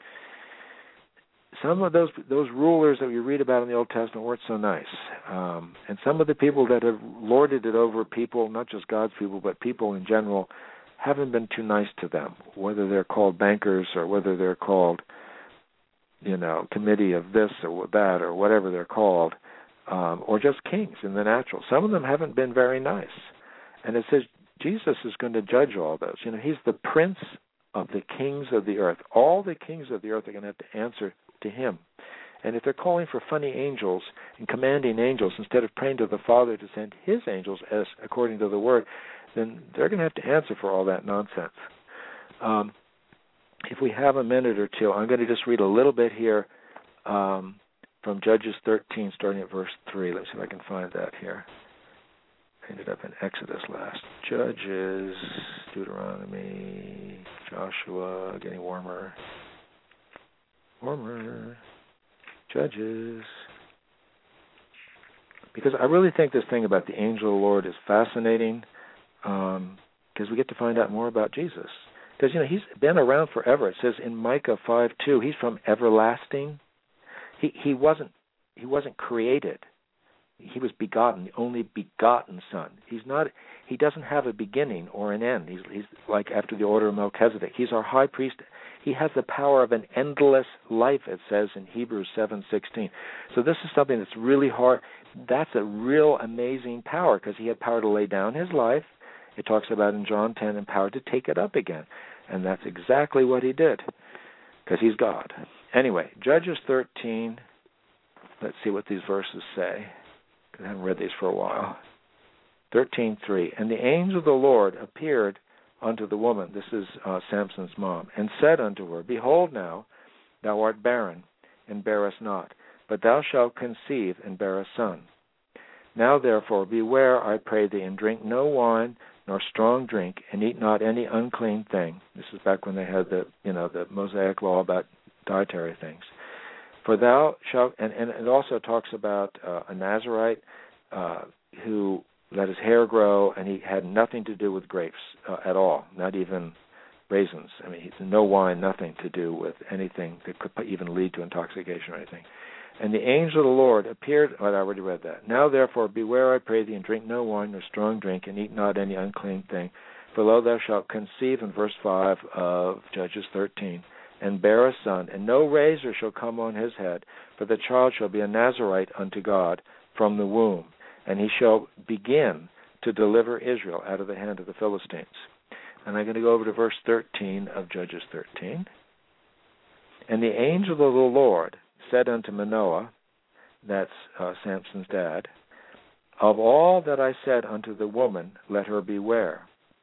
some of those those rulers that we read about in the Old Testament weren't so nice, um, and some of the people that have lorded it over people, not just God's people, but people in general, haven't been too nice to them, whether they're called bankers or whether they're called, you know, committee of this or that or whatever they're called, um, or just kings in the natural. Some of them haven't been very nice. And it says Jesus is going to judge all those. You know, He's the prince of the kings of the earth. All the kings of the earth are going to have to answer to Him. And if they're calling for funny angels and commanding angels instead of praying to the Father to send His angels, as according to the Word, then they're going to have to answer for all that nonsense. Um, if we have a minute or two, I'm going to just read a little bit here um, from Judges thirteen, starting at verse three. Let's see if I can find that here. I ended up in Exodus last. Judges, Deuteronomy, Joshua, getting warmer. Warmer. Judges. Because I really think this thing about the angel of the Lord is fascinating, um, because we get to find out more about Jesus. Because, you know, he's been around forever. It says in Micah five two, he's from everlasting. He he wasn't he wasn't created. He was begotten, the only begotten Son. He's not. He doesn't have a beginning or an end. He's he's like after the order of Melchizedek. He's our high priest. He has the power of an endless life, it says in Hebrews seven sixteen. So this is something that's really hard. That's a real amazing power, because he had power to lay down his life. It talks about in John ten, and power to take it up again. And that's exactly what he did, because he's God. Anyway, Judges thirteen. Let's see what these verses say, because I haven't read these for a while. thirteen three. And the angel of the Lord appeared unto the woman, this is uh, Samson's mom, and said unto her, Behold now, thou art barren, and bearest not, but thou shalt conceive and bear a son. Now therefore beware, I pray thee, and drink no wine nor strong drink, and eat not any unclean thing. This is back when they had the, you know, the Mosaic law about dietary things. For thou shalt, and, and it also talks about uh, a Nazirite uh, who let his hair grow, and he had nothing to do with grapes uh, at all, not even raisins. I mean, he, no wine, nothing to do with anything that could even lead to intoxication or anything. And the angel of the Lord appeared, oh, I already read that. Now therefore beware, I pray thee, and drink no wine nor strong drink, and eat not any unclean thing. For lo, thou shalt conceive, in verse five of Judges thirteen, and bear a son, and no razor shall come on his head, for the child shall be a Nazirite unto God from the womb, and he shall begin to deliver Israel out of the hand of the Philistines. And I'm going to go over to verse thirteen of Judges thirteen. And the angel of the Lord said unto Manoah, that's uh, Samson's dad, Of all that I said unto the woman, let her beware.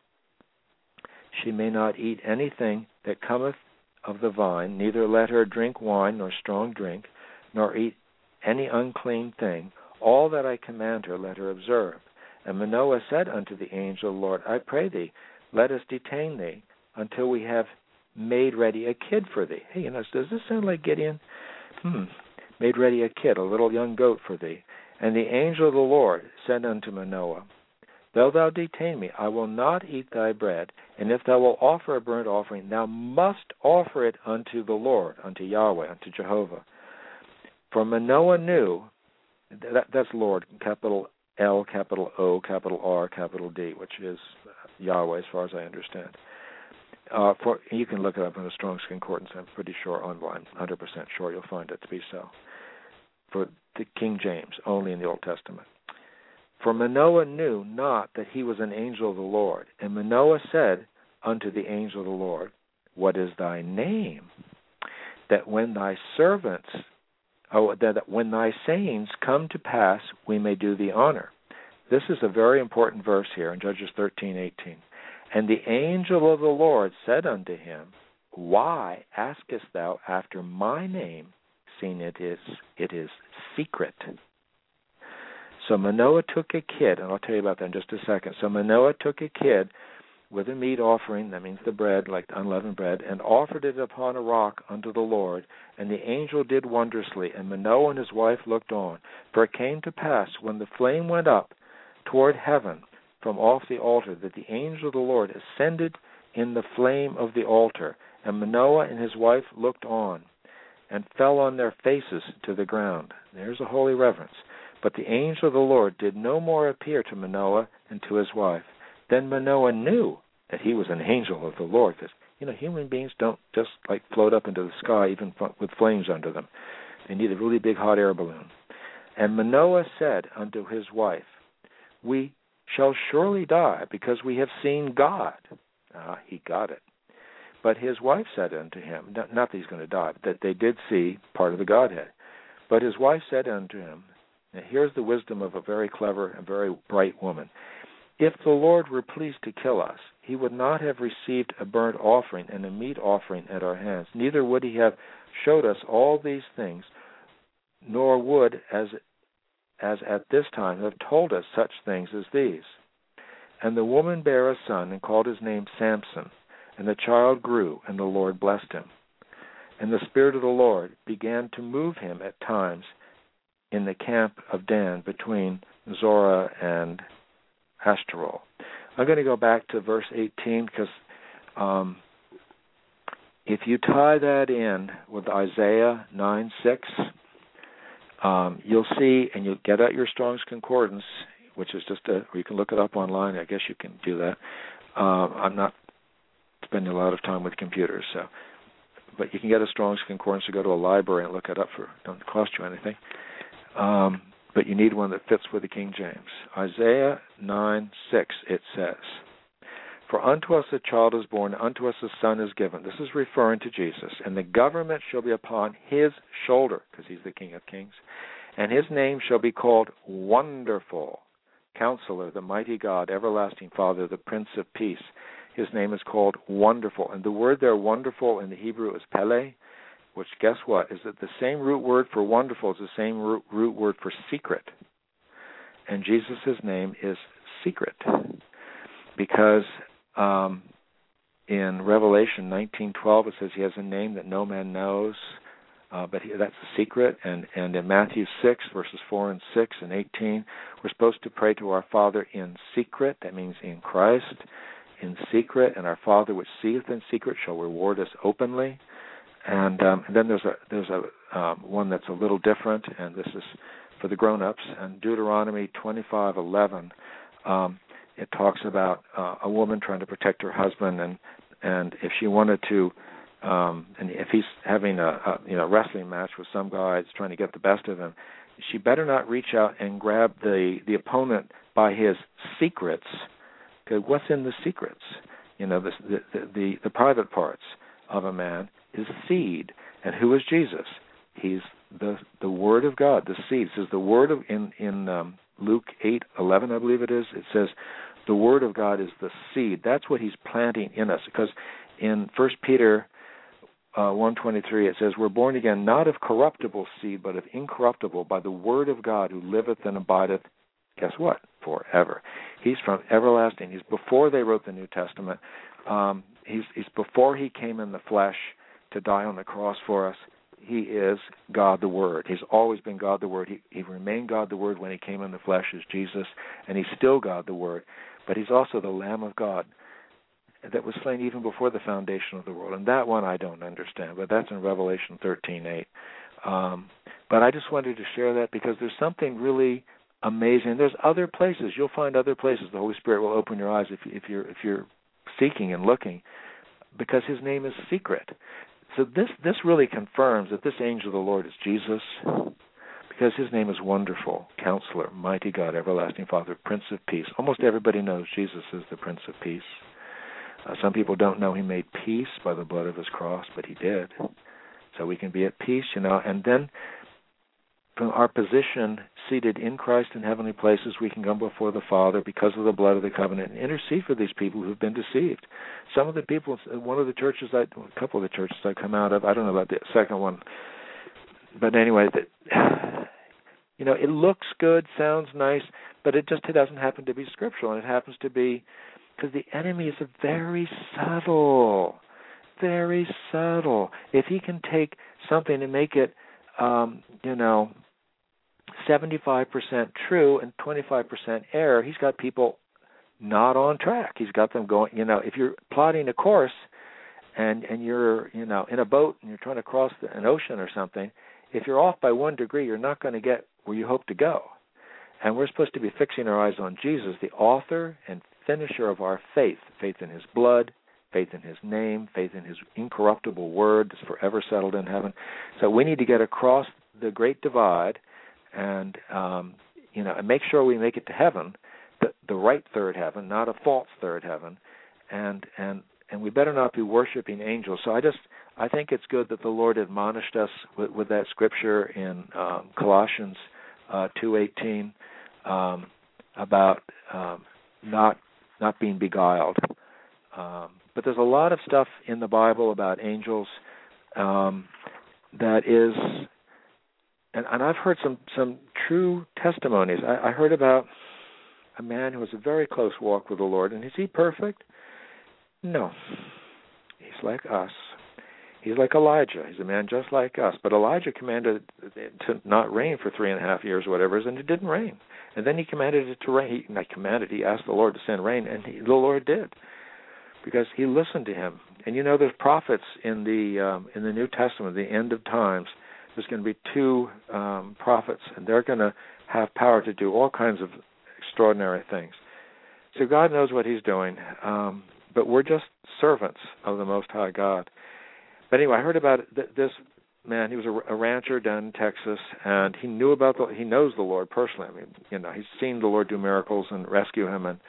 She may not eat anything that cometh of the vine, neither let her drink wine nor strong drink, nor eat any unclean thing. All that I command her, let her observe. And Manoah said unto the angel of the Lord, I pray thee, let us detain thee until we have made ready a kid for thee. Hey, you know, does this sound like Gideon? Hmm. Made ready a kid, a little young goat for thee. And the angel of the Lord said unto Manoah, Though thou detain me, I will not eat thy bread, and if thou wilt offer a burnt offering, thou must offer it unto the Lord, unto Yahweh, unto Jehovah. For Manoah knew, that, that's Lord, capital L, capital O, capital R, capital D, which is Yahweh as far as I understand. Uh, for you can look it up in the Strong's Concordance. I'm pretty sure online, one hundred percent sure you'll find it to be so. For the King James, only in the Old Testament. For Manoah knew not that he was an angel of the Lord. And Manoah said unto the angel of the Lord, What is thy name? That when thy servants, oh, that when thy sayings come to pass, we may do thee honor. This is a very important verse here in Judges thirteen eighteen. And the angel of the Lord said unto him, Why askest thou after my name, seeing it is it is secret? So Manoah took a kid, and I'll tell you about that in just a second. So Manoah took a kid with a meat offering, that means the bread, like the unleavened bread, and offered it upon a rock unto the Lord. And the angel did wondrously, and Manoah and his wife looked on. For it came to pass, when the flame went up toward heaven from off the altar, that the angel of the Lord ascended in the flame of the altar. And Manoah and his wife looked on, and fell on their faces to the ground. There's a holy reverence. But the angel of the Lord did no more appear to Manoah and to his wife. Then Manoah knew that he was an angel of the Lord. Because, you know, human beings don't just like float up into the sky even with flames under them. They need a really big hot air balloon. And Manoah said unto his wife, We shall surely die, because we have seen God. Ah, he got it. But his wife said unto him, not that he's going to die, but that they did see part of the Godhead. But his wife said unto him, now here's the wisdom of a very clever and very bright woman. If the Lord were pleased to kill us, he would not have received a burnt offering and a meat offering at our hands. Neither would he have showed us all these things, nor would, as as at this time, have told us such things as these. And the woman bare a son, and called his name Samson. And the child grew, and the Lord blessed him. And the Spirit of the Lord began to move him at times in the camp of Dan, between Zorah and Ashtaroth. I'm going to go back to verse eighteen, because um, if you tie that in with Isaiah nine six, um, you'll see, and you'll get out your Strong's Concordance, which is just a, or you can look it up online. I guess you can do that. Um, I'm not spending a lot of time with computers, so, but you can get a Strong's Concordance to go to a library and look it up for, don't cost you anything. Um, but you need one that fits with the King James. Isaiah nine six, it says, For unto us a child is born, unto us a son is given. This is referring to Jesus. And the government shall be upon his shoulder, because he's the King of Kings. And his name shall be called Wonderful, Counselor, the Mighty God, Everlasting Father, the Prince of Peace. His name is called Wonderful. And the word there, wonderful, in the Hebrew is Pele, which, guess what, is that the same root word for wonderful is the same root, root word for secret. And Jesus' name is Secret, because um, in Revelation nineteen twelve it says he has a name that no man knows, uh, but he, that's a secret. And, and in Matthew six, verses four and six and eighteen, we're supposed to pray to our Father in secret. That means in Christ, in secret. And our Father which seeth in secret shall reward us openly. And, um, and then there's a there's a um, one that's a little different, and this is for the grown-ups. And Deuteronomy twenty-five eleven, um, it talks about uh, a woman trying to protect her husband, and and if she wanted to, um, and if he's having a, a you know wrestling match with some guy that's trying to get the best of him, she better not reach out and grab the the opponent by his secrets. Because what's in the secrets? You know, the the the, the private parts of a man is seed. And who is Jesus? He's the the Word of God, the seed. It says the Word of, in, in um, Luke eight eleven, I believe it is, it says the Word of God is the seed. That's what he's planting in us. Because in First Peter uh, one twenty-three, it says, we're born again not of corruptible seed, but of incorruptible, by the Word of God who liveth and abideth, guess what? Forever. He's from everlasting. He's before they wrote the New Testament. Um, he's, he's before he came in the flesh to die on the cross for us. He is God the Word. He's always been God the Word. He, he remained God the Word when he came in the flesh as Jesus, and he's still God the Word. But he's also the Lamb of God that was slain even before the foundation of the world. And that one I don't understand, but that's in Revelation thirteen eight. Um, but I just wanted to share that because there's something really amazing. There's other places. You'll find other places. The Holy Spirit will open your eyes if, if you're if you're seeking and looking, because his name is Secret. So this, this really confirms that this angel of the Lord is Jesus, because his name is Wonderful, Counselor, Mighty God, Everlasting Father, Prince of Peace. Almost everybody knows Jesus is the Prince of Peace. Uh, some people don't know he made peace by the blood of his cross, but he did. So we can be at peace, you know. And then from our position seated in Christ in heavenly places, we can come before the Father because of the blood of the covenant and intercede for these people who've been deceived. Some of the people, one of the churches, I, a couple of the churches I come out of, I don't know about the second one, but anyway, that, you know, it looks good, sounds nice, but it just it doesn't happen to be scriptural, and it happens to be because the enemy is a very subtle, very subtle. If he can take something and make it, um, you know, seventy-five percent true and twenty-five percent error, he's got people not on track. He's got them going, you know, if you're plotting a course and, and you're, you know, in a boat and you're trying to cross the, an ocean or something, if you're off by one degree, you're not going to get where you hope to go. And we're supposed to be fixing our eyes on Jesus, the author and finisher of our faith, faith in his blood, faith in his name, faith in his incorruptible word that's forever settled in heaven. So we need to get across the great divide and, um, you know, and make sure we make it to heaven, the, the right third heaven, not a false third heaven, and and and we better not be worshiping angels. So I just, I think it's good that the Lord admonished us with, with that scripture in um, Colossians uh, two eighteen um, about um, not not being beguiled. Um, but there's a lot of stuff in the Bible about angels um, that is, and, and I've heard some, some true testimonies. I, I heard about a man who has a very close walk with the Lord, and is he perfect? No. He's like us. He's like Elijah. He's a man just like us. But Elijah commanded to not rain for three and a half years or whatever, and it didn't rain. And then he commanded it to rain. He, not commanded, he asked the Lord to send rain, and he, the Lord did, because he listened to him. And you know, there's prophets in the um, in the New Testament, the end of times. There's going to be two um, prophets, and they're going to have power to do all kinds of extraordinary things. So God knows what he's doing, um, but we're just servants of the Most High God. But anyway, I heard about th- this man. He was a, a rancher down in Texas, and he knew about the, he knows the Lord personally. I mean, you know, he's seen the Lord do miracles and rescue him, and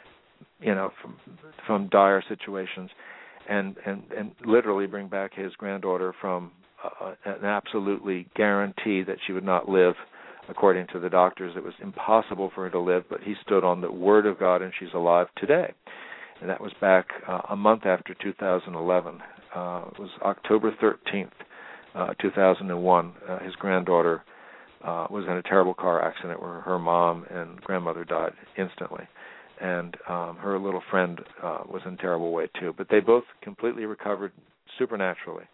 you know, from from dire situations, and and and literally bring back his granddaughter from uh, an absolutely guarantee that she would not live. According to the doctors, it was impossible for her to live, but he stood on the Word of God, and she's alive today. And that was back uh, a month after two thousand eleven. Uh, it was October thirteenth, uh, two thousand one. Uh, his granddaughter uh, was in a terrible car accident where her mom and grandmother died instantly. And um, her little friend uh, was in a terrible way, too. But they both completely recovered supernaturally.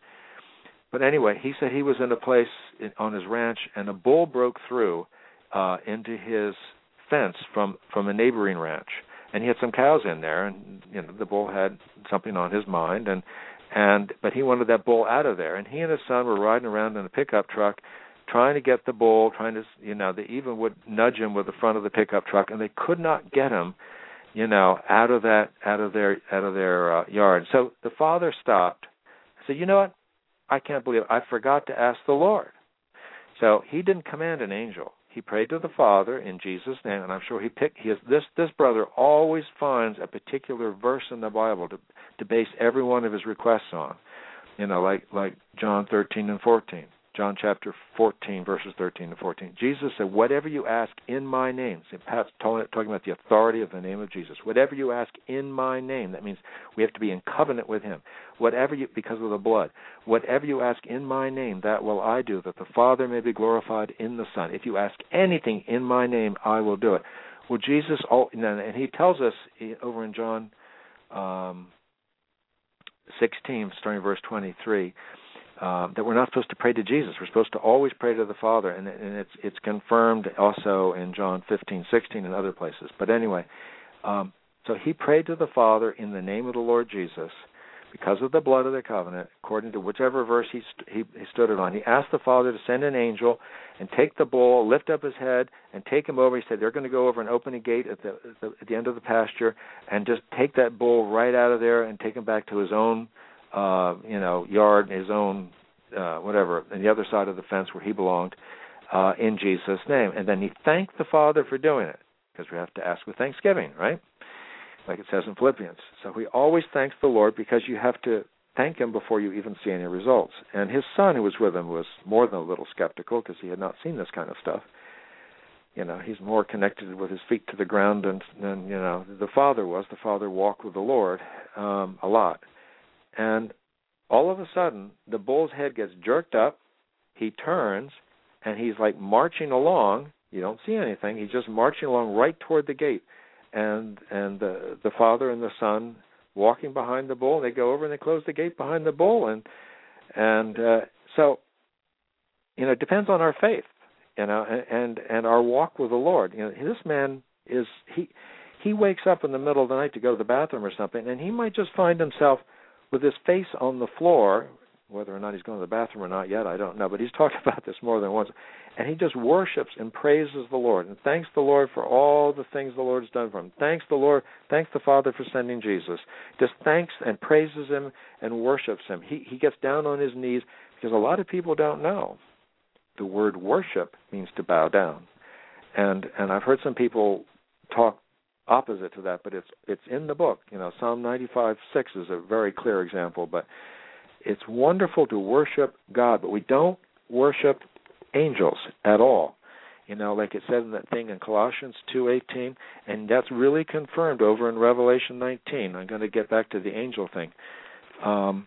But anyway, he said he was in a place in, on his ranch, and a bull broke through uh, into his fence from, from a neighboring ranch. And he had some cows in there, and you know the bull had something on his mind, and and but he wanted that bull out of there. And he and his son were riding around in a pickup truck, trying to get the bull, trying to you know they even would nudge him with the front of the pickup truck, and they could not get him, you know, out of that out of their out of their uh, yard. So the father stopped, said, "You know what? I can't believe it. I forgot to ask the Lord." So he didn't command an angel. He prayed to the Father in Jesus' name, and I'm sure he picked. He has, this this brother always finds a particular verse in the Bible to to base every one of his requests on. You know, like like John thirteen and fourteen. John chapter fourteen, verses thirteen to fourteen. Jesus said, "Whatever you ask in my name," Saint Pat's talking about the authority of the name of Jesus. "Whatever you ask in my name," that means we have to be in covenant with him. Whatever you, because of the blood, "whatever you ask in my name, that will I do, that the Father may be glorified in the Son. If you ask anything in my name, I will do it." Well, Jesus, and he tells us over in John um, sixteen, starting verse twenty-three, Um, that we're not supposed to pray to Jesus. We're supposed to always pray to the Father, and, and it's it's confirmed also in John fifteen, sixteen, and other places. But anyway, um, so he prayed to the Father in the name of the Lord Jesus, because of the blood of the covenant, according to whichever verse he, st- he, he stood it on. He asked the Father to send an angel and take the bull, lift up his head, and take him over. He said they're going to go over and open a gate at the, at the at the end of the pasture, and just take that bull right out of there and take him back to his own Uh, you know, yard, his own, uh, whatever, on the other side of the fence where he belonged, uh, in Jesus' name. And then he thanked the Father for doing it, because we have to ask with thanksgiving, right? Like it says in Philippians. So he always thanks the Lord, because you have to thank him before you even see any results. And his son, who was with him, was more than a little skeptical, because he had not seen this kind of stuff. You know, he's more connected with his feet to the ground than, than you know, the Father was. The Father walked with the Lord um, a lot. And all of a sudden, the bull's head gets jerked up, he turns, and he's like marching along. You don't see anything. He's just marching along right toward the gate. And and the, the Father and the Son walking behind the bull, they go over and they close the gate behind the bull. And and uh, so, you know, it depends on our faith, you know, and, and our walk with the Lord. You know, this man is, he he wakes up in the middle of the night to go to the bathroom or something, and he might just find himself with his face on the floor. Whether or not he's going to the bathroom or not yet, I don't know, but he's talked about this more than once. And he just worships and praises the Lord and thanks the Lord for all the things the Lord has done for him. Thanks the Lord, thanks the Father for sending Jesus. Just thanks and praises him and worships him. He he gets down on his knees, because a lot of people don't know the word worship means to bow down. And and I've heard some people talk opposite to that, but it's it's in the book. You know, Psalm ninety-five six is a very clear example. But it's wonderful to worship God, but we don't worship angels at all. You know, like it says in that thing in Colossians two eighteen, and that's really confirmed over in Revelation nineteen. I'm going to get back to the angel thing. Um,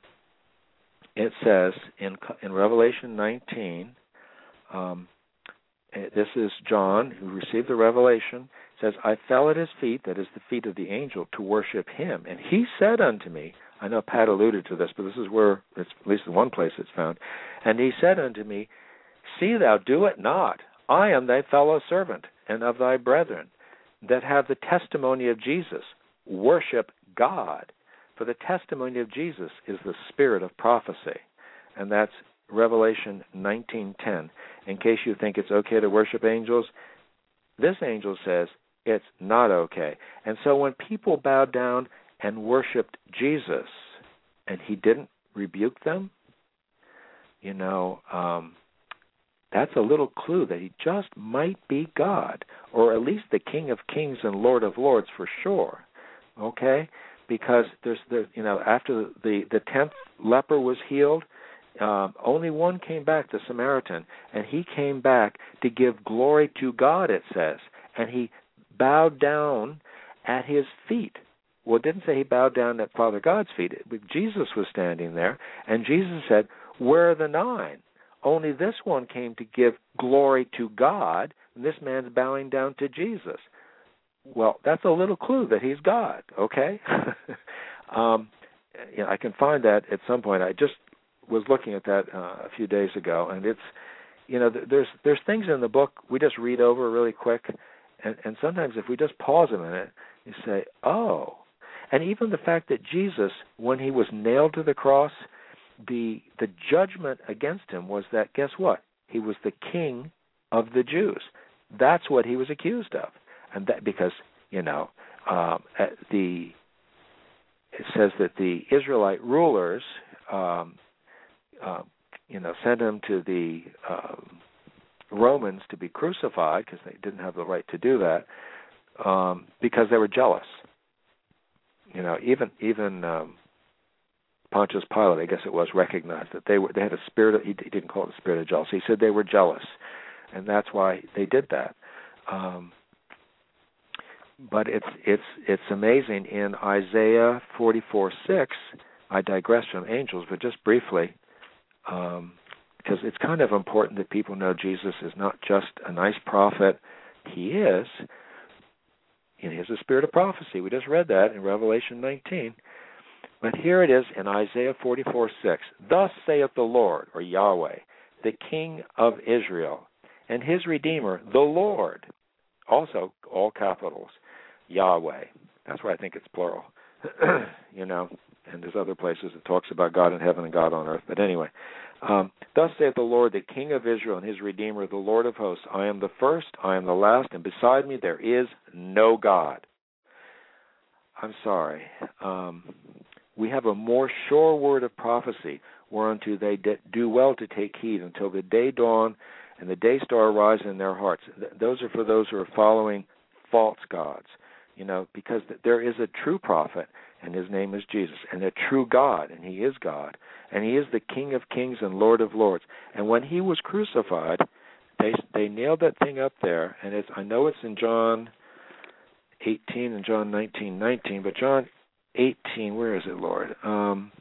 it says in in Revelation nineteen, um, this is John who received the revelation. Says, I fell at his feet, that is the feet of the angel, to worship him. And he said unto me, I know Pat alluded to this, but this is where, it's at least in one place it's found. And he said unto me, see thou do it not. I am thy fellow servant, and of thy brethren, that have the testimony of Jesus. Worship God. For the testimony of Jesus is the spirit of prophecy. And that's Revelation nineteen ten. In case you think it's okay to worship angels, this angel says it's not okay. And so when people bowed down and worshipped Jesus, and he didn't rebuke them, you know, um, that's a little clue that he just might be God, or at least the King of Kings and Lord of Lords for sure. Okay, because there's, there, you know, after the the tenth leper was healed, um, only one came back, the Samaritan, and he came back to give glory to God. It says, and he bowed down at his feet. Well, it didn't say he bowed down at Father God's feet. Jesus was standing there, and Jesus said, where are the nine? Only this one came to give glory to God, and this man's bowing down to Jesus. Well, that's a little clue that he's God, okay? um, you know, I can find that at some point. I just was looking at that uh, a few days ago, and it's, you know, there's there's things in the book we just read over really quick, and, and sometimes if we just pause a minute, you say, oh. And even the fact that Jesus, when he was nailed to the cross, the the judgment against him was that, guess what? He was the king of the Jews. That's what he was accused of. And that because, you know, um, the it says that the Israelite rulers, um, uh, you know, sent him to the uh, Romans to be crucified because they didn't have the right to do that um, because they were jealous. You know, even even um, Pontius Pilate, I guess it was, recognized that they were they had a spirit of, he didn't call it a spirit of jealousy. He said they were jealous, and that's why they did that. Um, but it's it's it's amazing in Isaiah forty-four six. I digress from angels, but just briefly, um, because it's kind of important that people know Jesus is not just a nice prophet. He is. He has a spirit of prophecy. We just read that in Revelation nineteen. But here it is in Isaiah forty-four six. Thus saith the Lord, or Yahweh, the King of Israel, and his Redeemer, the Lord. Also, all capitals, Yahweh. That's why I think it's plural. You know, and there's other places it talks about God in heaven and God on earth. But anyway, um, thus saith the Lord, the King of Israel, and his Redeemer, the Lord of hosts. I am the first, I am the last, and beside me there is no God. I'm sorry. Um, we have a more sure word of prophecy, whereunto they do well to take heed until the day dawn and the day star arise in their hearts. Those are for those who are following false gods, you know, because there is a true prophet, and his name is Jesus, and a true God, and he is God, and he is the King of kings and Lord of lords. And when he was crucified, they they nailed that thing up there, and it's, I know it's in John eighteen and John nineteen nineteen, but John eighteen, where is it, Lord? Um,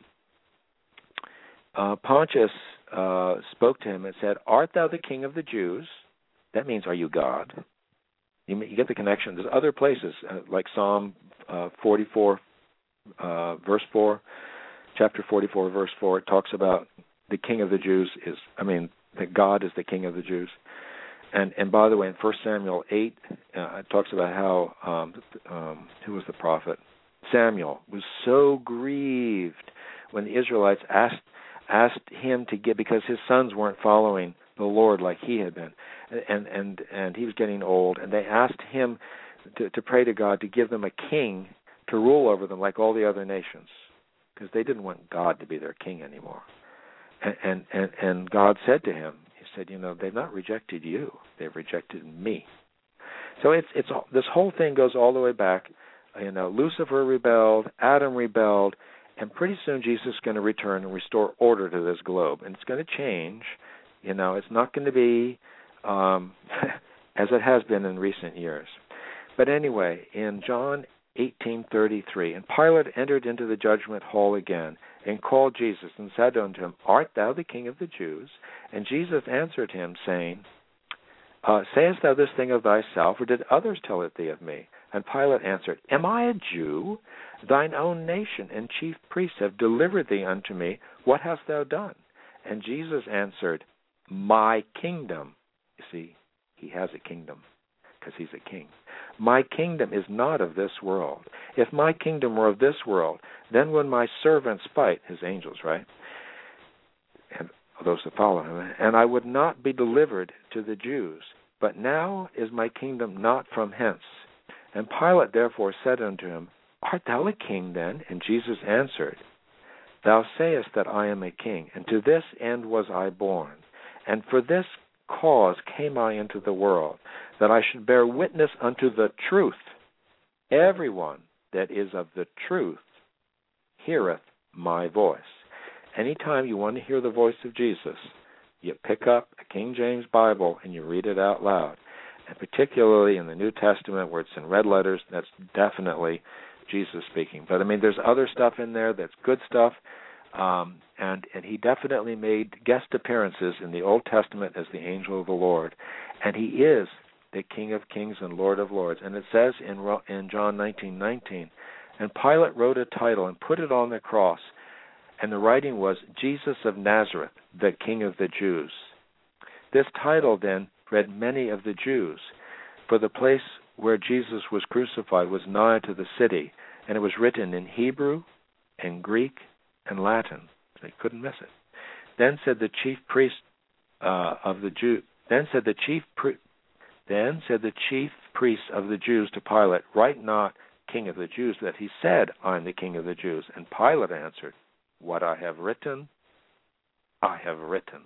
uh, Pontius uh, spoke to him and said, art thou the King of the Jews? That means, are you God? You, you get the connection. There's other places, uh, like Psalm uh, forty-four, uh, verse four, chapter forty-four, verse four. It talks about the King of the Jews is, I mean, that God is the King of the Jews. And and by the way, in First Samuel eight, uh, it talks about how, um, um, who was the prophet? Samuel was so grieved when the Israelites asked asked him to get, because his sons weren't following the Lord like he had been, and and and he was getting old, and they asked him to, to pray to God to give them a king to rule over them like all the other nations, because they didn't want God to be their king anymore. And and and, and God said to him, he said, you know, they've not rejected you, they've rejected me. So it's it's this whole thing goes all the way back. You know, Lucifer rebelled, Adam rebelled, and pretty soon Jesus is going to return and restore order to this globe. And it's going to change. You know, it's not going to be um, as it has been in recent years. But anyway, in John eighteen thirty-three, and Pilate entered into the judgment hall again, and called Jesus, and said unto him, Art thou the King of the Jews? And Jesus answered him, saying, uh, Sayest thou this thing of thyself, or did others tell it thee of me? And Pilate answered, Am I a Jew? Thine own nation and chief priests have delivered thee unto me. What hast thou done? And Jesus answered, My kingdom. You see, he has a kingdom because he's a king. My kingdom is not of this world. If my kingdom were of this world, then when my servants fight, his angels, right, and those that follow him, and I would not be delivered to the Jews. But now is my kingdom not from hence. And Pilate therefore said unto him, Art thou a king then? And Jesus answered, Thou sayest that I am a king, and to this end was I born. And for this cause came I into the world, that I should bear witness unto the truth. Everyone that is of the truth heareth my voice. Anytime you want to hear the voice of Jesus, you pick up a King James Bible and you read it out loud. And particularly in the New Testament where it's in red letters, that's definitely Jesus speaking. But I mean, there's other stuff in there that's good stuff. Um, and, and he definitely made guest appearances in the Old Testament as the angel of the Lord. And he is the King of kings and Lord of lords. And it says in, in John nineteen nineteen, And Pilate wrote a title and put it on the cross. And the writing was, Jesus of Nazareth, the King of the Jews. This title then read many of the Jews, for the place where Jesus was crucified was nigh to the city, and it was written in Hebrew and Greek and Latin. They couldn't miss it. Then said the chief priest uh, of the Jew. Then said the chief. Pri- then said the chief priests of the Jews to Pilate, Write not King of the Jews, that he said, I am the King of the Jews. And Pilate answered, What I have written, I have written.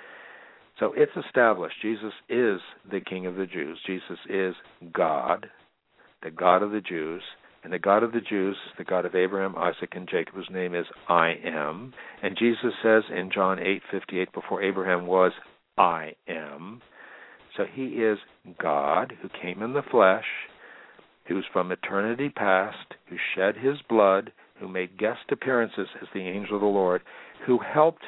So it's established Jesus is the King of the Jews. Jesus is God, the God of the Jews. And the God of the Jews is the God of Abraham, Isaac, and Jacob, whose name is I am. And Jesus says in John eight fifty-eight, before Abraham was, I am. So he is God who came in the flesh, who's from eternity past, who shed his blood, who made guest appearances as the angel of the Lord, who helped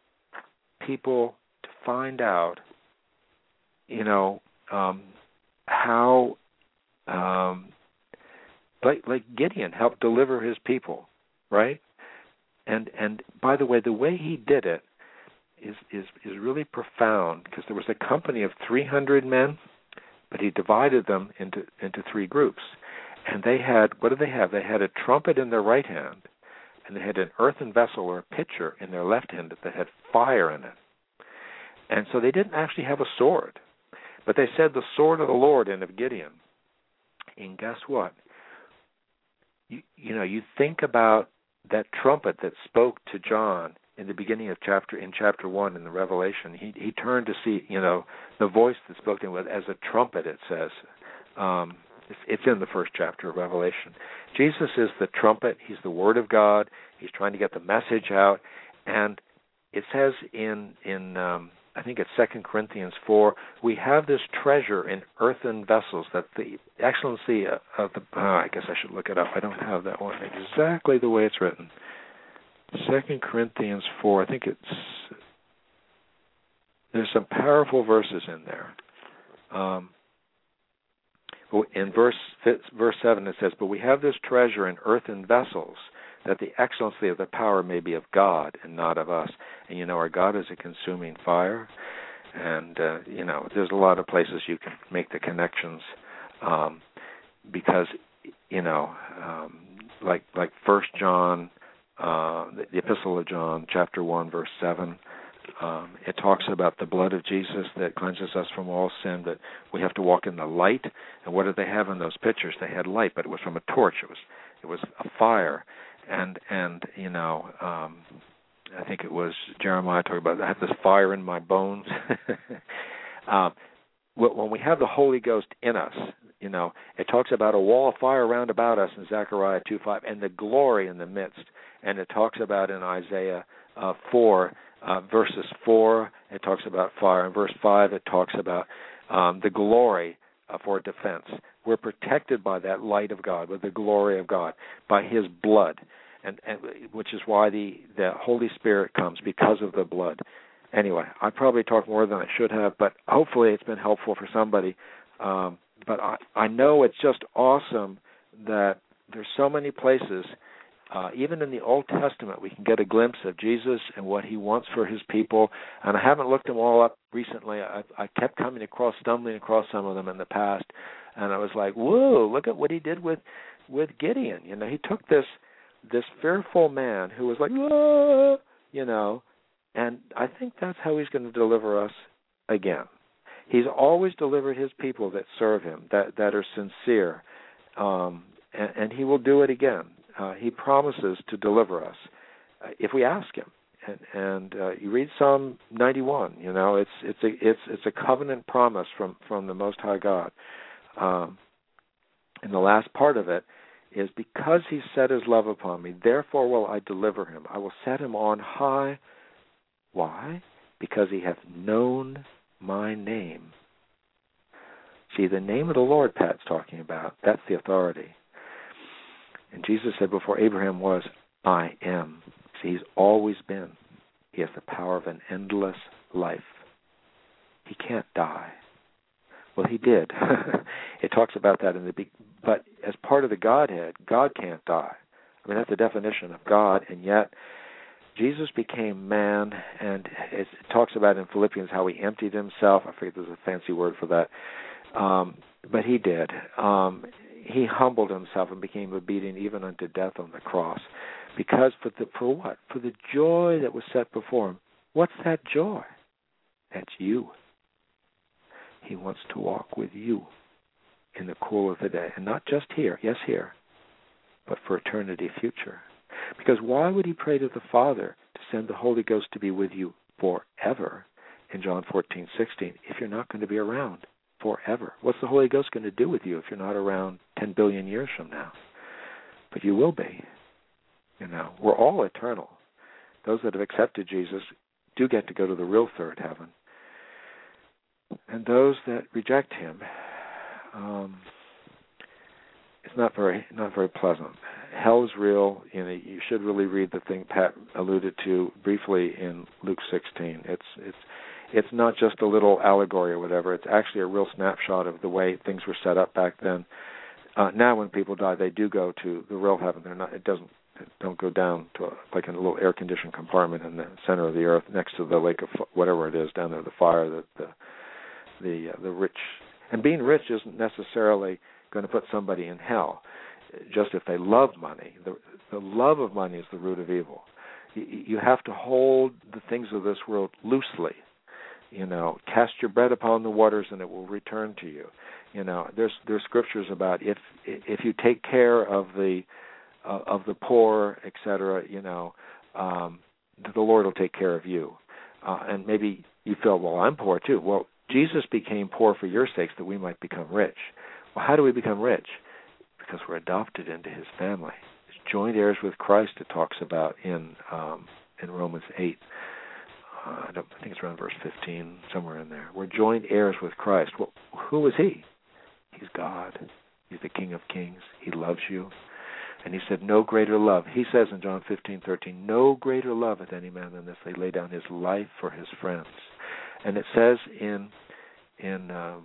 people to find out, you know, um, how, um, like like Gideon helped deliver his people, right? And and by the way, the way he did it is is is really profound, because there was a company of three hundred men, but he divided them into into three groups. And they had, what did they have? They had a trumpet in their right hand, and they had an earthen vessel or a pitcher in their left hand that had fire in it. And so they didn't actually have a sword, but they said the sword of the Lord and of Gideon. And guess what? You, you know, you think about that trumpet that spoke to John in the beginning of chapter, in chapter one in the Revelation. He he turned to see, you know, the voice that spoke to him as a trumpet, it says. Um, it's, it's in the first chapter of Revelation. Jesus is the trumpet. He's the Word of God. He's trying to get the message out. And it says in, in um, I think it's Second Corinthians four, we have this treasure in earthen vessels, that the excellency of the, oh, I guess I should look it up. I don't have that one exactly the way it's written. Second Corinthians four, I think it's, there's some powerful verses in there. Um, in verse verse seven it says, but we have this treasure in earthen vessels, that the excellency of the power may be of God and not of us. And you know, our God is a consuming fire. And, uh, you know, there's a lot of places you can make the connections, um, because, you know, um, like like First John, uh, the, the Epistle of John, chapter one, verse seven, um, it talks about the blood of Jesus that cleanses us from all sin, that we have to walk in the light. And what did they have in those pictures? They had light, but it was from a torch. It was it was a fire. And, and you know, um, I think it was Jeremiah talking about, I have this fire in my bones. um, when we have the Holy Ghost in us, you know, it talks about a wall of fire round about us in Zechariah two five, and the glory in the midst. And it talks about in Isaiah uh, four, uh, verses four, it talks about fire. In verse five, it talks about um, the glory uh, for defense. We're protected by that light of God, with the glory of God, by His blood, and, and which is why the, the Holy Spirit comes, because of the blood. Anyway, I probably talked more than I should have, but hopefully it's been helpful for somebody. Um, but I, I know it's just awesome that there's so many places, uh, even in the Old Testament, we can get a glimpse of Jesus and what He wants for His people. And I haven't looked them all up recently. I, I kept coming across, stumbling across some of them in the past, and I was like, whoa, look at what He did with, with Gideon. You know, He took this this fearful man who was like, ah, you know, and I think that's how He's going to deliver us again. He's always delivered His people that serve Him, that, that are sincere, um, and, and He will do it again. Uh, he promises to deliver us uh, if we ask Him. And, and uh, you read Psalm ninety-one. You know, it's it's a it's it's a covenant promise from, from the Most High God. Um, and the last part of it is, because He set His love upon me, therefore will I deliver him. I will set him on high. Why? Because he hath known my name. See, the name of the Lord Pat's talking about, that's the authority. And Jesus said, before Abraham was, I am. See, He's always been. He has the power of an endless life. He can't die. Well, He did. It talks about that in the big, but as part of the Godhead, God can't die. I mean, that's the definition of God, and yet Jesus became man, and it talks about in Philippians how He emptied Himself. I forget there's a fancy word for that. Um, but He did. Um, he humbled Himself and became obedient even unto death on the cross. Because for the for what? For the joy that was set before Him. What's that joy? That's you. He wants to walk with you in the cool of the day. And not just here, yes here, but for eternity future. Because why would He pray to the Father to send the Holy Ghost to be with you forever in John fourteen sixteen if you're not going to be around forever? What's the Holy Ghost going to do with you if you're not around ten billion years from now? But you will be. You know, we're all eternal. Those that have accepted Jesus do get to go to the real third heaven. And those that reject Him, um, it's not very not very pleasant. Hell is real. You know, you should really read the thing Pat alluded to briefly in Luke sixteen. It's it's it's not just a little allegory or whatever. It's actually a real snapshot of the way things were set up back then. Uh, now, when people die, they do go to the real heaven. They're not. It doesn't. It don't go down to a, like in a little air-conditioned compartment in the center of the earth, next to the lake of whatever it is down there, the fire, the the the, uh, the rich. And being rich isn't necessarily going to put somebody in hell. Just if they love money, the the love of money is the root of evil. You, you have to hold the things of this world loosely. You know, cast your bread upon the waters, and it will return to you. You know, there's there's scriptures about if if you take care of the uh, of the poor, et cetera. You know, um, the Lord will take care of you. Uh, and maybe you feel, well, I'm poor too. Well, Jesus became poor for your sakes that we might become rich. Well, how do we become rich? Because we're adopted into His family. It's joint heirs with Christ. It talks about in um, in Romans eight. Uh, I, don't, I think it's around verse fifteen, somewhere in there. We're joint heirs with Christ. Well, who is He? He's God. He's the King of Kings. He loves you. And He said, no greater love. He says in John fifteen thirteen, no greater love hath any man than this. They lay down his life for his friends. And it says in, in um,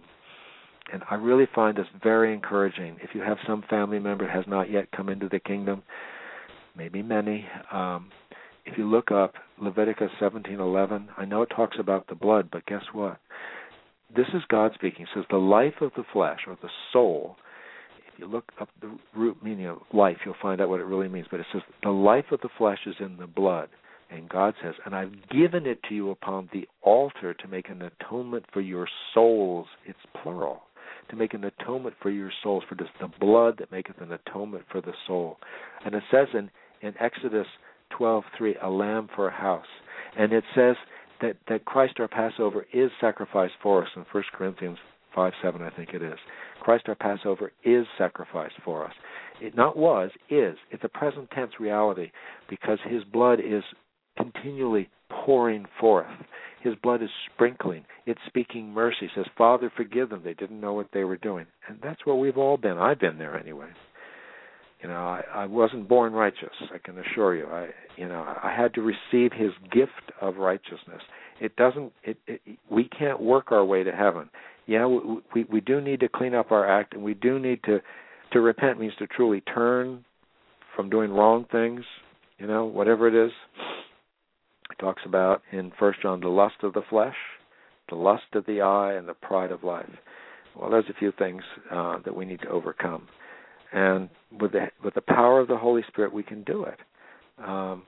and I really find this very encouraging. If you have some family member that has not yet come into the kingdom, maybe many, um, if you look up Leviticus seventeen eleven, I know it talks about the blood, but guess what? This is God speaking. It says the life of the flesh, or the soul. If you look up the root meaning of life, you'll find out what it really means. But it says the life of the flesh is in the blood. And God says, and I've given it to you upon the altar to make an atonement for your souls. It's plural. To make an atonement for your souls. For it is the blood that maketh an atonement for the soul. And it says in, in Exodus twelve three, a lamb for a house. And it says that, that Christ our Passover is sacrificed for us in First Corinthians five seven, I think it is. Christ our Passover is sacrificed for us. It not was, is. It's a present tense reality because His blood is continually pouring forth. His blood is sprinkling. It's speaking mercy. It says, Father, forgive them. They didn't know what they were doing. And that's where we've all been. I've been there anyway. You know, I, I wasn't born righteous, I can assure you. I, you know, I had to receive his gift of righteousness. It doesn't, it, it, we can't work our way to heaven. Yeah, we, we, we do need to clean up our act, and we do need to, to repent means to truly turn from doing wrong things, you know, whatever it is. It talks about in First John the lust of the flesh, the lust of the eye, and the pride of life. Well, there's a few things uh, that we need to overcome. And with the with the power of the Holy Spirit, we can do it. Um,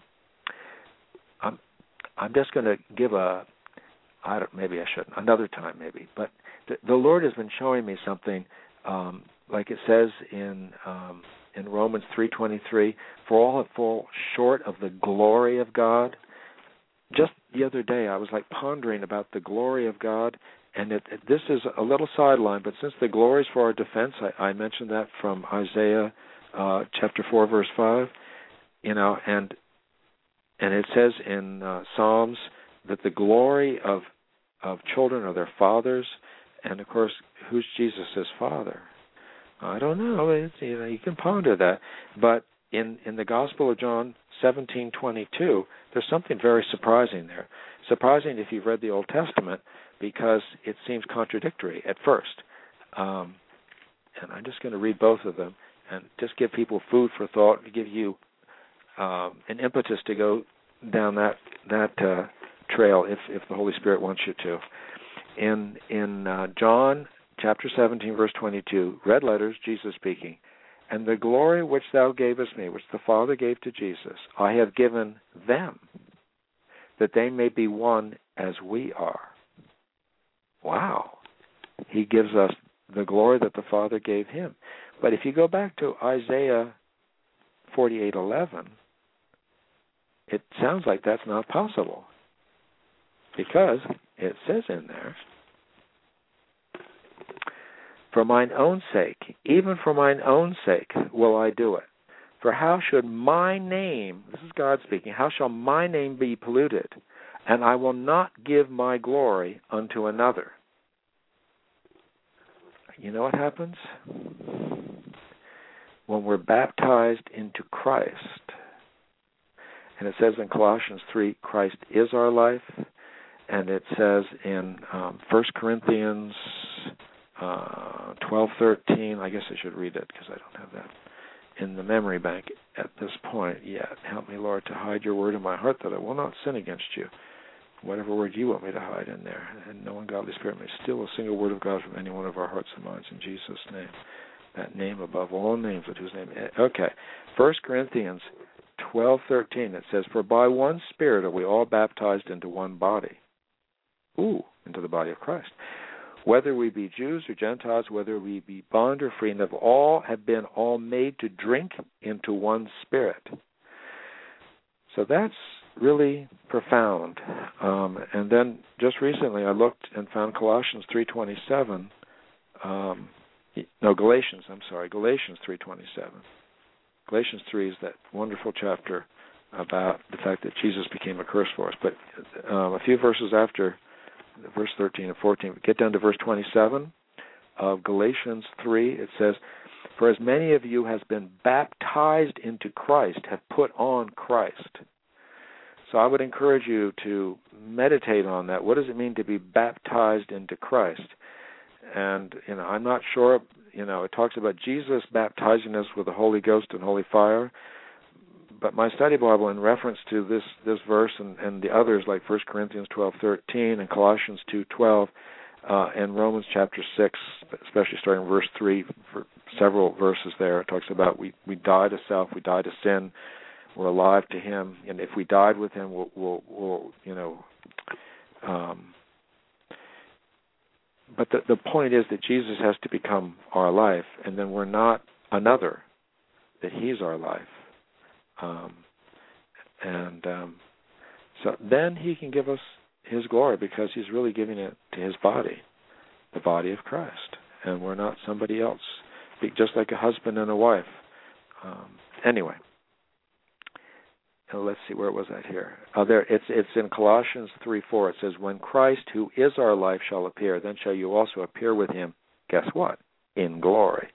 I'm I'm just going to give a I don't maybe I shouldn't another time maybe, but the, the Lord has been showing me something um, like it says in um, in Romans three twenty-three, for all have fall short of the glory of God. Just the other day, I was like pondering about the glory of God. And it, it, this is a little sideline, but since the glory is for our defense, I, I mentioned that from Isaiah uh, chapter four, verse five. You know, and and it says in uh, Psalms that the glory of of children are their fathers, and of course, who's Jesus' father? I don't know. It's, you know, you can ponder that, but in in the Gospel of John seventeen twenty-two, there's something very surprising there. Surprising if you've read the Old Testament, because it seems contradictory at first. Um, and I'm just going to read both of them and just give people food for thought, give you um, an impetus to go down that that uh, trail if, if the Holy Spirit wants you to. In in uh, John chapter seventeen, verse twenty-two, red letters, Jesus speaking, and the glory which thou gavest me, which the Father gave to Jesus, I have given them, that they may be one as we are. Wow. He gives us the glory that the Father gave him. But if you go back to Isaiah forty-eight eleven, it sounds like that's not possible. Because it says in there, for mine own sake, even for mine own sake will I do it. For how should my name, this is God speaking, how shall my name be polluted? And I will not give my glory unto another. You know what happens? When we're baptized into Christ, and it says in Colossians three, Christ is our life, and it says in um, First Corinthians uh, twelve thirteen, I guess I should read it because I don't have that in the memory bank at this point yet. Help me, Lord, to hide your word in my heart that I will not sin against you. Whatever word you want me to hide in there, and no ungodly spirit may steal a single word of God from any one of our hearts and minds in Jesus' name. That name above all names, at whose name. Okay, First Corinthians twelve thirteen. It says, "For by one Spirit are we all baptized into one body." Ooh, into the body of Christ. Whether we be Jews or Gentiles, whether we be bond or free, and of all have been all made to drink into one Spirit. So that's really profound. Um, and then just recently I looked and found Colossians three twenty-seven. Um, no, Galatians, I'm sorry, Galatians three twenty-seven. Galatians three is that wonderful chapter about the fact that Jesus became a curse for us. But um, a few verses after, verse thirteen and fourteen, we get down to verse twenty-seven of Galatians three. It says, "For as many of you has been baptized into Christ, have put on Christ." So I would encourage you to meditate on that. What does it mean to be baptized into Christ? And, you know, I'm not sure, you know, it talks about Jesus baptizing us with the Holy Ghost and Holy Fire. But my study Bible, in reference to this, this verse and, and the others, like First Corinthians twelve thirteen and Colossians two twelve, uh, and Romans chapter six, especially starting in verse three, for several verses there, it talks about we, we die to self, we die to sin, we're alive to Him, and if we died with Him, we'll, we'll, we'll you know. Um, but the the point is that Jesus has to become our life, and then we're not another; that He's our life, um, and um, so then He can give us His glory because He's really giving it to His body, the body of Christ, and we're not somebody else. Just like a husband and a wife. Um, anyway. oh, let's see, where was that here? Oh, there, it's it's in Colossians three four. It says, when Christ, who is our life, shall appear, then shall you also appear with him, guess what? In glory.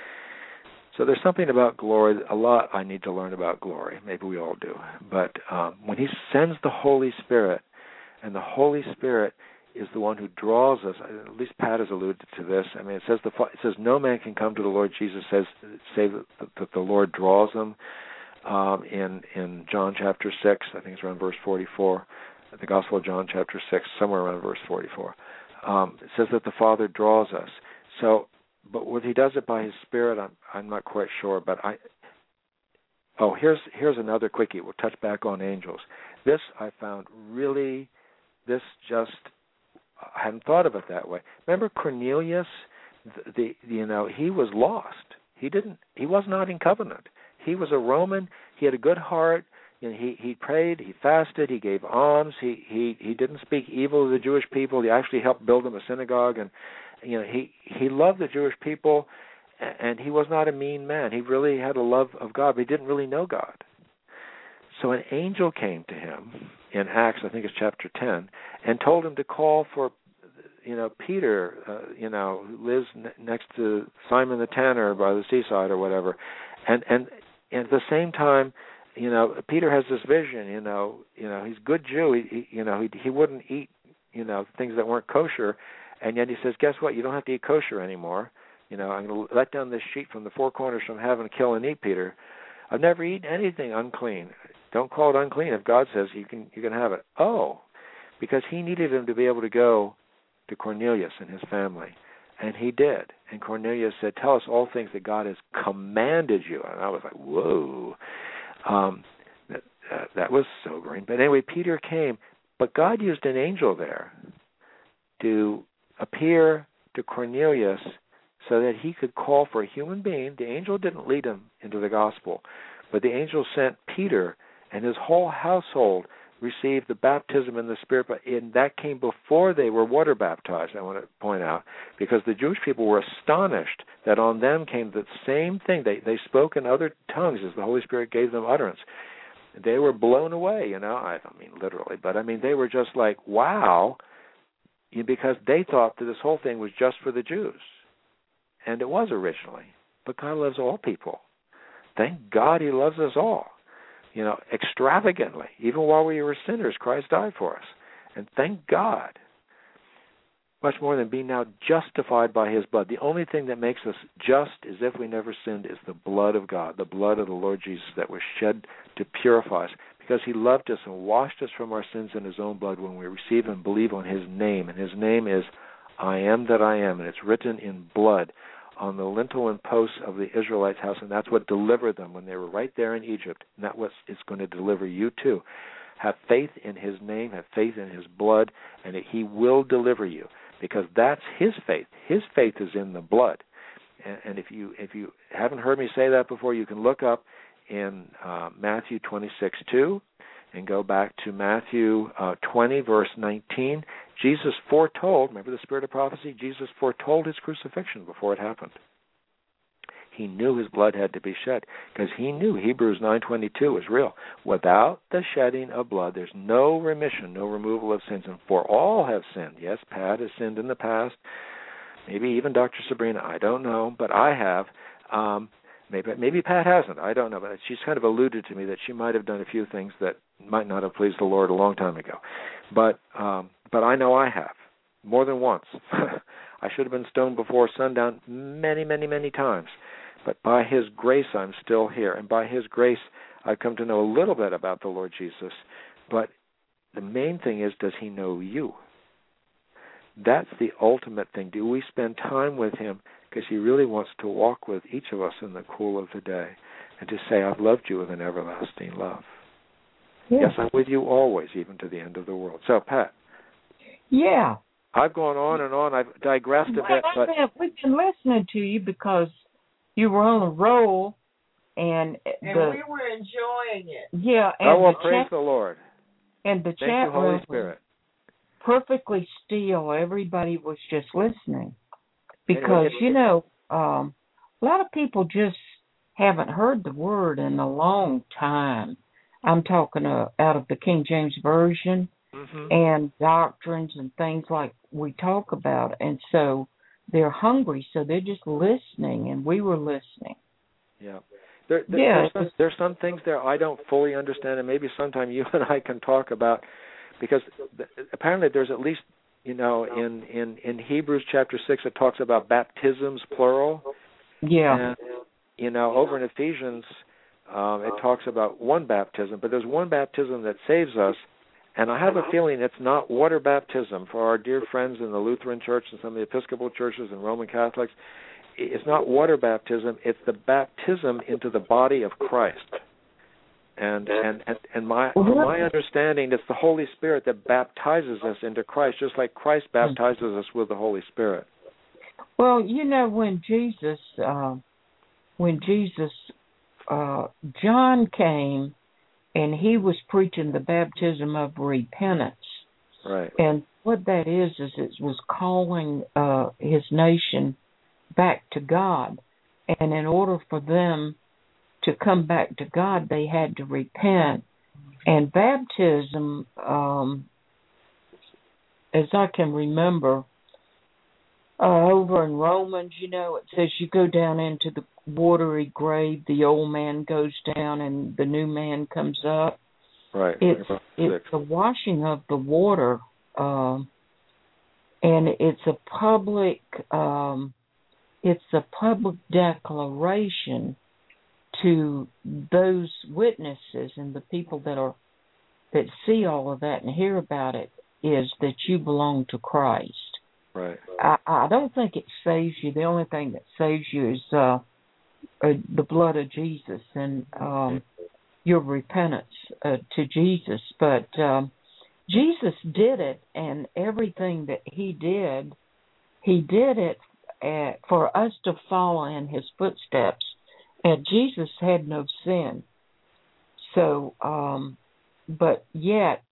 So there's something about glory, a lot I need to learn about glory. Maybe we all do. But um, when he sends the Holy Spirit, and the Holy Spirit is the one who draws us, at least Pat has alluded to this. I mean, it says the it says no man can come to the Lord Jesus, says say that, that the Lord draws them um, in, in John chapter six, I think it's around verse forty-four, the Gospel of John chapter six, somewhere around verse forty-four. Um, it says that the Father draws us. So, but whether he does it by his Spirit, I'm I'm not quite sure. But I, oh, here's here's another quickie. We'll touch back on angels. This I found really, this just, I hadn't thought of it that way. Remember Cornelius? The, the you know he was lost. He didn't. He was not in covenant. He was a Roman. He had a good heart. And he he prayed. He fasted. He gave alms. He he he didn't speak evil of the Jewish people. He actually helped build them a synagogue. And you know he he loved the Jewish people. And he was not a mean man. He really had a love of God, but he didn't really know God. So an angel came to him in Acts, I think it's chapter ten, and told him to call for, you know, Peter, uh, you know, who lives ne- next to Simon the tanner by the seaside or whatever. And, and and at the same time, you know, Peter has this vision. You know, you know, he's a good Jew. He, he you know, he he wouldn't eat, you know, things that weren't kosher, and yet he says, guess what? You don't have to eat kosher anymore. You know, I'm going to let down this sheet from the four corners from heaven, kill and eat, Peter. I've never eaten anything unclean. Don't call it unclean if God says you can you can have it. Oh, because he needed him to be able to go to Cornelius and his family. And he did. And Cornelius said, tell us all things that God has commanded you. And I was like, whoa. Um, that, uh, that was sobering. But anyway, Peter came. But God used an angel there to appear to Cornelius so that he could call for a human being. The angel didn't lead him into the gospel, but the angel sent Peter, and his whole household received the baptism in the Spirit, but in, that came before they were water baptized, I want to point out, because the Jewish people were astonished that on them came the same thing. They they spoke in other tongues as the Holy Spirit gave them utterance. They were blown away, you know, I don't mean literally, but I mean they were just like, wow, because they thought that this whole thing was just for the Jews. And it was originally. But God loves all people. Thank God he loves us all. You know, extravagantly. Even while we were sinners, Christ died for us. And thank God. Much more than being now justified by his blood. The only thing that makes us just as if we never sinned is the blood of God, the blood of the Lord Jesus that was shed to purify us. Because he loved us and washed us from our sins in his own blood when we receive and believe on his name. And his name is I am that I am. And it's written in blood on the lintel and posts of the Israelites' house, and that's what delivered them when they were right there in Egypt, and that's what is going to deliver you too. Have faith in his name, have faith in his blood, and he will deliver you, because that's his faith. His faith is in the blood. And, and if you if you haven't heard me say that before, you can look up in uh, Matthew twenty-six two and go back to Matthew uh, twenty, verse nineteen. Jesus foretold, remember the spirit of prophecy? Jesus foretold his crucifixion before it happened. He knew his blood had to be shed because he knew Hebrews nine twenty-two was real. Without the shedding of blood, there's no remission, no removal of sins. And for all have sinned. Yes, Pat has sinned in the past. Maybe even Doctor Sabrina. I don't know, but I have. Um, maybe maybe Pat hasn't. I don't know. But she's kind of alluded to me that she might have done a few things that might not have pleased the Lord a long time ago. But um, but I know I have, more than once. I should have been stoned before sundown many, many, many times. But by his grace, I'm still here. And by his grace, I've come to know a little bit about the Lord Jesus. But the main thing is, does he know you? That's the ultimate thing. Do we spend time with him? Because he really wants to walk with each of us in the cool of the day and to say, I've loved you with an everlasting love. Yeah. Yes, I'm with you always, even to the end of the world. So, Pat. Yeah. I've gone on and on. I've digressed a well, bit. But been, we've been listening to you because you were on a roll. And, and the, we were enjoying it. Yeah. And oh, well, the praise chat, the Lord. And the Thank chat you, Holy room Spirit. perfectly still. Everybody was just listening. Because, you know, um, a lot of people just haven't heard the word in a long time. I'm talking uh, out of the King James Version, mm-hmm. and doctrines and things like we talk about. And so they're hungry, so they're just listening, and we were listening. Yeah. There, there, yeah. There's, some, there's some things there I don't fully understand, and maybe sometime you and I can talk about, because the, apparently there's at least, you know, in, in, in Hebrews chapter six, it talks about baptisms, plural. Yeah. And, you know, over in Ephesians, um, it talks about one baptism, but there's one baptism that saves us, and I have a feeling it's not water baptism for our dear friends in the Lutheran Church and some of the Episcopal churches and Roman Catholics. It's not water baptism, it's the baptism into the body of Christ. And and, and, and my from my understanding, it's the Holy Spirit that baptizes us into Christ, just like Christ baptizes us with the Holy Spirit. Well, you know, when Jesus, uh, when Jesus, uh, John came, and he was preaching the baptism of repentance. Right. And what that is, is it was calling uh, his nation back to God. And in order for them to come back to God, they had to repent. And baptism, um, as I can remember, uh, over in Romans, you know, it says you go down into the watery grave, the old man goes down and the new man comes up. Right. It's, it's the washing of the water, um, and it's a public... Um, It's a public declaration to those witnesses and the people that are that see all of that and hear about it, is that you belong to Christ. Right. I, I don't think it saves you. The only thing that saves you is uh, uh, the blood of Jesus and um, your repentance uh, to Jesus. But um, Jesus did it, and everything that he did, he did it Uh, for us to follow in his footsteps, and Jesus had no sin. So, um, but yet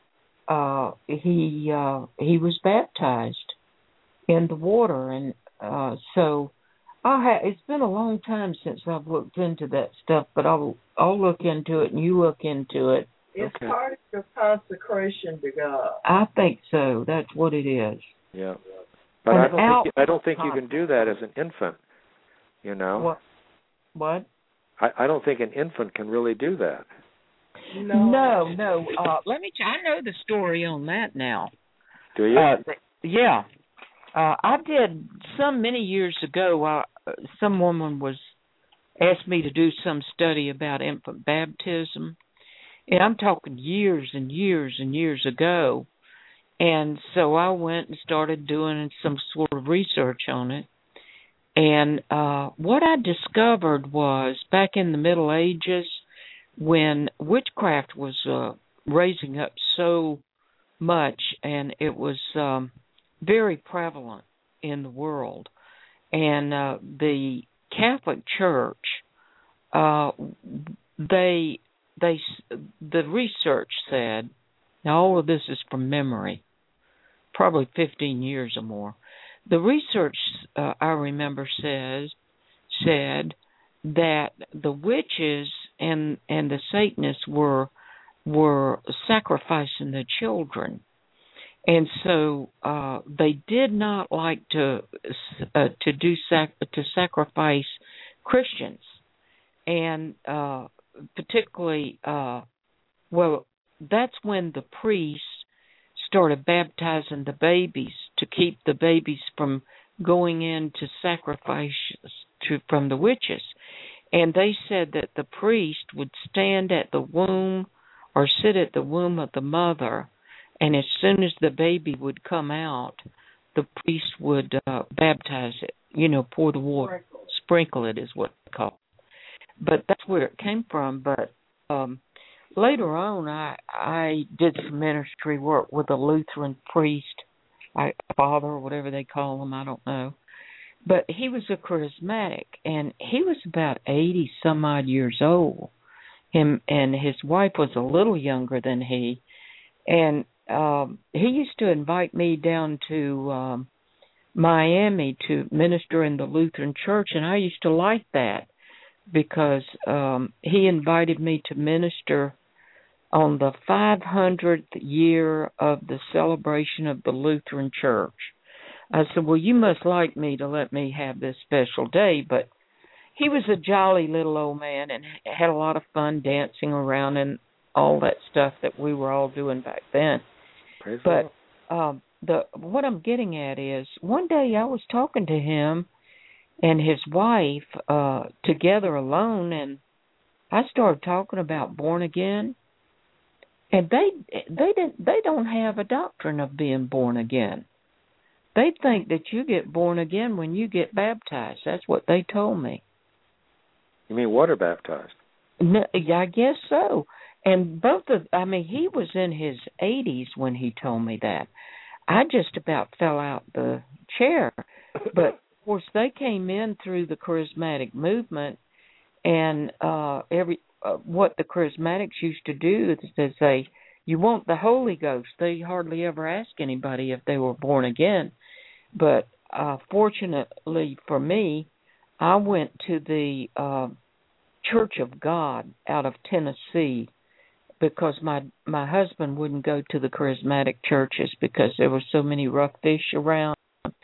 uh, he uh, he was baptized in the water, and uh, so I ha- it's been a long time since I've looked into that stuff, but I'll I'll look into it, and you look into it. It's okay. part of your consecration to God. I think so. That's what it is. Yeah. But I don't, think you, I don't think you can do that as an infant, you know. What? What? I, I don't think an infant can really do that. No, no. no. Uh, let me. T- I know the story on that now. Do you? Uh, yeah. Uh, I did some many years ago. Uh, some woman was asked me to do some study about infant baptism, and I'm talking years and years and years ago. And so I went and started doing some sort of research on it. And uh, what I discovered was back in the Middle Ages, when witchcraft was uh, raising up so much, and it was um, very prevalent in the world. And uh, the Catholic Church, uh, they they the research said. Now, all of this is from memory, probably fifteen years or more. The research, uh, I remember, says said that the witches and and the Satanists were were sacrificing the children, and so uh, they did not like to uh, to do sac- to sacrifice Christians, and uh, particularly uh, well. That's when the priests started baptizing the babies to keep the babies from going into sacrifices to, from the witches. And they said that the priest would stand at the womb or sit at the womb of the mother, and as soon as the baby would come out, the priest would uh, baptize it, you know, pour the water, sprinkle, sprinkle it is what they call it. But that's where it came from. But um later on, I I did some ministry work with a Lutheran priest, I, father or whatever they call him, I don't know. But he was a charismatic, and he was about eighty some odd years old. Him and his wife was a little younger than he, and um, he used to invite me down to um, Miami to minister in the Lutheran Church, and I used to like that because um, he invited me to minister on the five hundredth year of the celebration of the Lutheran Church. I said, well, you must like me to let me have this special day, but he was a jolly little old man and had a lot of fun dancing around and all that stuff that we were all doing back then. Praise but um, the what I'm getting at is, one day I was talking to him and his wife uh, together alone, and I started talking about born again, and they they didn't they don't have a doctrine of being born again. They think that you get born again when you get baptized. That's what they told me. You mean water baptized? No, I guess so. And both of, I mean, he was in his eighties when he told me that. I just about fell out the chair. But, of course, they came in through the charismatic movement, and uh, every uh, what the charismatics used to do is to say, you want the Holy Ghost. They hardly ever ask anybody if they were born again. But uh, fortunately for me, I went to the uh, Church of God out of Tennessee, because my my husband wouldn't go to the charismatic churches because there were so many rough fish around.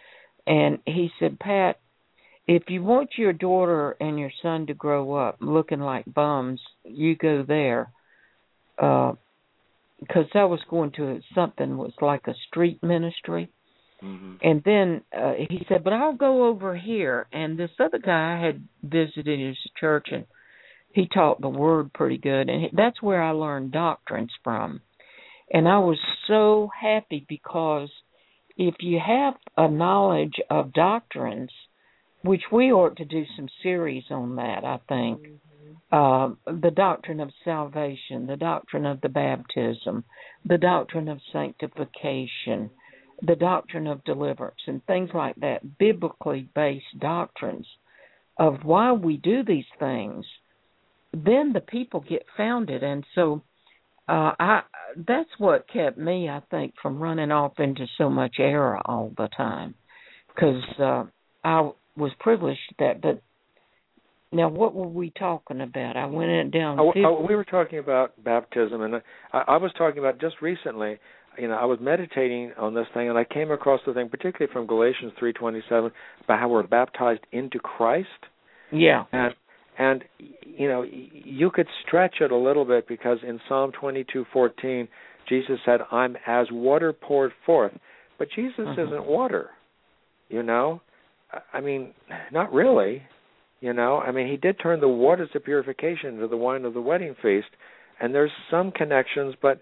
And he said, Pat, if you want your daughter and your son to grow up looking like bums, you go there. Uh, because I was going to something was like a street ministry. Mm-hmm. And then uh, he said, but I'll go over here. And this other guy had visited his church, and he taught the word pretty good. And that's where I learned doctrines from. And I was so happy, because if you have a knowledge of doctrines, which we ought to do some series on that, I think, mm-hmm. uh, the doctrine of salvation, the doctrine of the baptism, the doctrine of sanctification, the doctrine of deliverance, and things like that, biblically based doctrines of why we do these things, then the people get founded. And so uh, I that's what kept me, I think, from running off into so much error all the time, because uh, I was privileged at that. But now, what were we talking about? I went in down. Oh, oh, we were talking about baptism, and I, I was talking about just recently. You know, I was meditating on this thing, and I came across the thing, particularly from Galatians three twenty-seven, about how we're baptized into Christ. Yeah. And, and you know, you could stretch it a little bit, because in Psalm twenty-two fourteen, Jesus said, I'm as water poured forth. But Jesus mm-hmm. isn't water, you know. I mean, not really, you know. I mean, he did turn the waters of purification into the wine of the wedding feast, and there's some connections, but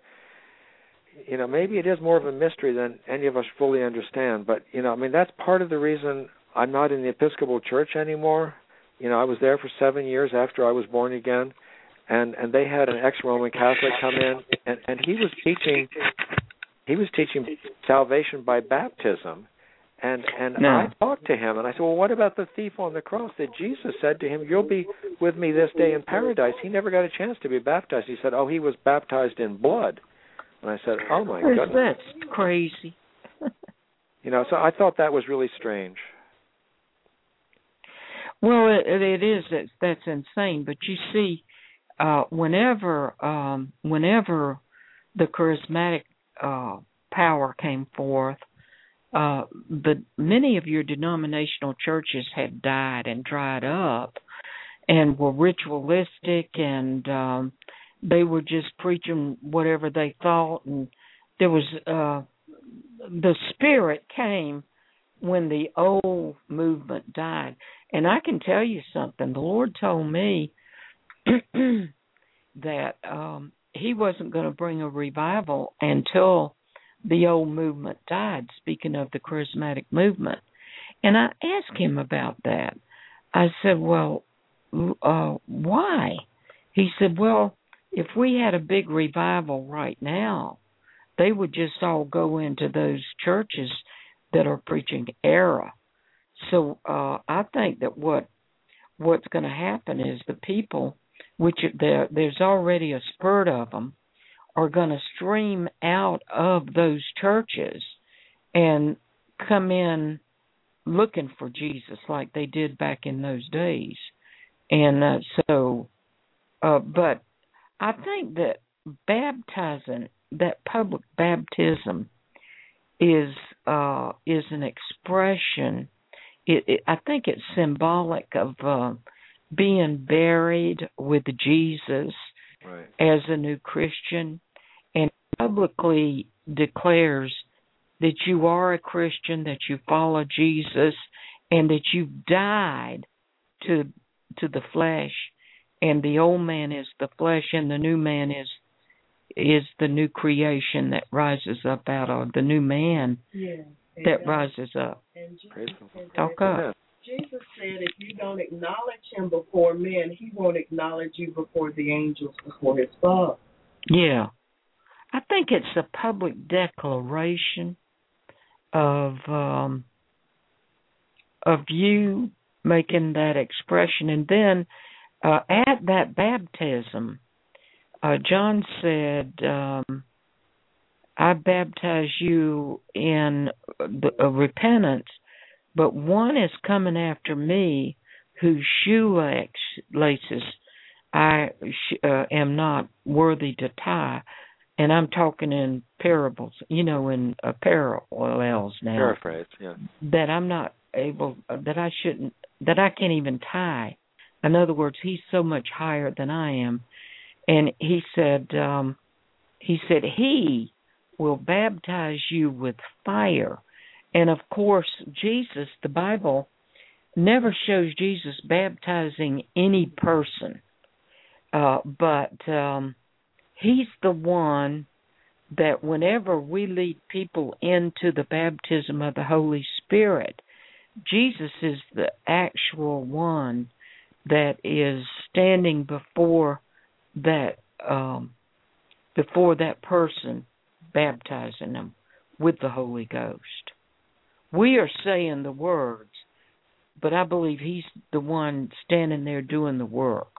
you know, maybe it is more of a mystery than any of us fully understand. But, you know, I mean, that's part of the reason I'm not in the Episcopal Church anymore. You know, I was there for seven years after I was born again, and, and they had an ex-Roman Catholic come in, and, and he was teaching he was teaching salvation by baptism. And and no. I talked to him, and I said, well, what about the thief on the cross that Jesus said to him, you'll be with me this day in paradise? He never got a chance to be baptized. He said, oh, he was baptized in blood. And I said, oh, my goodness. That's crazy. You know, so I thought that was really strange. Well, it, it is. It's, that's insane. But you see, uh, whenever um, whenever the charismatic uh, power came forth, uh, the many of your denominational churches had died and dried up and were ritualistic, and um, they were just preaching whatever they thought, and there was uh, the spirit came when the old movement died. And I can tell you something. The Lord told me that um, he wasn't going to bring a revival until the old movement died, speaking of the charismatic movement. And I asked him about that. I said, well, uh, why? He said, well, if we had a big revival right now, they would just all go into those churches that are preaching error. So uh, I think that what what's going to happen is the people, which there, there's already a spurt of them, are going to stream out of those churches and come in looking for Jesus like they did back in those days. And uh, so, uh, but I think that baptizing, that public baptism is uh, is an expression. It, it, I think it's symbolic of uh, being buried with Jesus right. as a new Christian, and publicly declares that you are a Christian, that you follow Jesus, and that you've died to to the flesh, and the old man is the flesh, and the new man is is the new creation that rises up out of the new man yeah. that And, rises up. And Jesus, Praise and Talk up. Jesus said, if you don't acknowledge him before men, he won't acknowledge you before the angels, before his Father. Yeah. I think it's a public declaration of um, of you making that expression. And then uh, at that baptism, uh, John said, um, I baptize you in the, uh, repentance, but one is coming after me whose shoelaces I uh, am not worthy to tie. And I'm talking in parables, you know, in uh, parallels now. Paraphrase, yeah. That I'm not able, uh, that I shouldn't, that I can't even tie. In other words, he's so much higher than I am. And he said, um, he said, he will baptize you with fire. And of course, Jesus, the Bible never shows Jesus baptizing any person. Uh, but um, he's the one that whenever we lead people into the baptism of the Holy Spirit, Jesus is the actual one that is standing before that um, before that person, baptizing them with the Holy Ghost. We are saying the words, but I believe he's the one standing there doing the work.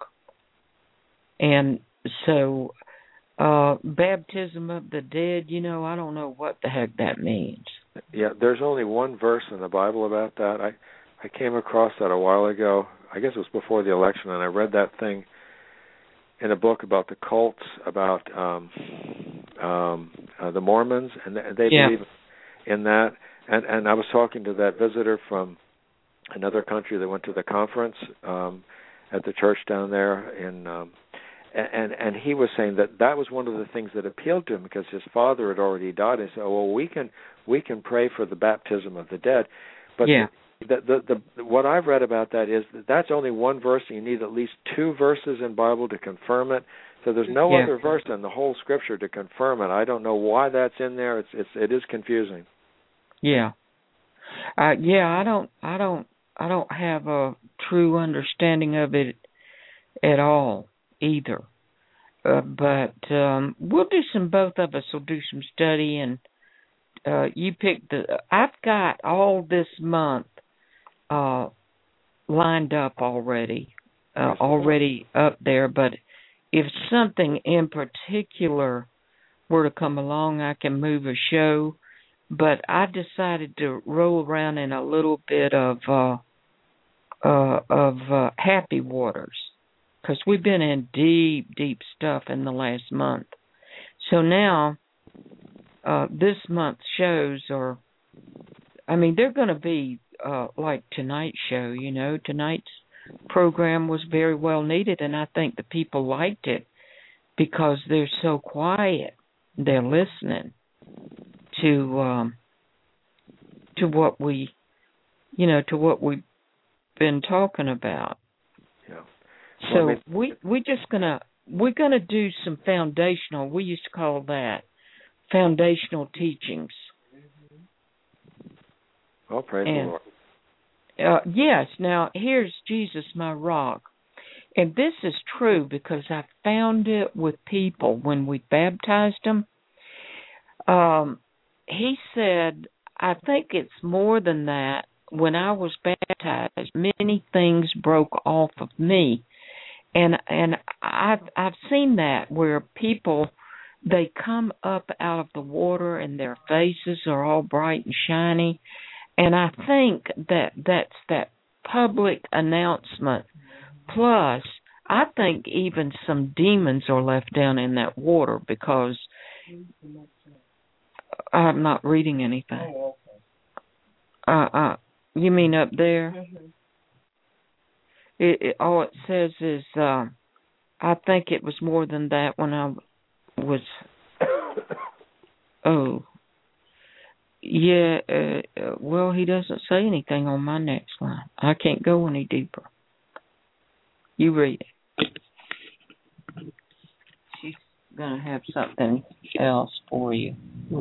And so, uh, baptism of the dead, you know, I don't know what the heck that means. Yeah, there's only one verse in the Bible about that. I, I came across that a while ago. I guess it was before the election, and I read that thing in a book about the cults, about um, um, uh, the Mormons, and they yeah. believe in that. And, and I was talking to that visitor from another country that went to the conference um, at the church down there in um, And and he was saying that that was one of the things that appealed to him because his father had already died. And he said, "Oh, well, we can we can pray for the baptism of the dead." But yeah. the, the the what I've read about that is that that's only one verse. And you need at least two verses in Bible to confirm it. So there's no yeah. other verse in the whole Scripture to confirm it. I don't know why that's in there. It's it's it is confusing. Yeah. Uh, yeah. I don't. I don't. I don't have a true understanding of it at all either. Uh, but um, we'll do some, both of us will do some study, and uh, you pick the, I've got all this month uh, lined up already, uh, already up there, but if something in particular were to come along, I can move a show, but I decided to roll around in a little bit of, uh, uh, of uh, happy waters. Because we've been in deep, deep stuff in the last month. So now, uh, this month's shows are, I mean, they're going to be uh, like tonight's show, you know. Tonight's program was very well needed, and I think the people liked it because they're so quiet. They're listening to um, to what we, you know, to what we've been talking about. Yeah. So well, I mean, we we're just gonna we're gonna do some foundational. We used to call that foundational teachings. Oh, praise and, the Lord. Uh, yes. Now here's Jesus, my rock, and this is true because I found it with people when we baptized them. Um, he said, I think it's more than that. When I was baptized, many things broke off of me. And and I've I've seen that where people, they come up out of the water and their faces are all bright and shiny, and I think that that's that public announcement. Plus, I think even some demons are left down in that water because I'm not reading anything. Oh, okay. Uh, uh, you mean up there? Mm-hmm. It, it, all it says is, uh, I think it was more than that when I was, oh, yeah, uh, uh, well, he doesn't say anything on my next line. I can't go any deeper. You read it. She's going to have something else for you.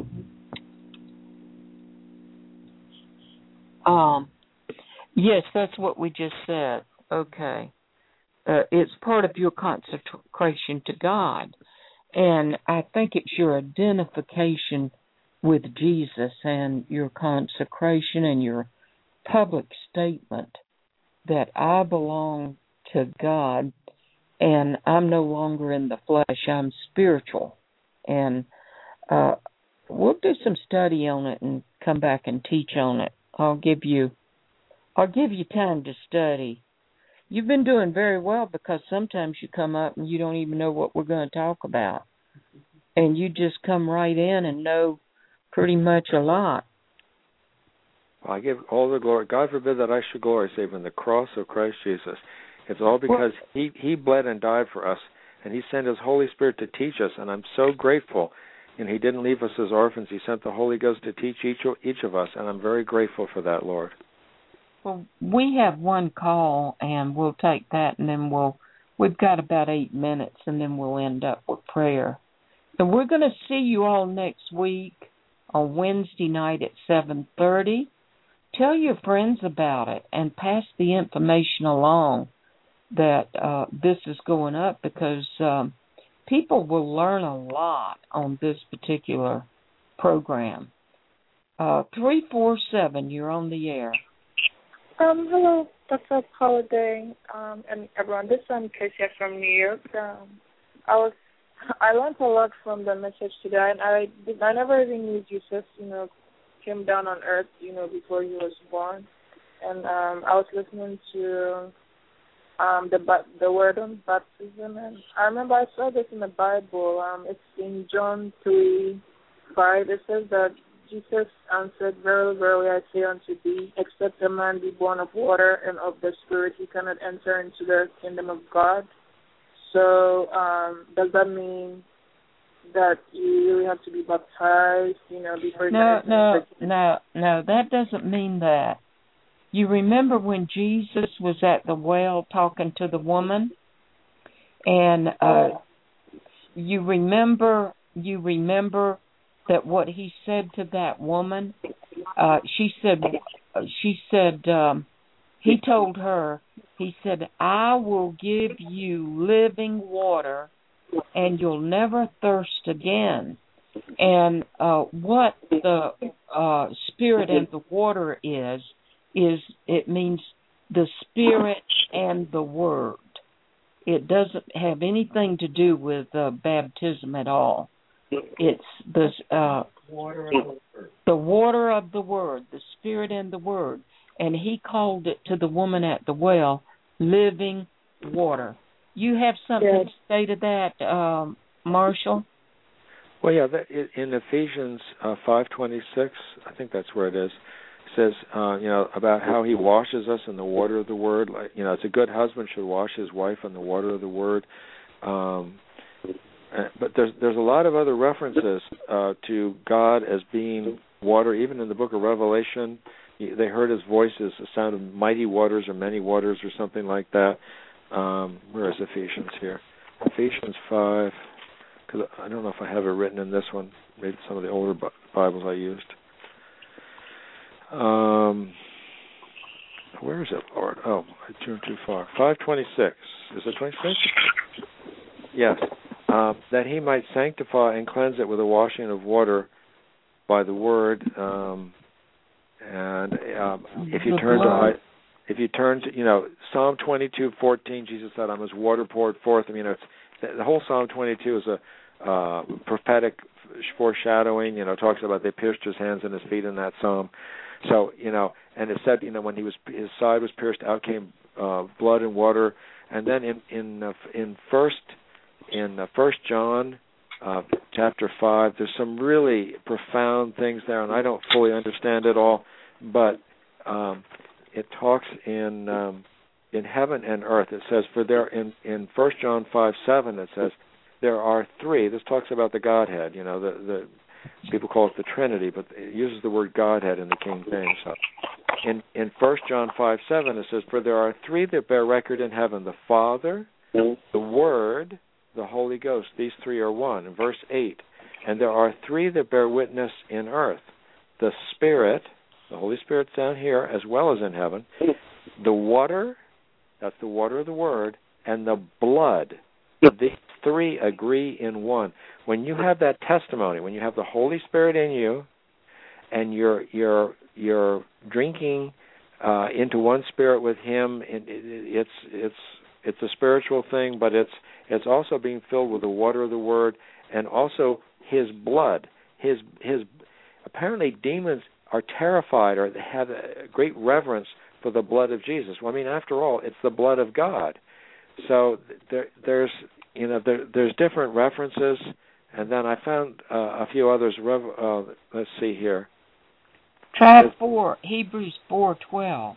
Um, yes, that's what we just said. Okay. Uh, it's part of your consecration to God. And I think it's your identification with Jesus and your consecration and your public statement that I belong to God and I'm no longer in the flesh, I'm spiritual. And uh, we'll do some study on it and come back and teach on it. I'll give you I'll give you time to study. You've been doing very well because sometimes you come up and you don't even know what we're going to talk about. And you just come right in and know pretty much a lot. Well, I give all the glory. God forbid that I should glory save in the cross of Christ Jesus. It's all because he, he bled and died for us, and he sent his Holy Spirit to teach us, and I'm so grateful. And he didn't leave us as orphans. He sent the Holy Ghost to teach each, each of us, and I'm very grateful for that, Lord. Well, we have one call, and we'll take that, and then we'll, we've got about eight minutes, and then we'll end up with prayer. And we're going to see you all next week on Wednesday night at seven thirty. Tell your friends about it and pass the information along that uh, this is going up because um, people will learn a lot on this particular program. Uh, three four seven, you're on the air. Um, hello, Doctor Holiday, um, and everyone. This is um, Kesia from New York. Um, I was, I learned a lot from the message today, and I did, I never even knew Jesus, you know, came down on earth, you know, before he was born. And um, I was listening to um, the the word on baptism, and I remember I saw this in the Bible. Um, it's in John three five. It says that Jesus answered, "Verily, verily, I say unto thee, except a man be born of water and of the Spirit, he cannot enter into the kingdom of God." So um, does that mean that you really have to be baptized, you know, before you No, can no, enter the kingdom? no, no, that doesn't mean that. You remember when Jesus was at the well talking to the woman? And uh, you remember, you remember that what he said to that woman, uh, she said, she said, um, he told her, he said, "I will give you living water and you'll never thirst again." And uh, what the uh, Spirit and the water is, is it means the Spirit and the Word. It doesn't have anything to do with uh, baptism at all. It's the uh, Water of the Word. the water of the Word, the Spirit and the Word. And he called it to the woman at the well, living water. You have something Yes. to say to that, um, Marshall? Well, yeah, that, in Ephesians uh, five twenty-six, I think that's where it is, it says, uh, you know, about how he washes us in the water of the Word. Like, you know, it's a good husband should wash his wife in the water of the Word. Um, but there's there's a lot of other references uh, to God as being water. Even in the book of Revelation, they heard his voice as the sound of mighty waters or many waters or something like that. Um, where is Ephesians here? Ephesians five. Because I don't know if I have it written in this one. Maybe some of the older Bibles I used. Um, where is it, Lord? Oh, I turned too far. five twenty-six. Is it twenty-six? Yes. Um, that he might sanctify and cleanse it with a washing of water by the word. Um, and um, if you turn to, if you turn to, you know, Psalm twenty-two fourteen, Jesus said, "I'm as water poured forth." I mean, it's the whole Psalm twenty-two is a uh, prophetic foreshadowing. You know, talks about they pierced his hands and his feet in that psalm. So, you know, and it said, you know, when he was his side was pierced, out came uh, blood and water. And then in in uh, in first in uh, First John uh, chapter five, there's some really profound things there, and I don't fully understand it all, but um, it talks in um, in heaven and earth. It says, for there in in First John five seven, it says there are three. This talks about the Godhead. You know, the the people call it the Trinity, but it uses the word Godhead in the King James. So in in First John five seven, it says, for there are three that bear record in heaven: the Father, the Word, the Holy Ghost. These three are one. In verse eight, and there are three that bear witness in earth: the Spirit, the Holy Spirit's down here as well as in heaven, the water, that's the water of the Word, and the blood. These three agree in one. When you have that testimony, when you have the Holy Spirit in you, and you're you're you're drinking uh, into one spirit with Him, it, it, it's it's it's a spiritual thing, but it's it's also being filled with the water of the Word and also His blood. His his apparently demons are terrified or they have a great reverence for the blood of Jesus. Well, I mean, after all, it's the blood of God. So there, there's, you know, there, there's different references, and then I found uh, a few others. Rev, uh, let's see here. Try four, Hebrews four twelve.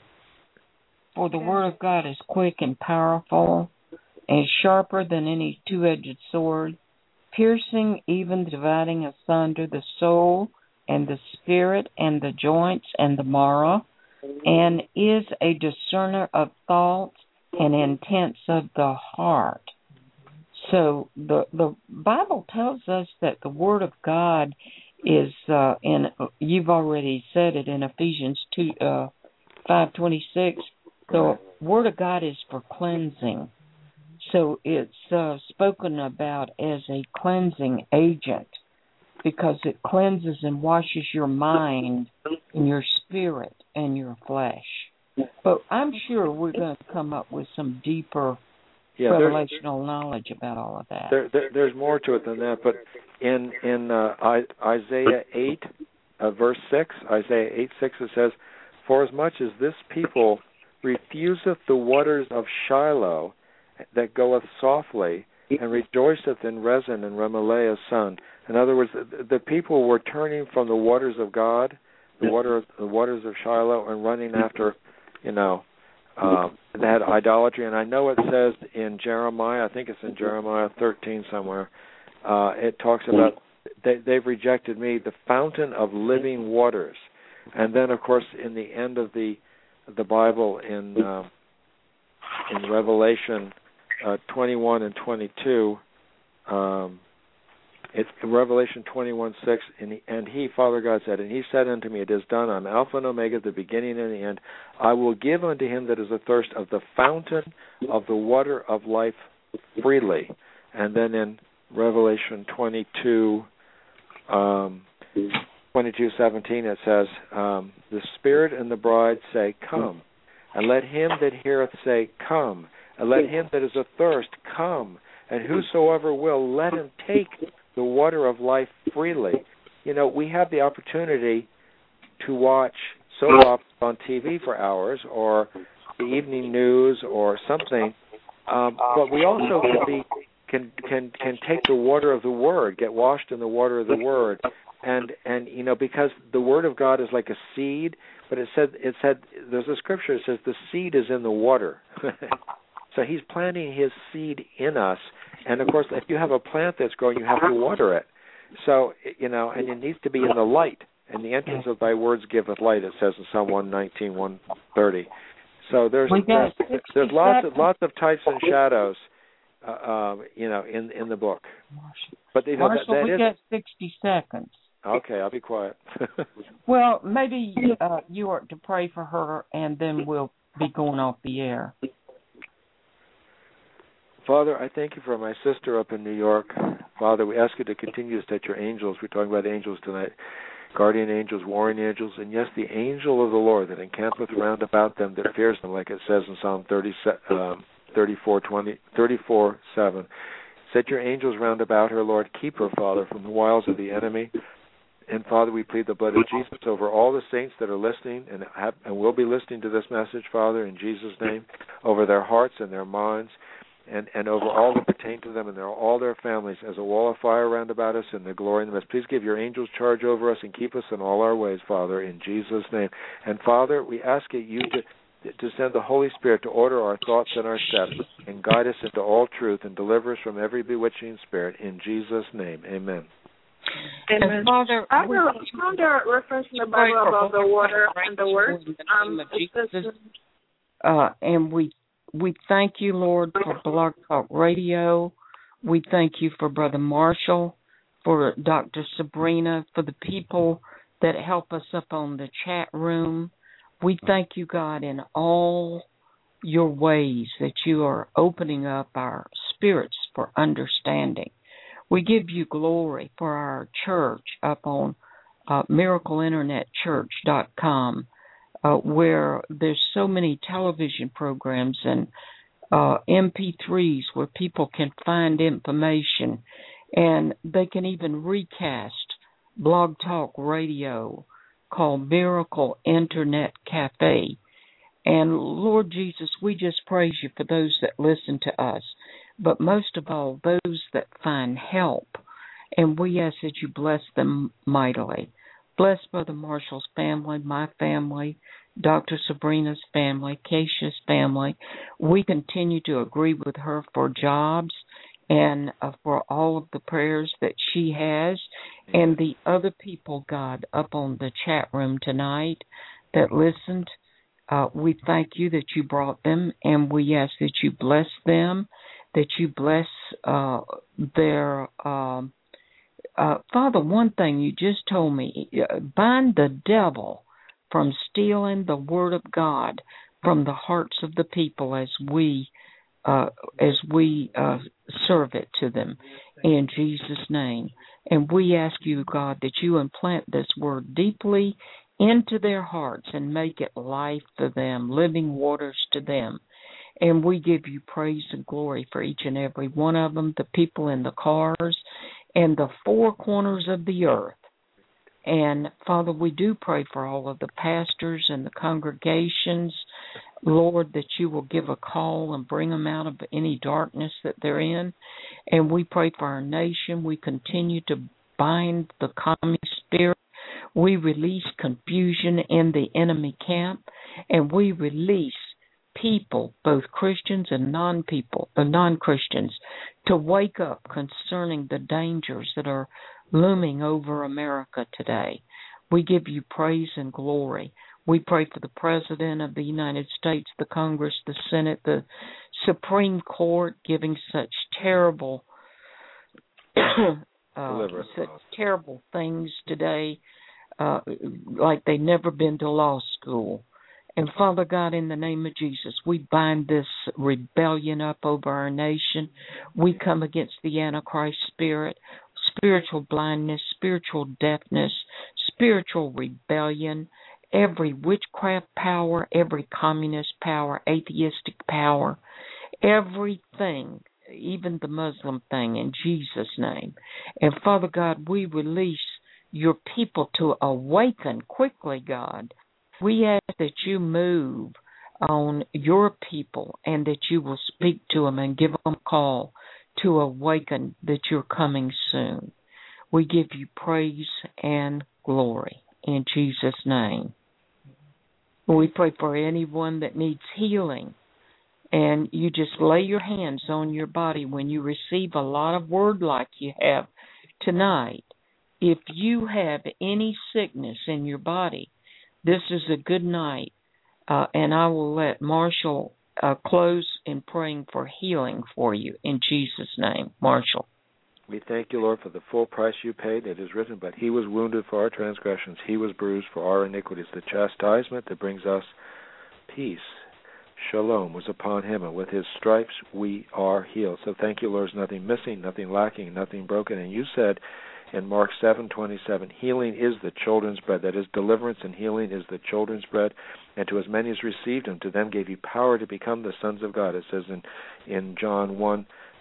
For the word of God is quick and powerful, and sharper than any two-edged sword, piercing even dividing asunder the soul and the spirit and the joints and the marrow, and is a discerner of thoughts and intents of the heart. So the the Bible tells us that the Word of God is uh, in. You've already said it in Ephesians two uh, five twenty six. The Word of God is for cleansing. So it's uh, spoken about as a cleansing agent because it cleanses and washes your mind and your spirit and your flesh. But I'm sure we're going to come up with some deeper yeah, revelational knowledge about all of that. There, there, there's more to it than that. But in in uh, Isaiah eight, uh, verse six, Isaiah eight six, it says, "For as much as this people refuseth the waters of Shiloh, that goeth softly, and rejoiceth in Rezin and Remaliah's son." In other words, the, the people were turning from the waters of God, the water, the waters of Shiloh, and running after, you know, um, they had idolatry. And I know it says in Jeremiah, I think it's in Jeremiah thirteen somewhere, uh, it talks about they, they've rejected me, the fountain of living waters. And then, of course, in the end of the the Bible in uh, in Revelation uh, twenty-one and twenty-two, um, it's in Revelation twenty-one six, and he, and he, Father God, said, and he said unto me, it is done. I'm Alpha and Omega, the beginning and the end. I will give unto him that is athirst of the fountain of the water of life freely. And then in Revelation twenty-two, um, twenty-two seventeen, it says, um, the Spirit and the bride say, come. And let him that heareth say, come. And let him that is athirst come. And whosoever will, let him take the water of life freely. You know, we have the opportunity to watch soap operas on T V for hours, or the evening news, or something. Um, but we also can be can can can take the water of the Word, get washed in the water of the Word, and and you know, because the Word of God is like a seed. But it said it said there's a scripture that says the seed is in the water. So he's planting his seed in us. And, of course, if you have a plant that's growing, you have to water it. So, you know, and it needs to be in the light. And the entrance of thy words giveth light, it says in Psalm one nineteen, one thirty. So there's there's, there's lots of lots of types and shadows, uh, um, you know, in in the book. But you know, Marshall, that, that we is... got sixty seconds. Okay, I'll be quiet. Well, maybe uh, you are to pray for her, and then we'll be going off the air. Father, I thank you for my sister up in New York. Father, we ask you to continue to set your angels. We're talking about angels tonight. Guardian angels, warring angels, and yes, the angel of the Lord that encampeth round about them that fears them, like it says in Psalm thirty, um, thirty-four, twenty, thirty-four, seven. Set your angels round about her, Lord. Keep her, Father, from the wiles of the enemy. And Father, we plead the blood of Jesus over all the saints that are listening and have, and will be listening to this message, Father, in Jesus' name, over their hearts and their minds, and, and over all that pertain to them and their, all their families, as a wall of fire round about us and the glory in the midst. Please give your angels charge over us and keep us in all our ways, Father, in Jesus' name. And Father, we ask you to, to send the Holy Spirit to order our thoughts and our steps and guide us into all truth and deliver us from every bewitching spirit, in Jesus' name. Amen. Amen. And Father, I found a reference in the Bible about the water and the word. Um, it says, uh, and we we thank you, Lord, for Blog Talk Radio. We thank you for Brother Marshall, for Doctor Sabrina, for the people that help us up on the chat room. We thank you, God, in all your ways that you are opening up our spirits for understanding. We give you glory for our church up on uh, miracle internet church dot com, uh, where there's so many television programs and uh, M P threes where people can find information, and they can even recast Blog Talk Radio called Miracle Internet Cafe. And Lord Jesus, we just praise you for those that listen to us, but most of all, those that find help. And we ask that you bless them mightily. Bless Brother Marshall's family, my family, Doctor Sabrina's family, Keisha's family. We continue to agree with her for jobs and uh, for all of the prayers that she has, and the other people, God, up on the chat room tonight that listened. Uh, we thank you that you brought them, and we ask that you bless them, that you bless uh, their... Um, uh, Father, one thing you just told me, uh, bind the devil from stealing the word of God from the hearts of the people as we uh, as we uh, serve it to them, in Jesus' name. And we ask you, God, that you implant this word deeply into their hearts and make it life to them, living waters to them. And we give you praise and glory for each and every one of them, the people in the cars and the four corners of the earth. And, Father, we do pray for all of the pastors and the congregations, Lord, that you will give a call and bring them out of any darkness that they're in. And we pray for our nation. We continue to bind the communist spirit. We release confusion in the enemy camp, and we release people, both Christians and non-people, the non-Christians, to wake up concerning the dangers that are looming over America today. We give you praise and glory. We pray for the President of the United States, the Congress, the Senate, the Supreme Court, giving such terrible, uh, such terrible things today, uh, like they've never been to law school. And Father God, in the name of Jesus, we bind this rebellion up over our nation. We come against the Antichrist spirit, spiritual blindness, spiritual deafness, spiritual rebellion, every witchcraft power, every communist power, atheistic power, everything, even the Muslim thing, in Jesus' name. And Father God, we release your people to awaken quickly, God. We ask that you move on your people and that you will speak to them and give them a call to awaken that you're coming soon. We give you praise and glory in Jesus' name. We pray for anyone that needs healing, and you just lay your hands on your body when you receive a lot of word like you have tonight. If you have any sickness in your body, this is a good night, uh, and I will let Marshall uh, close in praying for healing for you in Jesus' name. Marshall. We thank you, Lord, for the full price you paid. It is written, but he was wounded for our transgressions. He was bruised for our iniquities. The chastisement that brings us peace, shalom, was upon him, and with his stripes we are healed. So thank you, Lord, there's nothing missing, nothing lacking, nothing broken. And you said in Mark seven twenty-seven, healing is the children's bread. That is, deliverance and healing is the children's bread. And to as many as received him, to them gave you power to become the sons of God. It says in, in John one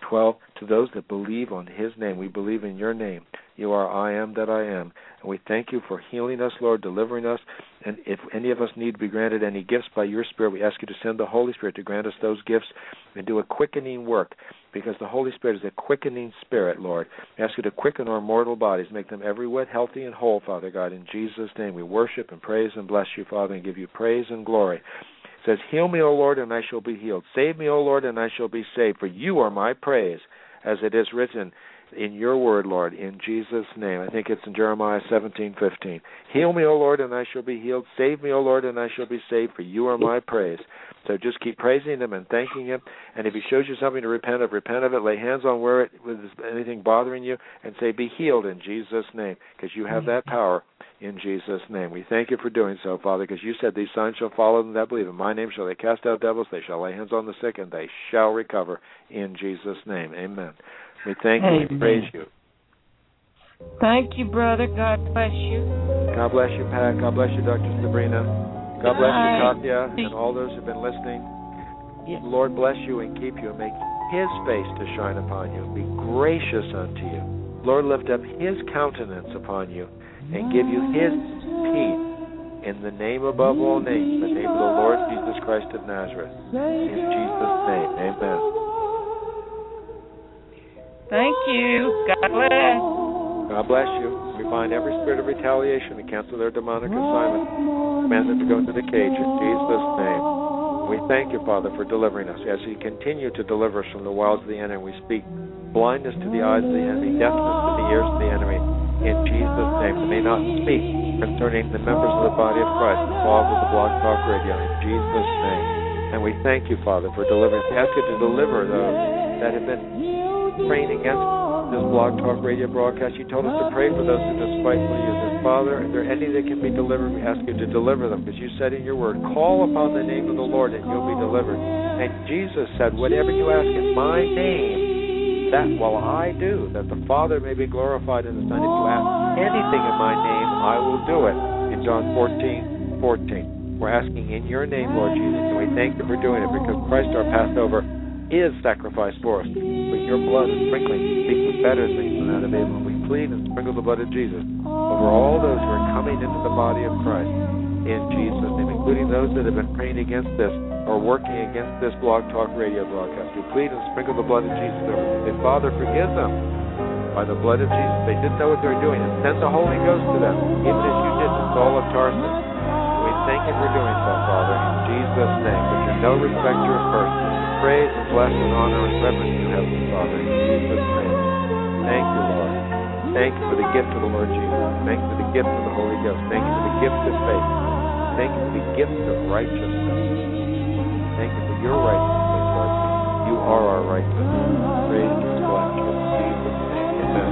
twelve, to those that believe on his name. We believe in your name. You are I am that I am. And we thank you for healing us, Lord, delivering us. And if any of us need to be granted any gifts by your Spirit, we ask you to send the Holy Spirit to grant us those gifts and do a quickening work, because the Holy Spirit is a quickening Spirit, Lord. We ask you to quicken our mortal bodies, make them every whit healthy and whole, Father God. In Jesus' name we worship and praise and bless you, Father, and give you praise and glory. It says, heal me, O Lord, and I shall be healed. Save me, O Lord, and I shall be saved, for you are my praise, as it is written in your word, Lord, in Jesus' name. I think it's in Jeremiah seventeen fifteen. Heal me, O Lord, and I shall be healed. Save me, O Lord, and I shall be saved, for you are my praise. So just keep praising him and thanking him. And if he shows you something to repent of, repent of it. Lay hands on where it was anything bothering you and say, be healed in Jesus' name, because you have that power in Jesus' name. We thank you for doing so, Father, because you said these signs shall follow them that believe. In my name shall they cast out devils. They shall lay hands on the sick, and they shall recover in Jesus' name. Amen. We thank you and praise you. Thank you, brother. God bless you. God bless you, Pat. God bless you, Doctor Sabrina. God bless you, Katya, and all those who have been listening. Yes. Lord bless you and keep you and make his face to shine upon you and be gracious unto you. Lord, lift up his countenance upon you and give you his peace in the name above all names, the name of the Lord Jesus Christ of Nazareth. In Jesus' name, amen. Thank you. God bless. God bless you. We bind every spirit of retaliation and cancel their demonic assignment. Command them to go into the cage in Jesus' name. We thank you, Father, for delivering us. As you continue to deliver us from the wiles of the enemy, we speak blindness to the eyes of the enemy, deafness to the ears of the enemy. In Jesus' name, they may not speak concerning the members of the body of Christ involved with the Blog Talk Radio. In Jesus' name. And we thank you, Father, for delivering us. We ask you to deliver those that have been praying against this Blog Talk Radio broadcast. You told us to pray for those who despitefully use us. Father, if there are any that can be delivered, we ask you to deliver them, because you said in your word, call upon the name of the Lord and you'll be delivered. And Jesus said, whatever you ask in my name, that will I do, that the Father may be glorified in the Son. If you ask anything in my name, I will do it. In John fourteen fourteen. We're asking in your name, Lord Jesus, and we thank you for doing it, because Christ our Passover is sacrificed for us. But your blood is sprinkling speaks better things than that of Abel. We plead and sprinkle the blood of Jesus over all those who are coming into the body of Christ in Jesus' name, including those that have been praying against this or working against this Blog Talk Radio broadcast. We plead and sprinkle the blood of Jesus over them. Say, Father, forgive them by the blood of Jesus. They didn't know what they were doing, and send the Holy Ghost to them, even as you did to Saul of Tarsus. We thank you for doing so, Father, in Jesus' name. But you're no respecter of persons. Praise and bless and honor and reverence you, Heavenly Father, in Jesus' name. Thank you, Lord. Thank you for the gift of the Lord Jesus. Thank you for the gift of the Holy Ghost. Thank you for the gift of faith. Thank you for the gift of righteousness. Thank you for your righteousness, Lord. You are our righteousness. Praise and bless you in Jesus' name. Amen.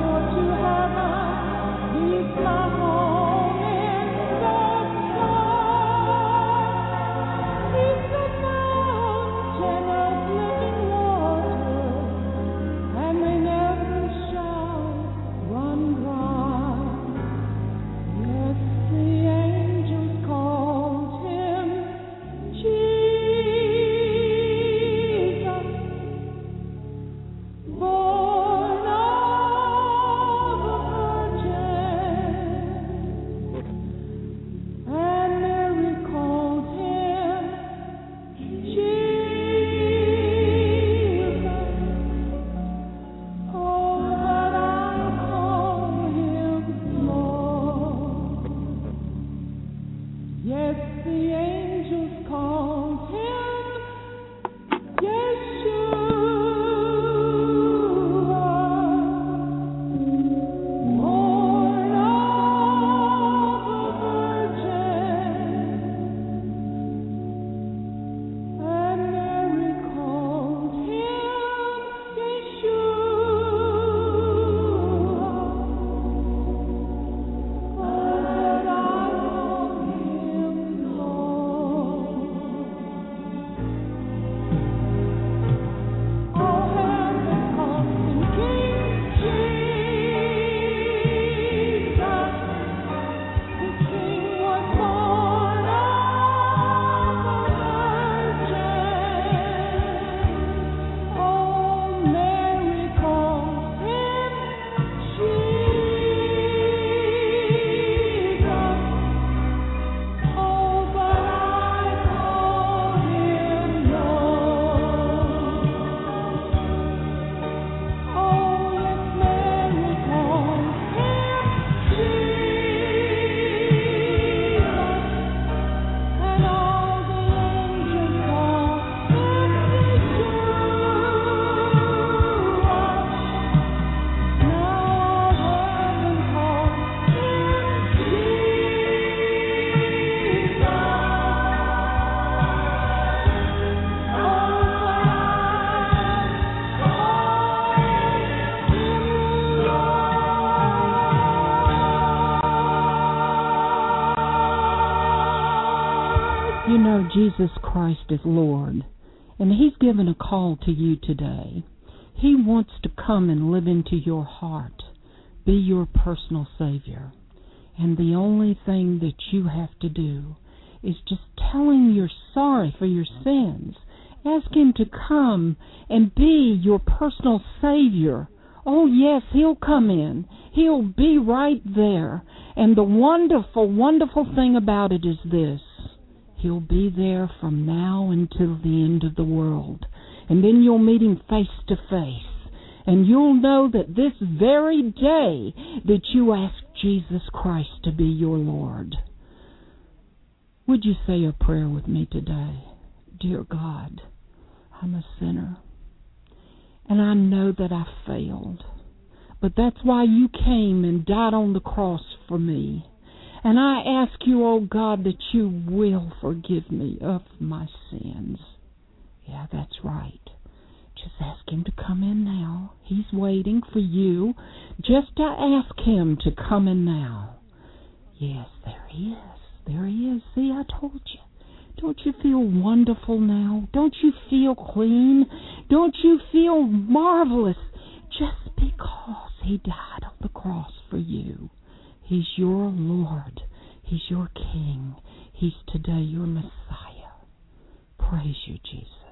Jesus Christ as Lord, and He's given a call to you today. He wants to come and live into your heart, be your personal Savior. And the only thing that you have to do is just tell Him you're sorry for your sins. Ask Him to come and be your personal Savior. Oh, yes, He'll come in. He'll be right there. And the wonderful, wonderful thing about it is this. He'll be there from now until the end of the world. And then you'll meet Him face to face. And you'll know that this very day that you ask Jesus Christ to be your Lord. Would you say a prayer with me today? Dear God, I'm a sinner. And I know that I failed. But that's why you came and died on the cross for me. And I ask you, oh God, that you will forgive me of my sins. Yeah, that's right. Just ask Him to come in now. He's waiting for you just to ask Him to come in now. Yes, there He is. There He is. See, I told you. Don't you feel wonderful now? Don't you feel clean? Don't you feel marvelous? Just because He died on the cross for you. He's your Lord. He's your King. He's today your Messiah. Praise you, Jesus.